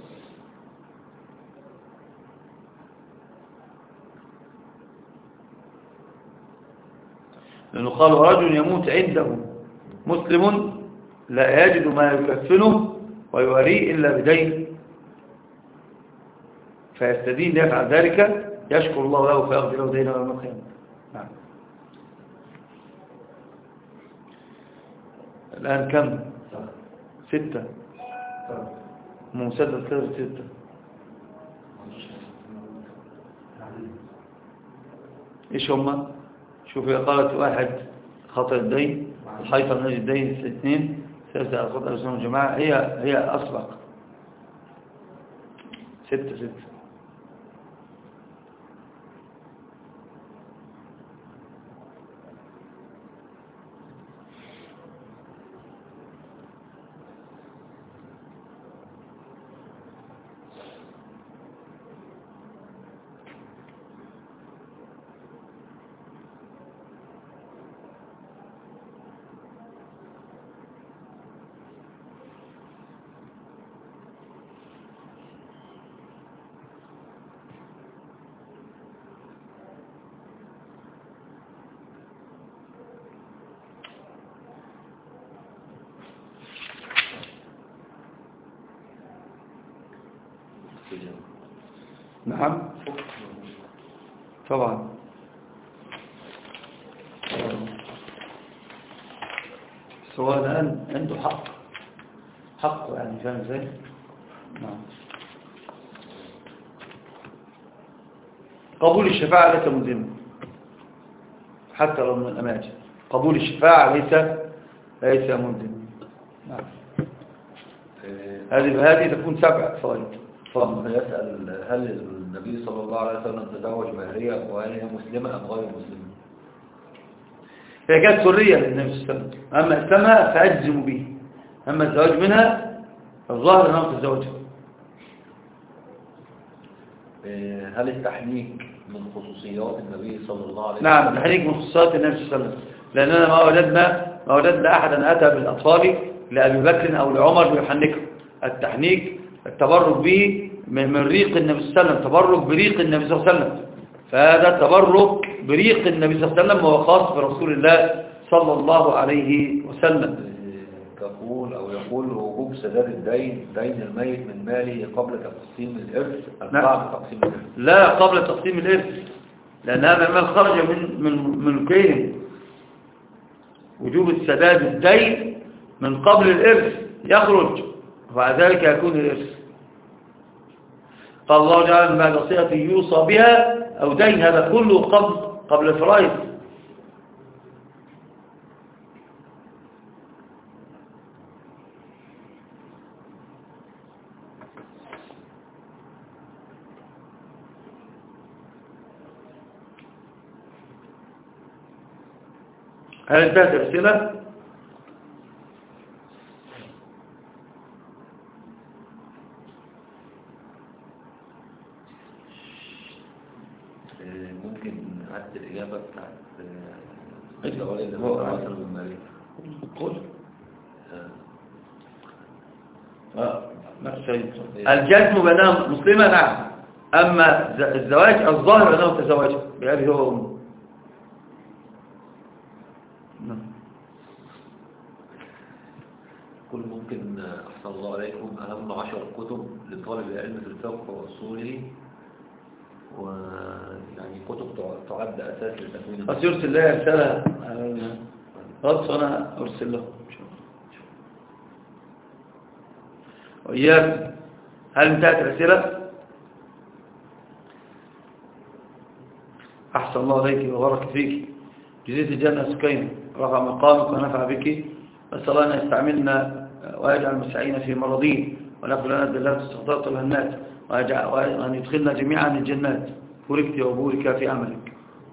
Speaker 1: لأنه قال رجل يموت عنده مسلم لا يجد ما يكفنه ويواريه إلا بدين فيستدين يفعل ذلك يشكر الله له فيغفر له دينه يوم القيامة. نعم. الآن كم؟ 6 مسدد كده 6. ايش هم؟ شوف هي قالت 1 خطأ الدين، الحيطة نجد الدين 2، 3 خطأ الإسلام والجماعة، هي أسبق 6. نعم طبعا. سواء الآن عنده حق يعني، فاهم ازاي؟ نعم. قبول الشفاعة ليس ملزما حتى لو من الأماكن. قبول الشفاعة ليس ملزما. نعم. هذه تكون 7 فوائد.
Speaker 2: يسأل هل النبي صلى الله عليه وسلم تزوج ماريا وهل هي مسلمة أم غير مسلمة؟
Speaker 1: هي كانت سرية للنبي صلى الله عليه وسلم، أما اسلامها فأجزم به، أما الزواج منها الظاهر أنه تزوجها.
Speaker 2: هل التحنيك من خصوصيات النبي صلى الله عليه وسلم؟
Speaker 1: نعم، التحنيك من خصوصيات النبي صلى الله عليه وسلم، لأننا ما وجدنا أحدا أتى بالأطفال لأبي بكر أو لعمر يحنكه. التحنيك التبرك به من ريق النبي صلى الله عليه وسلم، تبرك بريق النبي صلى الله عليه وسلم، فهذا تبرك بريق النبي صلى الله عليه وسلم وهو خاص برسول الله صلى الله عليه وسلم.
Speaker 2: يقول وجوب سداد دين الميت من ماله قبل تقسيم الإرث أم بعد تقسيم الإرث؟
Speaker 1: لا، قبل تقسيم الإرث، لأن هذا المال خرج من ملكه. وجوب السداد الدين من قبل الإرث يخرج، وبعد ذلك يكون الإرث. قال الله تعالى بعد وصية يوصى بها أو دين، هذا كله قبل الفرائض. هل انتهت الأسئلة؟
Speaker 2: ممكن عدت الإجابة بتاعت السؤال اللي هو مثلا من مالك.
Speaker 1: قول. الجزم بأنها مسلمة نعم، أما الزواج الظاهر أنه تزوج بأبي هو وأمه.
Speaker 2: كل ممكن أحسن الله عليكم أهم 10 كتب لطالب العلم في الفقه وأصوله، ويعني كتب تعد أساس لتكوين.
Speaker 1: بس يرسل لي رسالة غلط وأنا أرسل له. وإياك، هل انتهت الأسئلة؟ أحسن الله عليك وبارك فيك، جزيت الجنة سكينة. رفع مقامك ونفع بك، بس الله أن يستعملنا ويجعل المسعين في مرضين، ونقل لنا الدلات استخدارات الهنات، وأن يدخلنا جميعا الجنات. بوركت وبورك في عملك.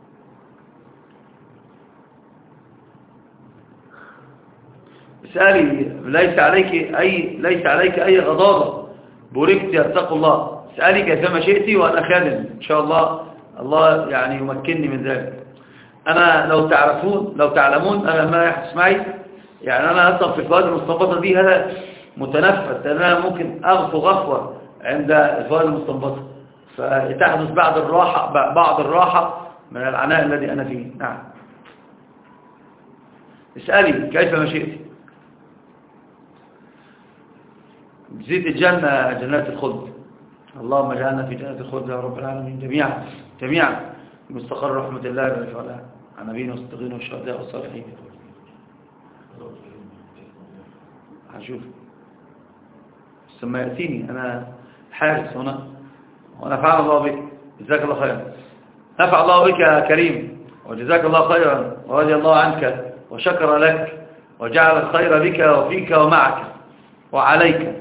Speaker 1: اسألي، ليس عليك أي غضاضة. بوركت يتقوا الله. اسألي كيفما شئتي وأنا خادم إن شاء الله. الله يعني يمكنني من ذلك. أنا لو تعلمون أنا ما يحدث معي، يعني أنا أصلا في الفوائد المستنبطة دي هذا متنفس، لأن أنا ممكن أغفو غفوة عند الفوائد المستنبطة، فتحدث بعض الراحة من العناء الذي أنا فيه. نعم، اسألي كيفما شئتي. زيد الجنة جنات الخلد. اللهم اجعلنا في جنات الخلد يا رب العالمين جميعا مستقر رحمة الله والرفعة عن نبينا والصديقين والشهداء والصالحين. هشوف ثم يأتيني أنا حارس هنا، ونفعنا الله بك. جزاك الله خيرا. نفع الله بك يا كريم، وجزاك الله خيرا، ورضي الله عنك وشكر لك، وجعل الخير بك وفيك ومعك وعليك.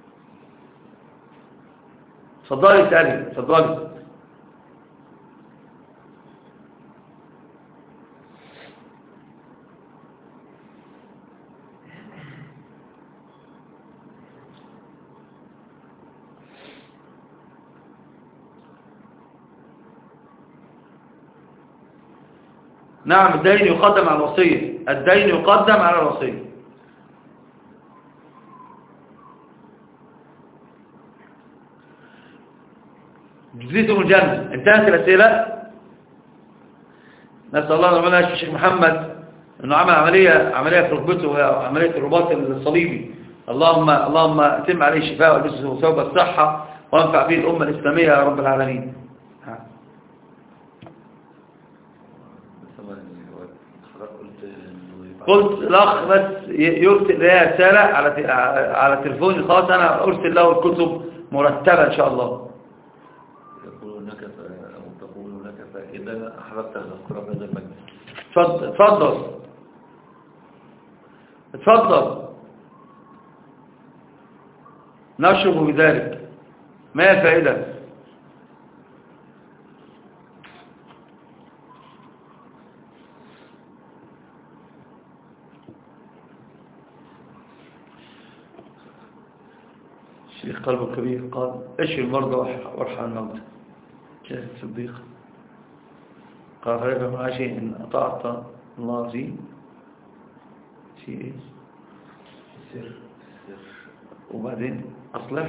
Speaker 1: تفضلي اسألي، تفضلي. نعم، الدين يقدم على الوصية. الدين يقدم على الوصية. جزيتم الجنة. انتهت الأسئلة. نسأل الله أن يشفي الشيخ محمد أنه عمل عملية في ركبته، وهي عملية الرباط الصليبي. اللهم أتم عليه الشفاء والبسه ثوب الصحة، وانفع به الأمة الإسلامية يا رب العالمين. قلت الأخ بس يرسل لي رسالة على تليفوني الخاص، أنا أرسل له الكتب مرتبة إن شاء الله.
Speaker 2: يقول لك فإذا أحببت أن أذكر هذا المجلس.
Speaker 1: اتفضل. نشرب بذلك. ما هي الفائدة؟ الشيخ قلبه الكبير قال اشفي المرضى وارحم الموتى. شيخ الصديق قال خير من عشي إن أطعت الله في إيه؟ سر. وبعدين أصلح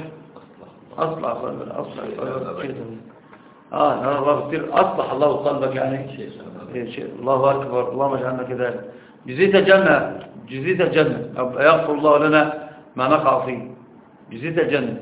Speaker 1: أصلح الله قلبك يعني. الله أكبر. اللهم اجعلنا كذلك. جزيت الجنة. يغفر الله لنا ما نقع فيه. جزيت الجنة.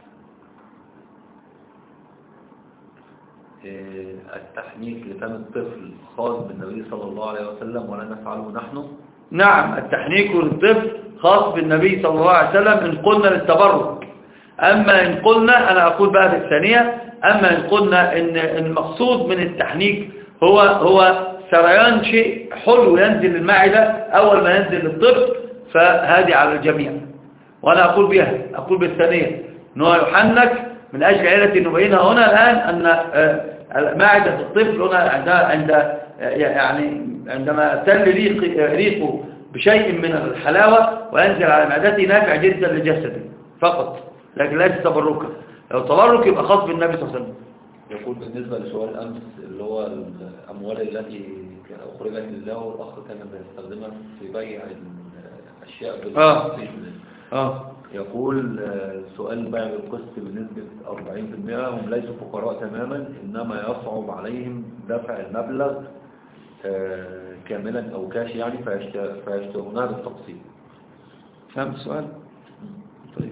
Speaker 2: التحنيك لفم الطفل خاص بالنبي صلى الله عليه وسلم ولا نفعله نحن؟
Speaker 1: نعم، التحنيك للطفل خاص بالنبي صلى الله عليه وسلم إن قلنا للتبرك. أما إن قلنا، أنا أقول بقى في الثانية، أما إن قلنا إن المقصود من التحنيك هو سريان شيء حلو ينزل المعدة أول ما ينزل للطفل، فهذه على الجميع. وأنا أقول بالثانية أنه يحنك من أجل علة نبينها هنا الآن، أن معدة الطفل هنا عندما تل ريقه بشيء من الحلاوة وينزل على معدته نافع جدا لجسده فقط، لكن ليس تبركا. لو تبرك يبقى خاص بالنبي صلى الله عليه وسلم.
Speaker 2: يقول بالنسبة لسؤال أمس اللي هو الأموال التي أخرجت لله والأخ كان بيستخدمها في بيع الأشياء بالقسط. يقول سؤال بيع بالقسط بنسبة 40%، هم ليسوا فقراء تماما، إنما يصعب عليهم دفع المبلغ كاملا أو كاش يعني، فيشترونها بالتقسيط.
Speaker 1: فهمت السؤال؟ طيب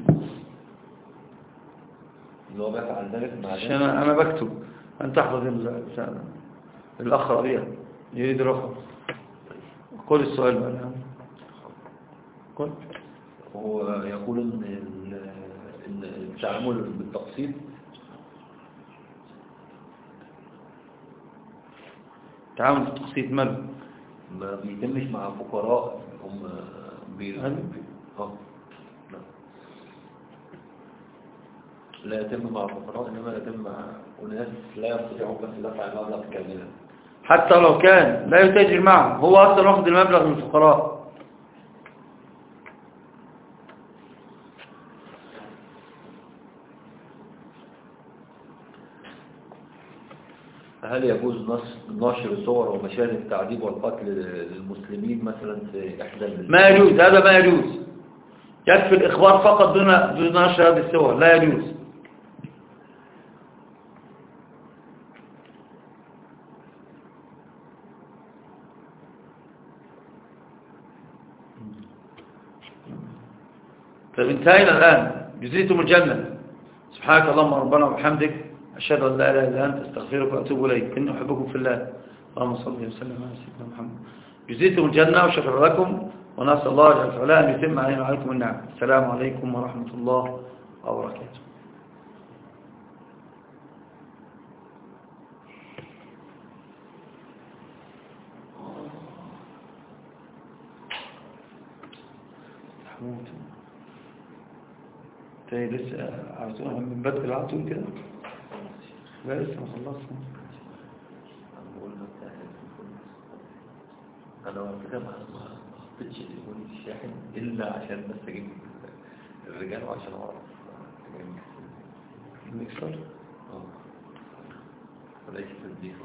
Speaker 2: اللي هو بيفعل ذلك
Speaker 1: عشان أنا بكتب أن تحفظ الأخ ربيع يريد رقم. قل السؤال بقى. قل.
Speaker 2: هو يقول إن التعامل بالتقسيط
Speaker 1: تعامل بالتقسيط ماله؟
Speaker 2: ما بيتمش مع فقراء هم لا يتم مع فقراء، إنما يتم مع أناس لا يستطيعون بس دفع المبلغ كاملا،
Speaker 1: حتى لو كان لا يتاجر معه، هو أصلا واخد المبلغ من الفقراء.
Speaker 2: هل يجوز نشر صور ومشاهد التعذيب والقتل للمسلمين مثلا في إحدى
Speaker 1: ما يجوز، هذا ما يجوز. يكفي الإخبار فقط دون نشر هذه الصور، لا يجوز. طيب انتهينا الآن، جزيتم الجنة. سبحانك اللهم ربنا وبحمدك، أشهد أن لا إله إلا أنت، أستغفرك وأتوب إليك، إني أحبكم في الله. اللهم صل وسلم على سيدنا محمد. جزيتم الجنة وشكر لكم، ونسأل الله جل وعلا أن يتم علينا وعليكم النعم. السلام عليكم ورحمة الله وبركاته. حمود تاني لسه عاوزين من بدء العطول كده؟ لا لسه ما خلصنا.
Speaker 2: أنا وقتها ما حطيتش تليفوني في الشاحن إلا عشان بس أجيب الرجال وعشان أعرف
Speaker 1: المكسر؟
Speaker 2: وليس تدبير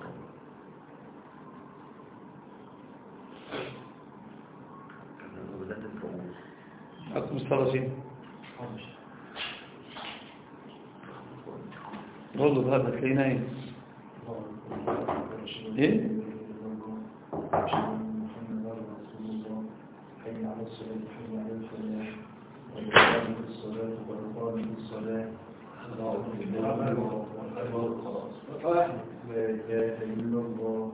Speaker 2: أنا بدأت الفعول
Speaker 1: أكم الثلاثين غلط هذا تلاقينا ايه؟ ايه؟
Speaker 3: حي على الصلاة حي على الفلاح والقائم بالصلاة والقائم بالصلاة الله أكبر خلاص لا إله إلا الله.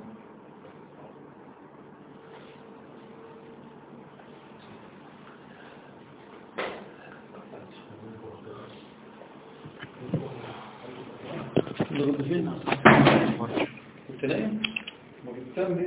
Speaker 1: نغض فين؟ كنت نايم؟ ما كنت